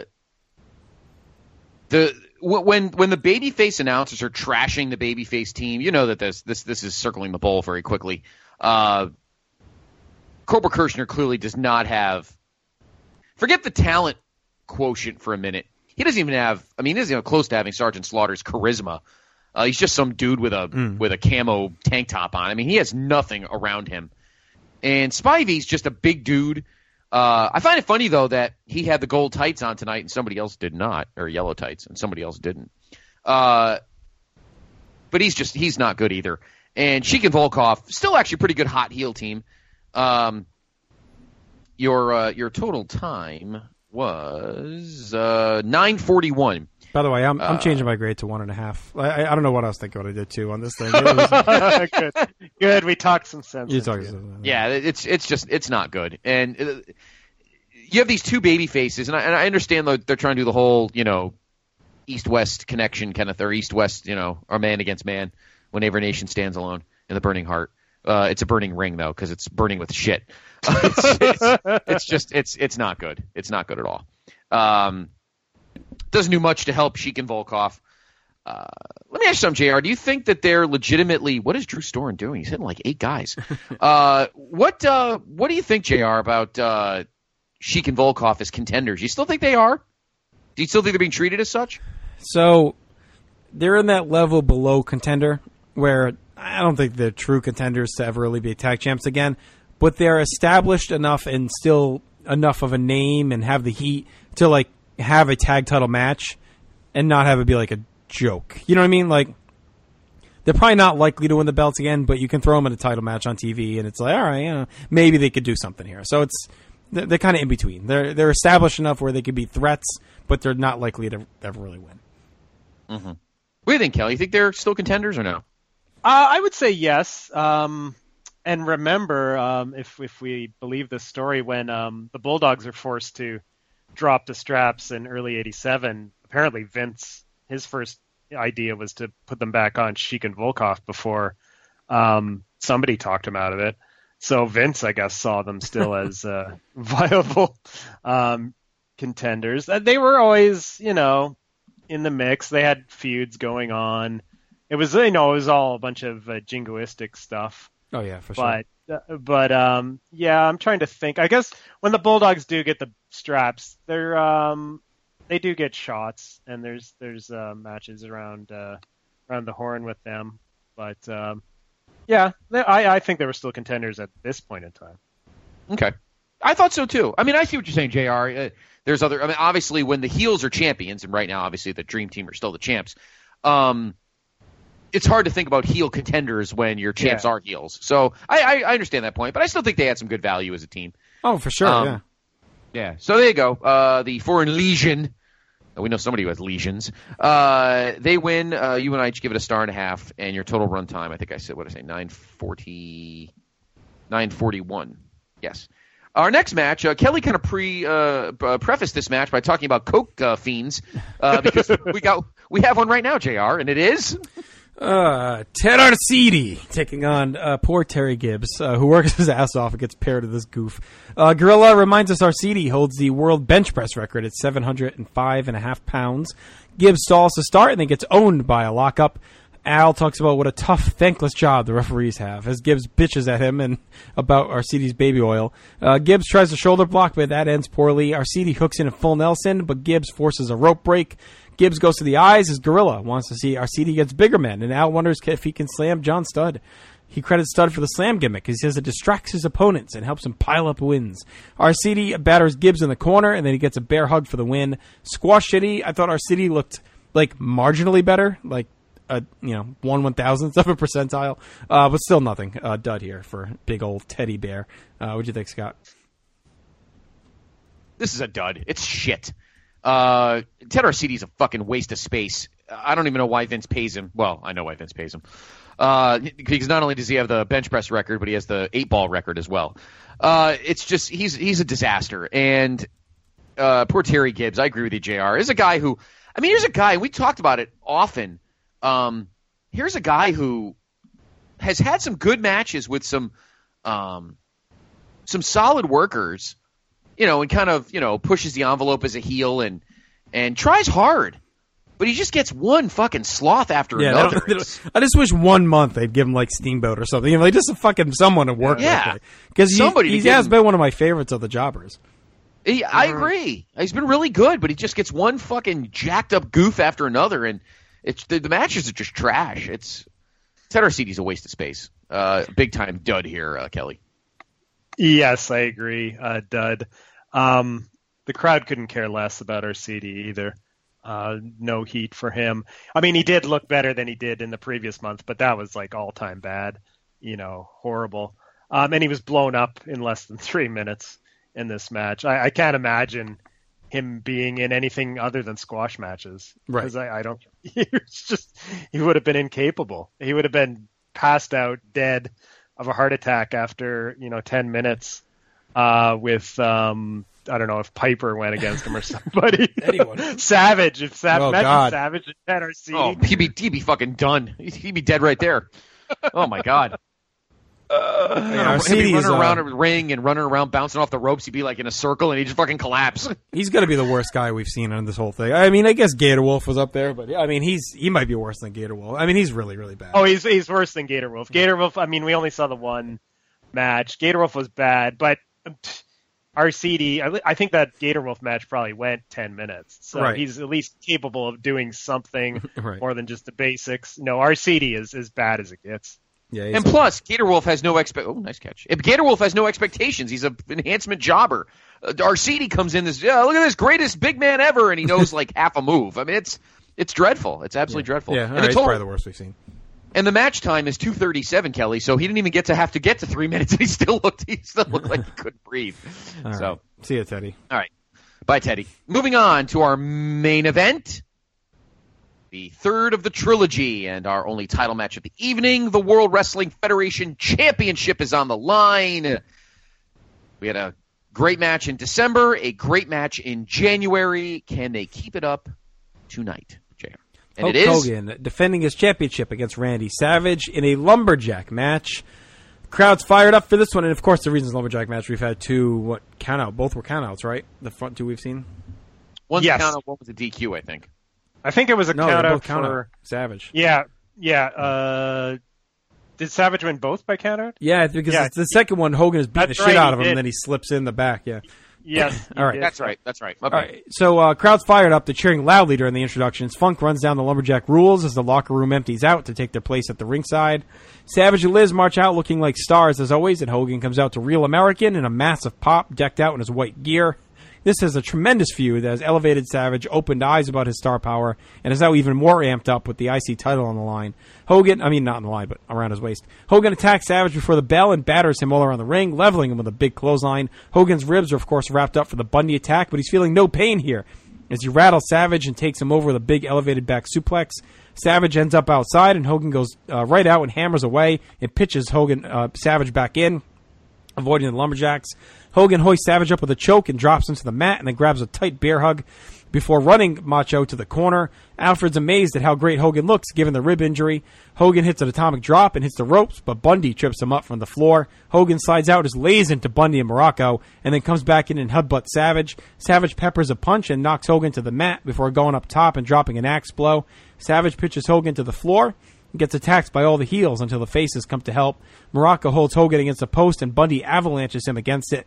the when when the babyface announcers are trashing the babyface team, you know that this this this is circling the bowl very quickly. Uh, Cobra Kirchner clearly does not have. Forget the talent quotient for a minute. He doesn't even have. I mean, he isn't even close to having Sergeant Slaughter's charisma. Uh, he's just some dude with a mm. with a camo tank top on. I mean, he has nothing around him. And Spivey's just a big dude. Uh, I find it funny, though, that he had the gold tights on tonight and somebody else did not, or yellow tights, and somebody else didn't. Uh, but he's just, he's not good either. And Sheik and Volkov, still actually a pretty good hot heel team. Um, your uh, your total time was uh, nine forty-one. By the way, I'm I'm uh, changing my grade to one and a half. I, I don't know what I was thinking what I did too on this thing. Was... good, good. We talked some sense. You talked some yeah, it's it's just it's not good. And uh, you have these two baby faces, and I, and I understand that they're trying to do the whole you know east-west connection kind of, or east-west you know, or man against man when every nation stands alone in the burning heart. Uh, it's a burning ring though, because it's burning with shit. it's, it's, it's just it's it's not good. It's not good at all. Um, Doesn't do much to help Sheik and Volkov. Uh, let me ask you something, J R. Do you think that they're legitimately – what is Drew Storen doing? He's hitting like eight guys. uh, what uh, What do you think, J R, about uh, Sheik and Volkov as contenders? You still think they are? Do you still think they're being treated as such? So they're in that level below contender where I don't think they're true contenders to ever really be tag champs again, but they're established enough and still enough of a name and have the heat to like – have a tag title match and not have it be like a joke. You know what I mean? Like, they're probably not likely to win the belts again, but you can throw them in a title match on T V and it's like, all right, you know, maybe they could do something here. So it's, they're, they're kind of in between. They're they're established enough where they could be threats, but they're not likely to ever really win. Mm-hmm. What do you think, Kelly? You think they're still contenders or no? Uh, I would say yes. Um, and remember, um, if if we believe this story, when um, the Bulldogs are forced to drop the straps in early eighty-seven, apparently Vince, his first idea was to put them back on Sheik and Volkov before um, somebody talked him out of it. So Vince, I guess, saw them still as uh, viable um, contenders. They were always, you know, in the mix. They had feuds going on. It was, you know, it was all a bunch of uh, jingoistic stuff. Oh yeah, for but, sure. Uh, but um, yeah, I'm trying to think. I guess when the Bulldogs do get the straps, they're um, they do get shots, and there's there's uh, matches around uh, around the horn with them. But um, yeah, they, I I think they were still contenders at this point in time. Okay, I thought so too. I mean, I see what you're saying, J R. Uh, there's other. I mean, obviously, when the heels are champions, and right now, obviously, the Dream Team are still the champs. Um, it's hard to think about heel contenders when your champs Yeah. are heels. So I, I, I understand that point, but I still think they had some good value as a team. Oh, for sure, Um, yeah. Yeah. So there you go. Uh, the Foreign Legion. We know somebody who has legions. Uh, they win. Uh, you and I each give it a star and a half, and your total run time, I think I said, what did I say, nine forty, nine forty-one. Yes. Our next match, uh, Kelly kind of pre uh, uh, prefaced this match by talking about Coke uh, fiends uh, because we got we have one right now, J R, and it is Uh, Ted Arcidi taking on uh, poor Terry Gibbs, uh, who works his ass off and gets paired to this goof. Uh, Gorilla reminds us Arcidi holds the world bench press record at seven hundred five and a half pounds. Gibbs stalls to start and then gets owned by a lockup. Al talks about what a tough, thankless job the referees have as Gibbs bitches at him and about Arcidi's baby oil. Uh, Gibbs tries a shoulder block, but that ends poorly. Arcidi hooks in a full Nelson, but Gibbs forces a rope break. Gibbs goes to the eyes as Gorilla wants to see Arcidi gets bigger men, and Al wonders if he can slam John Studd. He credits Studd for the slam gimmick. He says it distracts his opponents and helps him pile up wins. Arcidi batters Gibbs in the corner, and then he gets a bear hug for the win. Squash City, I thought Arcidi looked like marginally better, like a you know one one thousandth of a percentile, uh, but still nothing. Uh, dud here for big old teddy bear. Uh, what'd you think, Scott? this is a dud. It's shit. Uh, Ted Arcidi's a fucking waste of space. I don't even know why Vince pays him. Well, I know why Vince pays him. Uh, because not only does he have the bench press record, but he has the eight ball record as well. Uh, it's just he's he's a disaster. And uh, poor Terry Gibbs, I agree with you, J R, is a guy who, I mean, here's a guy, we talked about it often. Um, here's a guy who has had some good matches with some um, some solid workers, you know, and kind of, you know, pushes the envelope as a heel and and tries hard. But he just gets one fucking sloth after yeah, another. They don't, they don't, I just wish one month they'd give him like Steamboat or something. You know, like just a fucking someone to work yeah. with. Because he, Somebody to he give has him- been one of my favorites of the jobbers. He, I agree. He's been really good, but he just gets one fucking jacked up goof after another, and it's the, the matches are just trash. It's Ted Arcidi's a waste of space. Uh, big time dud here, uh, Kelly. Yes, I agree. Uh, dud. Um, the crowd couldn't care less about Arcidi either. Uh, no heat for him. I mean, he did look better than he did in the previous month, but that was like all time bad. You know, horrible. Um, and he was blown up in less than three minutes in this match. I, I can't imagine him being in anything other than squash matches. Right. Because I, I don't. He was just. He would have been incapable. He would have been passed out, dead of a heart attack after you know ten minutes. Uh, with um, I don't know if Piper went against him or somebody. Anyone. Savage. If Sav- Oh, imagine God. Savage and Ted Arcidi. Oh, he'd be he'd be fucking done. He'd, he'd be dead right there. Oh my god. Yeah, he'd be Arcidi's, running around uh, a ring and running around, bouncing off the ropes. He'd be like in a circle, and he'd just fucking collapse. He's going to be the worst guy we've seen in this whole thing. I mean, I guess Gator Wolf was up there, but I mean, he's he might be worse than Gator Wolf. I mean, he's really, really bad. Oh, he's he's worse than Gator Wolf. Gator Wolf. I mean, we only saw the one match. Gator Wolf was bad, but um, pff, Arcidi. I, I think that Gator Wolf match probably went ten minutes, so Right. he's at least capable of doing something Right. more than just the basics. No, Arcidi is as bad as it gets. Yeah, And plus, Gator Wolf has no expect. Oh, nice catch. If Gator Wolf has no expectations. He's an enhancement jobber. Uh, Arcidi comes in this. Yeah, look at this greatest big man ever, and he knows like half a move. I mean, it's it's dreadful. It's absolutely dreadful. Yeah, all And right, the he's total- probably the worst we've seen. And the match time is two thirty-seven, Kelly, so he didn't even get to have to get to three minutes, and he still looked he still looked like he couldn't breathe. All so right. See you, Teddy. All right. Bye, Teddy. Moving on to our main event, the third of the trilogy, and our only title match of the evening. The World Wrestling Federation Championship is on the line. We had a great match in December, a great match in January. Can they keep it up tonight, J R? And Hulk it is Hogan defending his championship against Randy Savage in a lumberjack match. Crowd's fired up for this one, and of course, the reasons lumberjack match. We've had two what count out, both were countouts, right? The front two we've seen. One's Yes. a count out, one was a D Q, I think. I think it was a No, count they're out both count for out. Savage. Yeah, yeah. Uh, did Savage win both by count out? Yeah, because Yeah. it's the second one, Hogan is beating That's the shit right, out he of him, did. and then he slips in the back. Yeah. Yes. All right. That's right. That's right. Okay. All right. So uh, crowd's fired up. They're cheering loudly during the introductions. Funk runs down the lumberjack rules as the locker room empties out to take their place at the ringside. Savage and Liz march out looking like stars as always, and Hogan comes out to Real American in a massive pop, decked out in his white gear. This is a tremendous feud that has elevated Savage, opened eyes about his star power, and is now even more amped up with the I C title on the line. Hogan, I mean not on the line, but around his waist. Hogan attacks Savage before the bell and batters him all around the ring, leveling him with a big clothesline. Hogan's ribs are of course wrapped up for the Bundy attack, but he's feeling no pain here as he rattles Savage and takes him over with a big elevated back suplex. Savage ends up outside, and Hogan goes uh, right out and hammers away and pitches Hogan uh, Savage back in, avoiding the lumberjacks. Hogan hoists Savage up with a choke and drops him to the mat and then grabs a tight bear hug before running Macho to the corner. Alfred's amazed at how great Hogan looks given the rib injury. Hogan hits an atomic drop and hits the ropes, but Bundy trips him up from the floor. Hogan slides out, is lays into Bundy and Morocco, and then comes back in and headbutts Savage. Savage peppers a punch and knocks Hogan to the mat before going up top and dropping an axe blow. Savage pitches Hogan to the floor and gets attacked by all the heels until the faces come to help. Morocco holds Hogan against a post and Bundy avalanches him against it.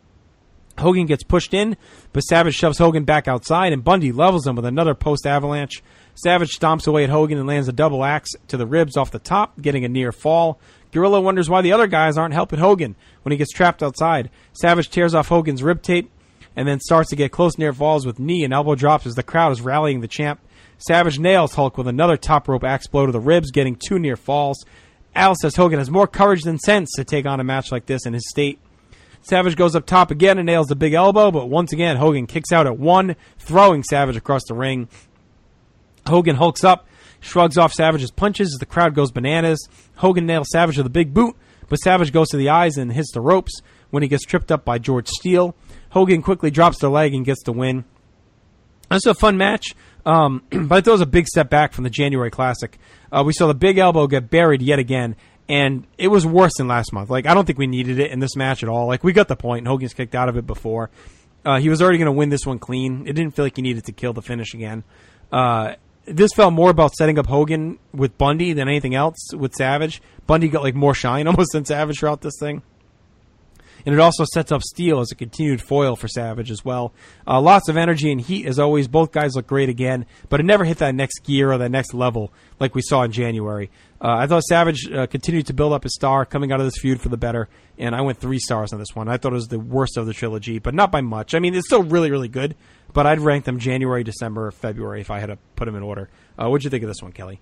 Hogan gets pushed in, but Savage shoves Hogan back outside, and Bundy levels him with another post avalanche. Savage stomps away at Hogan and lands a double axe to the ribs off the top, getting a near fall. Gorilla wonders why the other guys aren't helping Hogan when he gets trapped outside. Savage tears off Hogan's rib tape and then starts to get close near falls with knee and elbow drops as the crowd is rallying the champ. Savage nails Hulk with another top rope axe blow to the ribs, getting two near falls. Al says Hogan has more courage than sense to take on a match like this in his state. Savage goes up top again and nails the big elbow, but once again, Hogan kicks out at one, throwing Savage across the ring. Hogan hulks up, shrugs off Savage's punches as the crowd goes bananas. Hogan nails Savage with a big boot, but Savage goes to the eyes and hits the ropes when he gets tripped up by George Steele. Hogan quickly drops the leg and gets the win. That's a fun match, um, but it was a big step back from the January Classic. Uh, we saw the big elbow get buried yet again, and it was worse than last month. Like, I don't think we needed it in this match at all. Like, we got the point, and Hogan's kicked out of it before. Uh, he was already going to win this one clean. It didn't feel like he needed to kill the finish again. Uh, this felt more about setting up Hogan with Bundy than anything else with Savage. Bundy got, like, more shine almost than Savage throughout this thing. And it also sets up Steele as a continued foil for Savage as well. Uh, lots of energy and heat as always. Both guys look great again, but it never hit that next gear or that next level like we saw in January. Uh, I thought Savage uh, continued to build up his star coming out of this feud for the better, and I went three stars on this one. I thought it was the worst of the trilogy, but not by much. I mean, it's still really, really good, but I'd rank them January, December, February if I had to put them in order. Uh, what'd you think of this one, Kelly?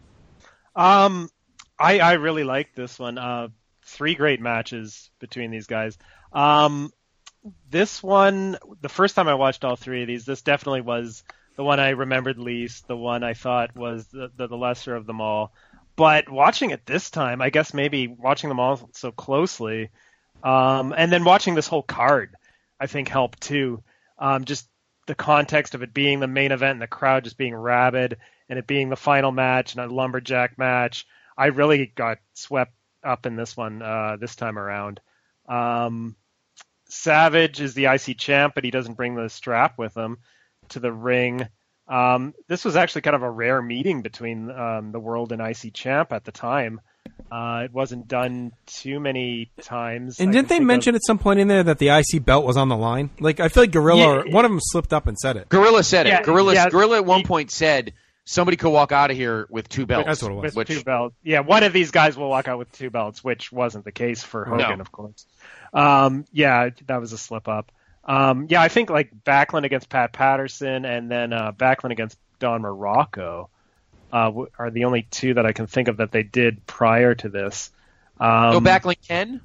Um, I I really liked this one. Uh, three great matches between these guys. Um, this one, the first time I watched all three of these, this definitely was the one I remembered least, the one I thought was the, the, the lesser of them all. But watching it this time, I guess maybe watching them all so closely, um, and then watching this whole card, I think helped too. Um, just the context of it being the main event and the crowd just being rabid, and it being the final match and a lumberjack match. I really got swept up in this one uh, this time around. Um, Savage is the I C champ, but he doesn't bring the strap with him to the ring. Um, this was actually kind of a rare meeting between um, the world and I C champ at the time. Uh, it wasn't done too many times. And I didn't can they think mention of- at some point in there that the I C belt was on the line? Like, I feel like Gorilla, Yeah. or one of them slipped up and said it. Gorilla said it. Yeah, Gorilla, yeah. Gorilla at one point said somebody could walk out of here with two belts. That's what it was. with Which, two belts. Yeah, one of these guys will walk out with two belts, which wasn't the case for Hogan, No. of course. Um, yeah, that was a slip up. Um, yeah, I think like Backlund against Pat Patterson, and then uh, Backlund against Don Morocco. uh, w- are the only two that I can think of that they did prior to this. Um, Go back like Ken?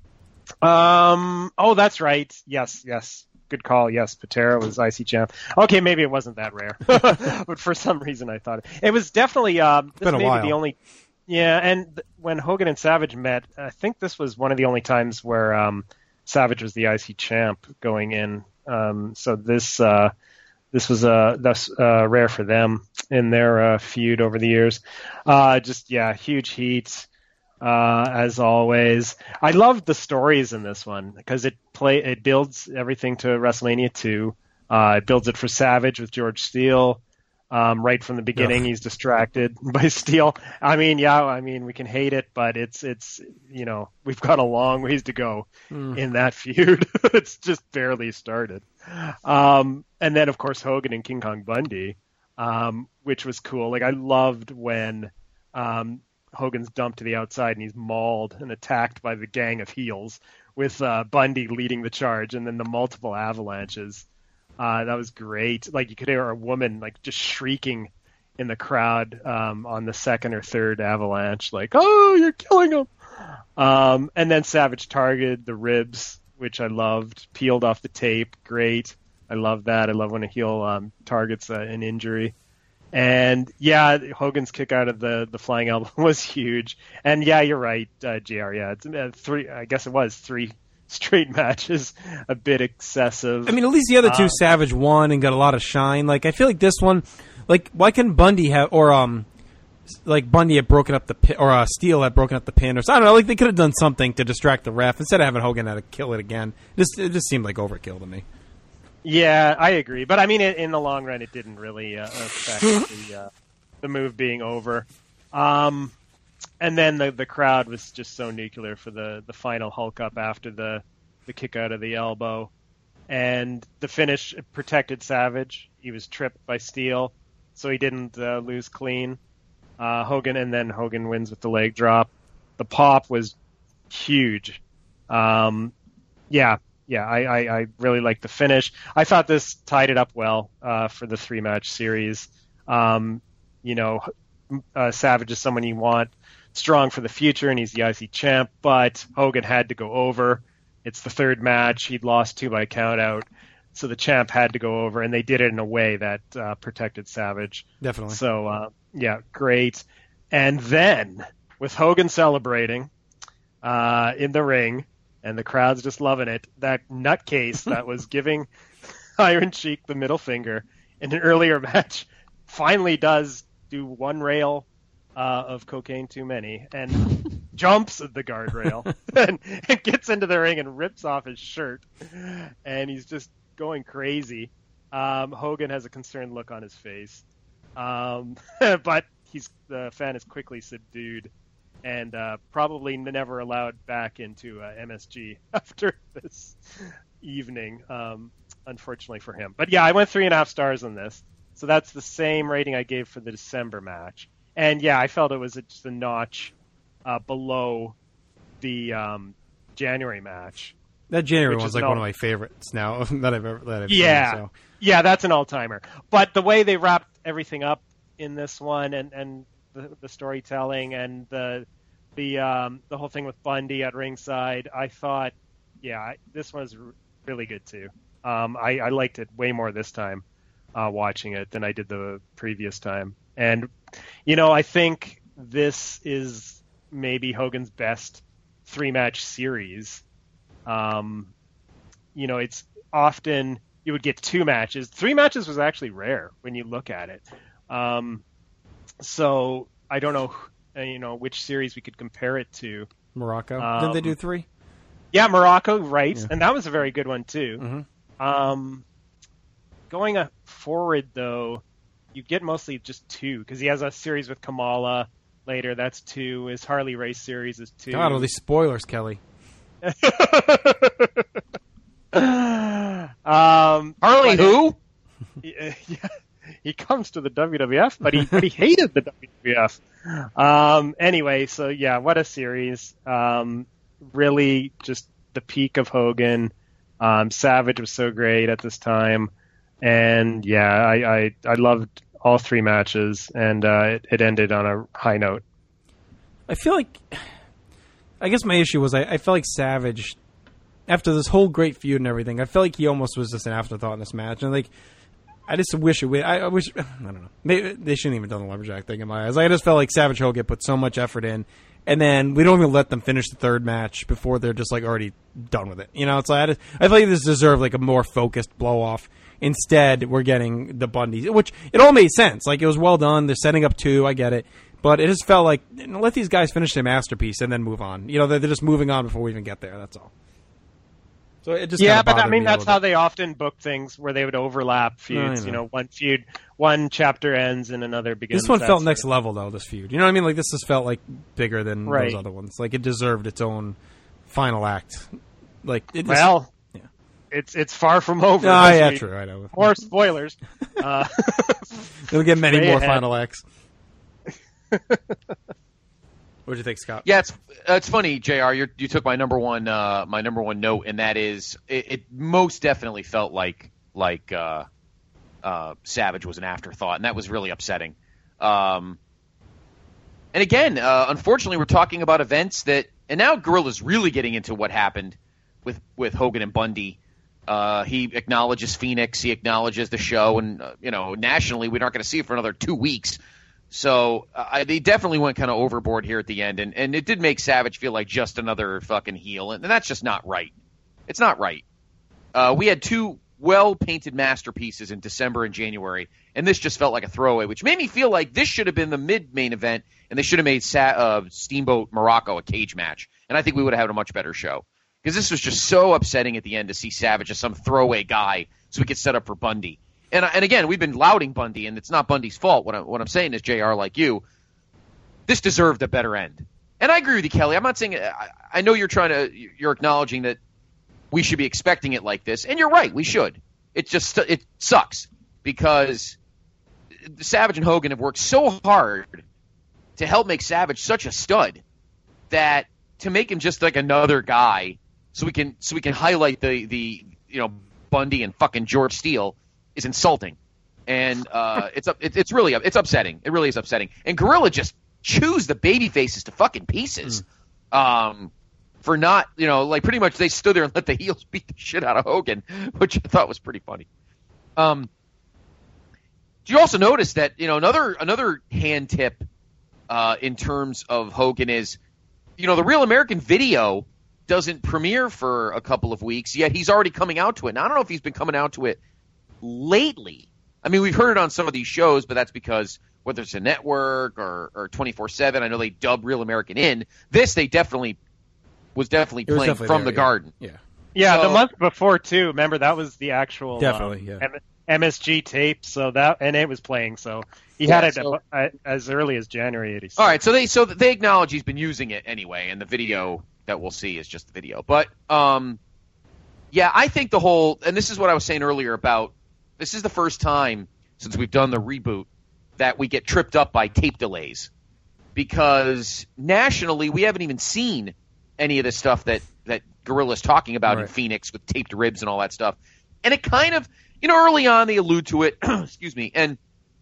Um. Oh, that's right. Yes, yes. Good call. Yes, Patera was I C champ. Okay, maybe it wasn't that rare, but for some reason I thought it, it was definitely. Um, this been a may be while. the only. Yeah, and th- when Hogan and Savage met, I think this was one of the only times where um, Savage was the I C champ going in. Um, so this uh, this was uh, thus uh, rare for them in their uh, feud over the years. Uh, just yeah, huge heat. Uh, as always, I loved the stories in this one because it play it builds everything to WrestleMania two. Uh, it builds it for Savage with George Steele. Um, right from the beginning, Ugh. he's distracted by Steele. I mean, yeah, I mean, we can hate it, but it's it's you know we've got a long ways to go Mm. in that feud. It's just barely started. Um, and then of course Hogan and King Kong Bundy, um, which was cool. Like I loved when. Um, Hogan's dumped to the outside and he's mauled and attacked by the gang of heels with uh, Bundy leading the charge and then the multiple avalanches. Uh, that was great. Like you could hear a woman like just shrieking in the crowd um, on the second or third avalanche, like, "Oh, you're killing him!" Um, and then Savage targeted the ribs, which I loved, peeled off the tape. Great. I love that. I love when a heel um, targets uh, an injury. And yeah, Hogan's kick out of the, the flying elbow was huge. And yeah, you're right, uh, J R. Yeah, it's uh, three. I guess it was three straight matches. A bit excessive. I mean, at least the other two, Uh, Savage won and got a lot of shine. Like, I feel like this one, like, why couldn't Bundy have, or um, like Bundy had broken up the pin, or uh, Steele had broken up the pin, or so, I don't know. Like they could have done something to distract the ref instead of having Hogan had to kill it again. It just it just seemed like overkill to me. Yeah, I agree. But I mean, in, in the long run, it didn't really uh, affect the uh, the move being over. Um, and then the the crowd was just so nuclear for the, the final Hulk up after the, the kick out of the elbow. And the finish protected Savage. He was tripped by Steele, so he didn't uh, lose clean. Uh, Hogan, and then Hogan wins with the leg drop. The pop was huge. Um, yeah. Yeah, I, I, I really liked the finish. I thought this tied it up well uh, for the three-match series. Um, you know, uh, Savage is someone you want strong for the future, and he's the I C champ, but Hogan had to go over. It's the third match. He'd lost two by count-out, so the champ had to go over, and they did it in a way that uh, protected Savage. Definitely. So, uh, yeah, great. And then, with Hogan celebrating uh, in the ring, and the crowd's just loving it, that nutcase that was giving Iron Sheik the middle finger in an earlier match finally does do one rail uh, of cocaine too many and jumps at the guardrail and, and gets into the ring and rips off his shirt. And he's just going crazy. Um, Hogan has a concerned look on his face. Um, but he's the fan is quickly subdued. And uh, probably never allowed back into uh, M S G after this evening, um, unfortunately for him. But yeah, I went three and a half stars on this. So that's the same rating I gave for the December match. And yeah, I felt it was just a notch uh, below the um, January match. That January which one's is like an one of all- my favorites now that I've ever that I've yeah, seen. So. yeah, that's an all-timer. But the way they wrapped everything up in this one, and, and the, the storytelling, and the the um, the whole thing with Bundy at ringside, I thought, yeah, I- this one was r- really good too. Um, I, I liked it way more this time uh, watching it than I did the previous time. And you know, I think this is maybe Hogan's best three-match series. Um, you know, it's often you would get two matches. Three matches was actually rare when you look at it. Um, so I don't know, uh, you know, which series we could compare it to. Morocco. Um, Didn't they do three? Yeah, Morocco, right. Yeah. And that was a very good one, too. Mm-hmm. Um, going uh, forward, though, you get mostly just two, because he has a series with Kamala later. That's two. His Harley Race series is two. God, all these spoilers, Kelly. um, Harley who? Yeah, he comes to the W W F, but he but he hated the W W F. Um, anyway, so yeah, what a series! Um, really, just the peak of Hogan. Um, Savage was so great at this time, and yeah, I I, I loved all three matches, and uh, it, it ended on a high note. I feel like, I guess my issue was I, I felt like Savage, after this whole great feud and everything, I felt like he almost was just an afterthought in this match. And like, I just wish it would, I, I wish, I don't know, maybe they shouldn't even have done the lumberjack thing in my eyes. I just felt like Savage Hogan put so much effort in, and then we don't even let them finish the third match before they're just like already done with it. You know, it's like, I, just, I feel like this deserved like a more focused blow off. Instead, we're getting the Bundys, which it all made sense. Like, it was well done. They're setting up two. I get it. But it just felt like, you know, let these guys finish their masterpiece and then move on. You know, they're, they're just moving on before we even get there. That's all. So it just yeah, but I me mean, that's how bit. they often book things, where they would overlap feuds. know. You know, one feud, one chapter ends and another begins. This one That's felt next level, though, this feud. You know what I mean? Like, this just felt like bigger than Right. those other ones. Like, it deserved its own final act. Like, it just, Well, yeah. it's it's far from over. Oh, as yeah, we- true. I know. More spoilers. uh, We'll get many way more ahead. final acts. What do you think, Scott? Yeah, it's uh, it's funny, J R. You you took my number one uh, my number one note, and that is it, it most definitely felt like like uh, uh, Savage was an afterthought, and that was really upsetting. Um, and again, uh, unfortunately, we're talking about events that, and now Gorilla's really getting into what happened with with Hogan and Bundy. Uh, he acknowledges Phoenix, he acknowledges the show, and uh, you know, nationally, we're not going to see it for another two weeks. So uh, they definitely went kind of overboard here at the end, and, and it did make Savage feel like just another fucking heel, and, and that's just not right. It's not right. Uh, we had two well-painted masterpieces in December and January, and this just felt like a throwaway, which made me feel like this should have been the mid-main event, and they should have made Sa- uh, Steamboat Morocco a cage match, and I think we would have had a much better show. Because this was just so upsetting at the end to see Savage as some throwaway guy so we could set up for Bundy. And and again, we've been lauding Bundy, and it's not Bundy's fault. What, I, what I'm saying is, J R, like you, this deserved a better end. And I agree with you, Kelly. I'm not saying I, I know you're trying to you're acknowledging that we should be expecting it like this, and you're right, we should. It just it sucks because Savage and Hogan have worked so hard to help make Savage such a stud that to make him just like another guy, so we can so we can highlight the the you know Bundy and fucking George Steele is insulting, and uh, it's it, it's really it's upsetting. It really is upsetting. And Gorilla just chews the baby faces to fucking pieces, mm. um, for not you know like pretty much they stood there and let the heels beat the shit out of Hogan, which I thought was pretty funny. Um, do you also notice that you know another another hand tip uh, in terms of Hogan is you know the Real American Video doesn't premiere for a couple of weeks yet he's already coming out to it. Now I don't know if he's been coming out to it lately. I mean, we've heard it on some of these shows, but that's because whether it's a network or, or twenty-four seven, I know they dub Real American in. This, they definitely was definitely was playing definitely from there, the yeah. Garden. Yeah. Yeah, So- the month before too. Remember that was the actual Definitely, um, yeah. M- M S G tape. So that and it was playing. So he Yeah, had it so- uh, as early as January eighty-six. All right, so they so they acknowledge he's been using it anyway, and the video that we'll see is just the video. But um, yeah, I think the whole, and this is what I was saying earlier about this is the first time since we've done the reboot that we get tripped up by tape delays, because nationally we haven't even seen any of the stuff that that Gorilla's talking about in Right. Phoenix with taped ribs and all that stuff, and it kind of you know early on they allude to it, excuse me, and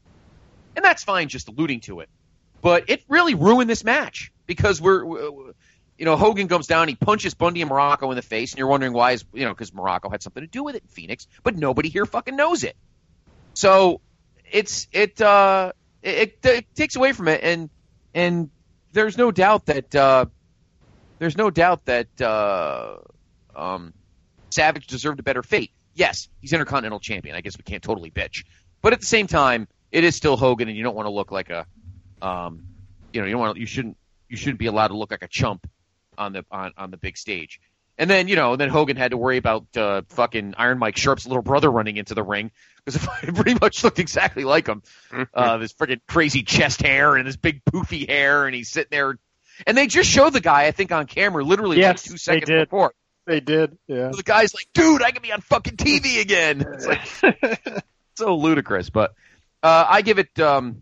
and that's fine just alluding to it. But it really ruined this match because we're, we're you know, Hogan comes down, he punches Bundy and Morocco in the face, and you're wondering why is, you know, because Morocco had something to do with it in Phoenix, but nobody here fucking knows it. So it's, it, uh, it, it, it takes away from it, and, and there's no doubt that, uh, there's no doubt that, uh, um, Savage deserved a better fate. Yes, he's Intercontinental Champion. I guess we can't totally bitch. But at the same time, it is still Hogan, and you don't want to look like a, um, you know, you don't want to, you shouldn't, you shouldn't be allowed to look like a chump on the on, on the big stage. And then, you know, then Hogan had to worry about uh, fucking Iron Mike Sharp's little brother running into the ring because it pretty much looked exactly like him. Uh, this freaking crazy chest hair and this big poofy hair, and he's sitting there. And they just showed the guy, I think, on camera literally Yes, like two they seconds did. before. They did. Yeah. So the guy's like, dude, I can be on fucking T V again. It's like so ludicrous. But uh, I give it um,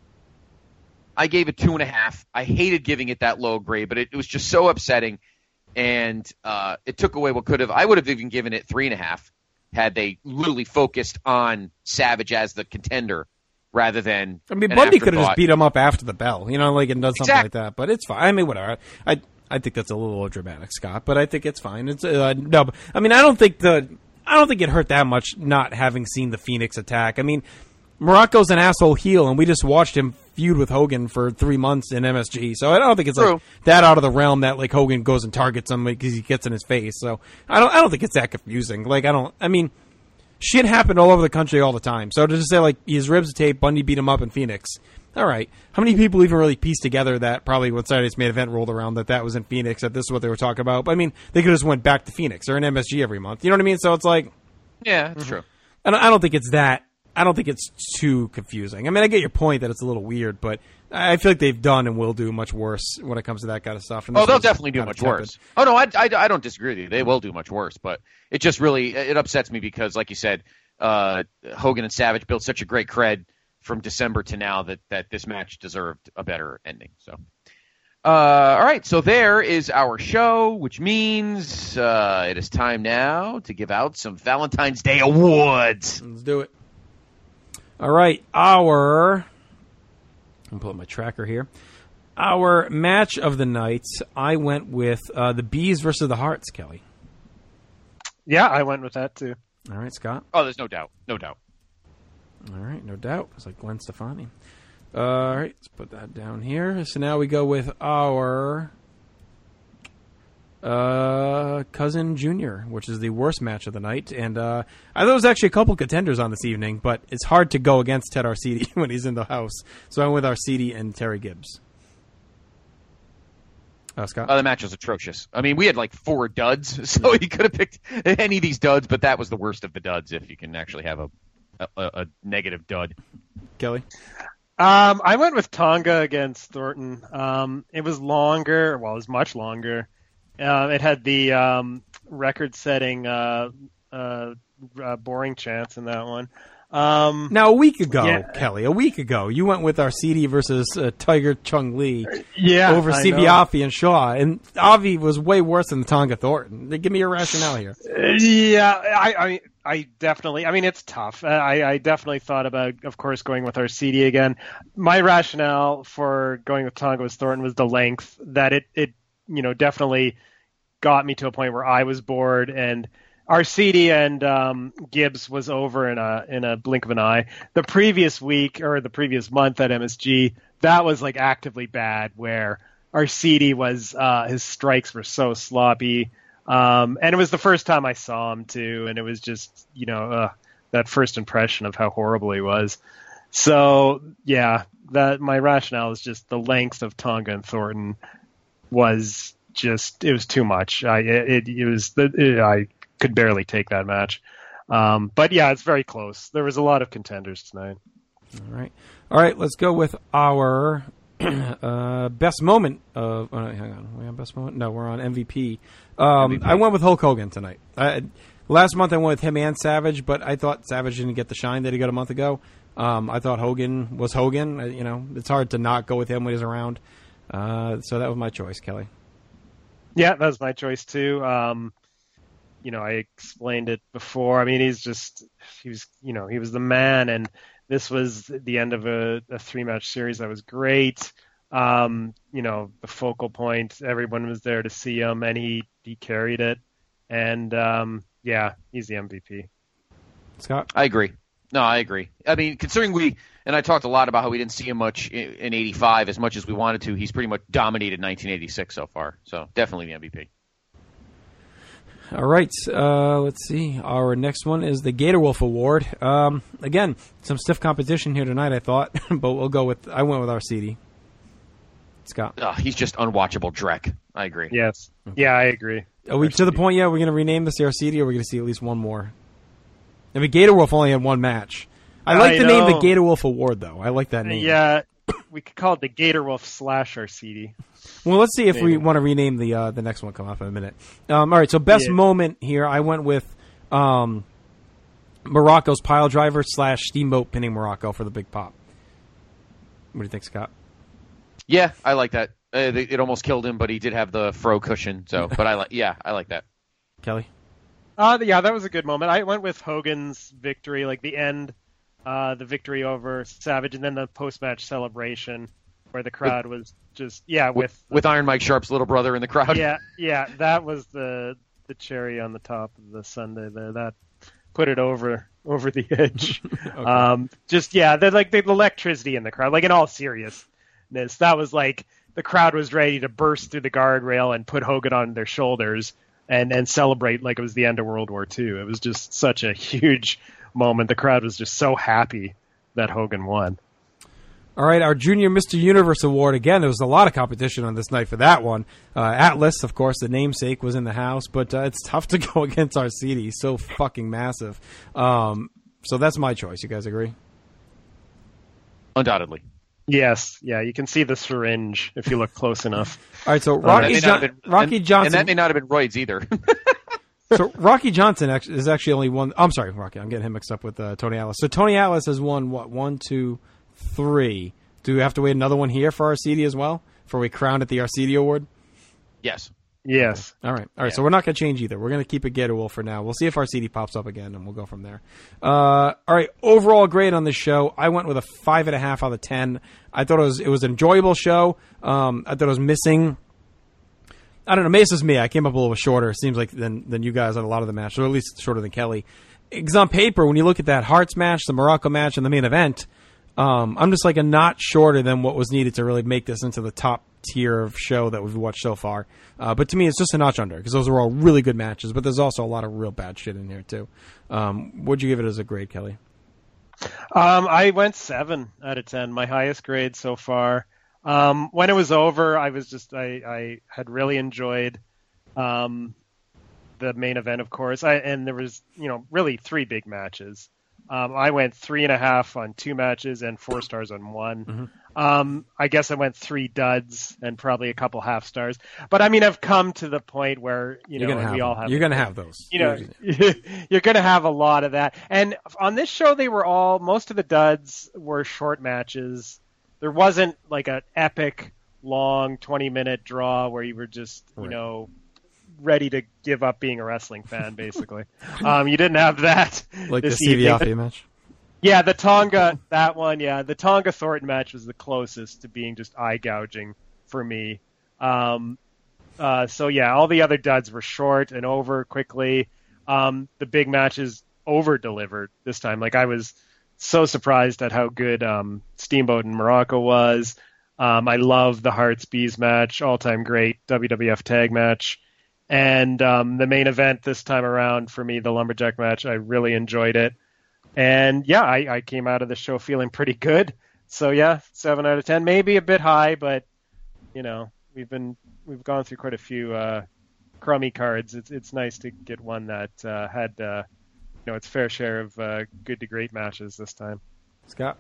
I gave it two and a half. I hated giving it that low grade, but it, it was just so upsetting, and uh, it took away what could have. I would have even given it three and a half had they literally focused on Savage as the contender rather than. I mean, an Bundy could have just afterthought. beat him up after the bell, you know, like and done something Exactly. like that. But it's fine. I mean, whatever. I I think that's a little dramatic, Scott. But I think it's fine. It's uh, no. I mean, I don't think the I don't think it hurt that much not having seen the Phoenix attack. I mean, Morocco's an asshole heel, and we just watched him feud with Hogan for three months in M S G. So I don't think it's True. like that out of the realm that like Hogan goes and targets him because he gets in his face. So I don't I don't think it's that confusing. Like I don't. I mean. Shit happened all over the country all the time. So to just say, like, his ribs tape, Bundy beat him up in Phoenix. All right. How many people even really pieced together that probably when Saturday's main event rolled around that that was in Phoenix, that this is what they were talking about? But, I mean, they could have just went back to Phoenix or in M S G every month. You know what I mean? So it's like... Yeah, that's true. I don't, I don't think it's that... I don't think it's too confusing. I mean, I get your point that it's a little weird, but I feel like they've done and will do much worse when it comes to that kind of stuff. And Oh, this they'll was definitely do kinda much tepid. worse. Oh, no, I, I, I don't disagree with you. They will do much worse, but it just really it upsets me because, like you said, uh, Hogan and Savage built such a great cred from December to now that, that this match deserved a better ending. So, uh, all right, so there is our show, which means uh, it is time now to give out some Valentine's Day awards. Let's do it. All right, our... I'm pulling my tracker here. Our match of the night, I went with uh, the Bees versus the Hearts, Kelly. Yeah, I went with that too. All right, Scott. Oh, there's no doubt. No doubt. All right, no doubt. It's like Gwen Stefani. Uh, all right, let's put that down here. So now we go with our uh, Cousin Junior, which is the worst match of the night. And uh, I thought there was actually a couple contenders on this evening, but it's hard to go against Ted Arcidi when he's in the house. So I went with Arcidi and Terry Gibbs. Uh, Scott? Oh, the match was atrocious. I mean, we had like four duds, so he could have picked any of these duds, but that was the worst of the duds if you can actually have a a, a negative dud. Kelly? Um, I went with Tonga against Thornton. Um, it was longer. Well, it was much longer. Uh, it had the um, record-setting uh, uh, uh, boring chance in that one. Um, Now, a week ago, yeah. Kelly, a week ago, you went with Arcidi versus uh, Tiger Chung Lee Yeah, over I C B know. Afi and Shaw. And Avi was way worse than Tonga Thornton. Give me your rationale here. Yeah, I, I, I definitely. I mean, it's tough. I, I definitely thought about, of course, going with Arcidi again. My rationale for going with Tonga with Thornton was the length. That it, it, you know, definitely got me to a point where I was bored, and Arcidi and um, Gibbs was over in a in a blink of an eye. The previous week or the previous month at M S G, that was like actively bad, where Arcidi was uh, his strikes were so sloppy. Um, and it was the first time I saw him too, and it was just, you know, uh, that first impression of how horrible he was. So yeah, that my rationale is just the length of Tonga and Thornton was just, it was too much. I it, it was the it, I could barely take that match. Um, but yeah, it's very close. There was a lot of contenders tonight. All right, all right. Let's go with our uh, best moment of. Oh, no, hang on, are we on best moment? No, we're on M V P. Um, M V P. I went with Hulk Hogan tonight. I, last month I went with him and Savage, but I thought Savage didn't get the shine that he got a month ago. Um, I thought Hogan was Hogan. Uh, you know, it's hard to not go with him when he's around. Uh, so that was my choice, Kelly. Yeah, that was my choice too. Um, you know, I explained it before. I mean, he's just, he was, you know, he was the man, and this was the end of a, a three-match series that was great. Um, you know, the focal point, everyone was there to see him, and he, he carried it. And, um, yeah, he's the M V P. Scott? I agree. No, I agree. I mean, considering we, and I talked a lot about how we didn't see him much in, in eighty-five as much as we wanted to, he's pretty much dominated nineteen eighty-six so far. So definitely the M V P. All right, uh, let's see. Our next one is the Gator Wolf Award. Um, again, some stiff competition here tonight, I thought, but we'll go with, I went with Arcidi. Scott? Oh, he's just unwatchable Drek. I agree. Yes. Yeah, I agree. Are we to the point yet? We're going to rename this Arcidi, or are we going to see at least one more? I mean, Gator Wolf only had one match. I like I the name the know. Gator Wolf Award, though. I like that name. Yeah, we could call it the Gator Wolf slash Arcidi. Well, let's see if we Maybe. want to rename the uh, the next one. Come up in a minute. Um, all right, so best Yeah. moment here, I went with um, Morocco's pile driver slash Steamboat pinning Morocco for the big pop. What do you think, Scott? Yeah, I like that. Uh, they- it almost killed him, but he did have the fro cushion. So, but I like, yeah, I like that. Kelly? Uh, yeah, that was a good moment. I went with Hogan's victory, like the end uh, the victory over Savage, and then the post-match celebration where the crowd with, was just yeah with with, with Iron Mike Sharp's little brother in the crowd. Yeah, yeah, that was the the cherry on the top of the Sunday there. That put it over over the edge. okay. Um, just yeah, the like the electricity in the crowd. Like in all seriousness, that was like the crowd was ready to burst through the guardrail and put Hogan on their shoulders and and celebrate like it was the end of World War Two. It was just such a huge moment. The crowd was just so happy that Hogan won. All right, our Junior Mister Universe Award. Again, there was a lot of competition on this night for that one. Uh, Atlas, of course, the namesake, was in the house, but uh, it's tough to go against Arcidi. He's so fucking massive. Um, so that's my choice. You guys agree? Undoubtedly. Yes, yeah, you can see the syringe if you look close enough. All right, so Rocky, John- been, Rocky and, Johnson... And that may not have been Roids either. So Rocky Johnson actually, is actually only one... I'm sorry, Rocky, I'm getting him mixed up with uh, Tony Atlas. So Tony Atlas has won, what, one, two... Three. Do we have to wait another one here for Arcidi as well? For we crowned at the Arcidi Award? Yes. Yes. All right. All right. Yeah. So we're not going to change either. We're going to keep it Gator for now. We'll see if Arcidi pops up again, and we'll go from there. Uh, all right. Overall grade on this show, I went with a five and a half out of ten. I thought it was it was an enjoyable show. Um, I thought it was missing. I don't know. Maybe it's just me. I came up a little shorter. It seems like than than you guys on a lot of the matches, or at least shorter than Kelly. Because on paper, when you look at that Hearts match, the Morocco match, and the main event. Um, I'm just like a notch shorter than what was needed to really make this into the top tier of show that we've watched so far. Uh, but to me, it's just a notch under because those are all really good matches. But there's also a lot of real bad shit in here too. Um, what'd you give it as a grade, Kelly? Um, I went seven out of ten, my highest grade so far. Um, when it was over, I was just I, I had really enjoyed um, the main event, of course, I, and there was you know really three big matches. Um, I went three and a half on two matches and four stars on one. Mm-hmm. Um, I guess I went three duds and probably a couple half stars. But I mean, I've come to the point where you You're know gonna have we all them. have. You're going to have those. You know, you're going to have a lot of that. And on this show, they were all most of the duds were short matches. There wasn't like an epic, long twenty minute draw where you were just you Right. know. ready to give up being a wrestling fan, basically. um, you didn't have that. Like the this Stevie evening. Aoki match. Yeah, the Tonga, that one, yeah. The Tonga Thornton match was the closest to being just eye gouging for me. Um, uh, so yeah, all the other duds were short and over quickly. Um, the big matches over delivered this time. Like I was so surprised at how good um, Steamboat in Morocco was. Um, I love the Hearts Bees match, all time great W W F tag match. And um, the main event this time around for me, the Lumberjack match, I really enjoyed it. And yeah, I, I came out of the show feeling pretty good. So yeah, seven out of ten, maybe a bit high, but you know, we've been we've gone through quite a few uh, crummy cards. It's it's nice to get one that uh, had uh, you know its fair share of uh, good to great matches this time. Scott,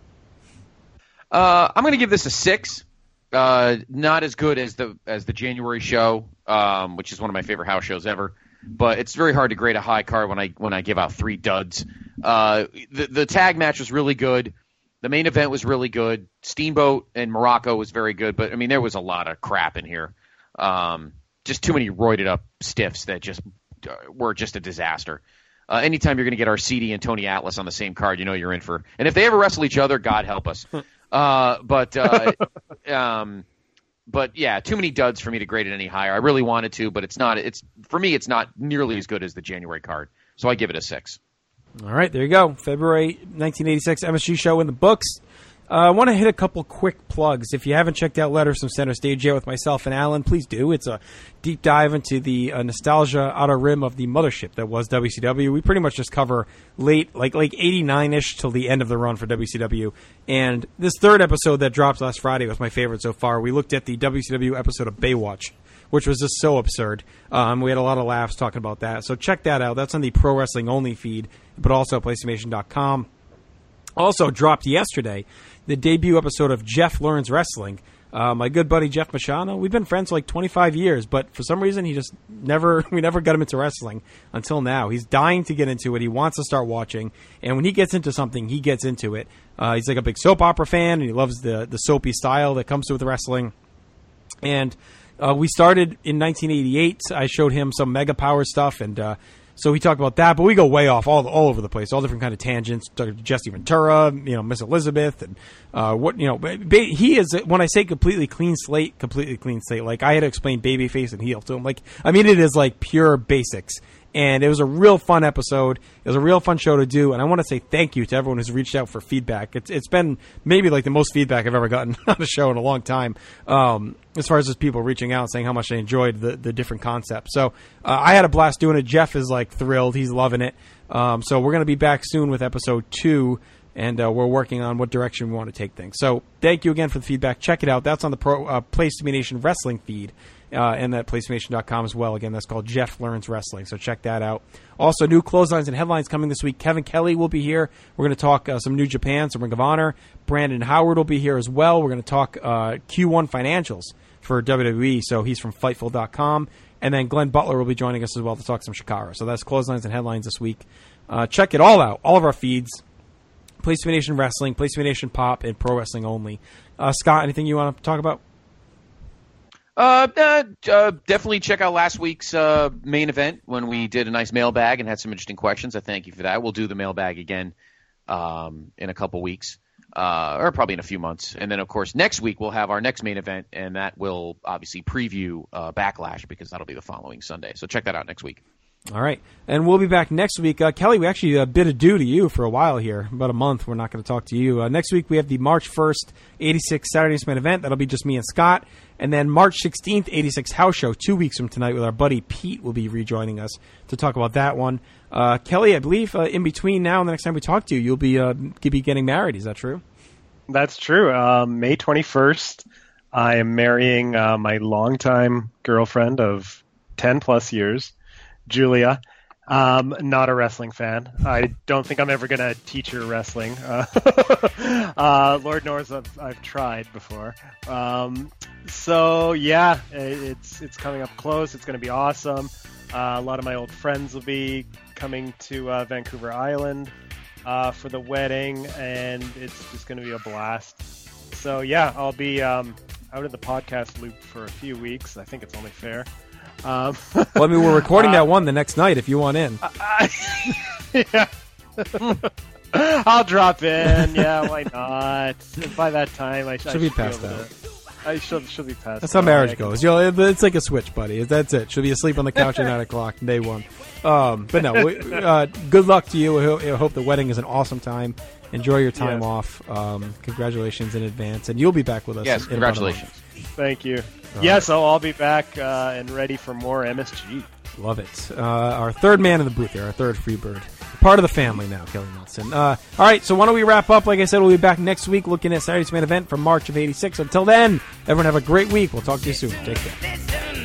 uh, I'm going to give this a six. Uh, not as good as the as the January show, um, which is one of my favorite house shows ever. But it's very hard to grade a high card when I when I give out three duds. Uh, the the tag match was really good. The main event was really good. Steamboat and Morocco was very good. But I mean, there was a lot of crap in here. Um, just too many roided up stiffs that just uh, were just a disaster. Uh, anytime you're going to get Arcidi and Tony Atlas on the same card, you know you're in for. And if they ever wrestle each other, God help us. Uh, but, uh, um, but yeah, too many duds for me to grade it any higher. I really wanted to, but it's not, it's, for me, it's not nearly as good as the January card. So I give it a six. All right, there you go. February nineteen eighty-six M S G show in the books. Uh, I want to hit a couple quick plugs. If you haven't checked out Letters from Center Stage yet with myself and Alan, please do. It's a deep dive into the uh, nostalgia outer rim of the mothership that was W C W. We pretty much just cover late, like like eighty-nine-ish till the end of the run for W C W. And this third episode that dropped last Friday was my favorite so far. We looked at the W C W episode of Baywatch, which was just so absurd. Um, we had a lot of laughs talking about that. So check that out. That's on the Pro Wrestling Only feed, but also at PlayStation dot com. Also dropped yesterday the debut episode of Jeff Learns Wrestling. Uh, my good buddy Jeff Machado. We've been friends for like twenty-five years, but for some reason he just never, we never got him into wrestling until now. He's dying to get into it. He wants to start watching, and when he gets into something, he gets into it. Uh, he's like a big soap opera fan, and he loves the the soapy style that comes with wrestling. And uh, we started in nineteen eighty-eight. I showed him some Mega Power stuff, and uh, So we talked about that, but we go way off all all over the place, all different kind of tangents. Jesse Ventura, you know, Miss Elizabeth, and uh, what you know. He is, when I say completely clean slate, completely clean slate. Like I had to explain babyface and heel to him. Like I mean, it is like pure basics. And it was a real fun episode. It was a real fun show to do. And I want to say thank you to everyone who's reached out for feedback. It's It's been maybe like the most feedback I've ever gotten on a show in a long time, um, as far as just people reaching out and saying how much they enjoyed the, the different concepts. So uh, I had a blast doing it. Jeff is like thrilled. He's loving it. Um, so we're going to be back soon with episode two. And uh, we're working on what direction we want to take things. So thank you again for the feedback. Check it out. That's on the Pro, uh, Place to Be Nation wrestling feed. Uh, and that place to be nation dot com as well. Again, that's called Jeff Learns Wrestling, so check that out. Also, new clotheslines and headlines coming this week. Kevin Kelly will be here. We're going to talk uh, some New Japan, some Ring of Honor. Brandon Howard will be here as well. We're going to talk uh, Q one financials for W W E, so he's from Fightful dot com. And then Glenn Butler will be joining us as well to talk some Shikara. So that's clotheslines and headlines this week. Uh, check it all out, all of our feeds. Place to Be Nation Wrestling, Place to Be Nation Pop, and Pro Wrestling Only. Uh, Scott, anything you want to talk about? Uh, uh, uh, definitely check out last week's uh, main event when we did a nice mailbag and had some interesting questions. I thank you for that. We'll do the mailbag again um, in a couple weeks, uh, or probably in a few months. And then, of course, next week we'll have our next main event, and that will obviously preview uh, Backlash because that'll be the following Sunday. So check that out next week. All right. And we'll be back next week. Uh, Kelly, we actually uh, bid adieu to you for a while here, about a month. We're not going to talk to you. Uh, next week we have the March first, eighty-six Saturday Night event. That'll be just me and Scott. And then March sixteenth, eighty-six House Show, two weeks from tonight with our buddy Pete will be rejoining us to talk about that one. Uh, Kelly, I believe uh, in between now and the next time we talk to you, you'll be, uh, you'll be getting married. Is that true? That's true. Um, May twenty-first, I am marrying uh, my longtime girlfriend of ten plus years, Julia. Um, not a wrestling fan. I don't think I'm ever going to teach her wrestling. Uh, uh, Lord knows I've, I've tried before. Um, so yeah, it's, it's coming up close. It's going to be awesome. Uh, a lot of my old friends will be coming to uh, Vancouver Island uh, for the wedding, and it's just going to be a blast. So yeah, I'll be um, out of the podcast loop for a few weeks. I think it's only fair. Um, well, I mean, we're recording uh, that one the next night if you want in. Uh, yeah. I'll drop in. Yeah, why not? By that time, I, should I be should passed be out. To, I should, should be passed That's how out. marriage goes. You know, it's like a switch, buddy. That's it. She'll be asleep on the couch at nine o'clock, day one. Um, but no, we, uh, good luck to you. I hope, I hope the wedding is an awesome time. Enjoy your time yes. off. Um, congratulations in advance. And you'll be back with us. Yes, in congratulations. Thank you. All yes, right. I'll, I'll be back uh, and ready for more M S G. Love it. Uh, our third man in the booth here, our third free bird. Part of the family now, Kelly Nelson. Uh, all right, so why don't we wrap up? Like I said, we'll be back next week looking at Saturday's main event from March of eighty-six. Until then, everyone have a great week. We'll talk to you soon. Take care.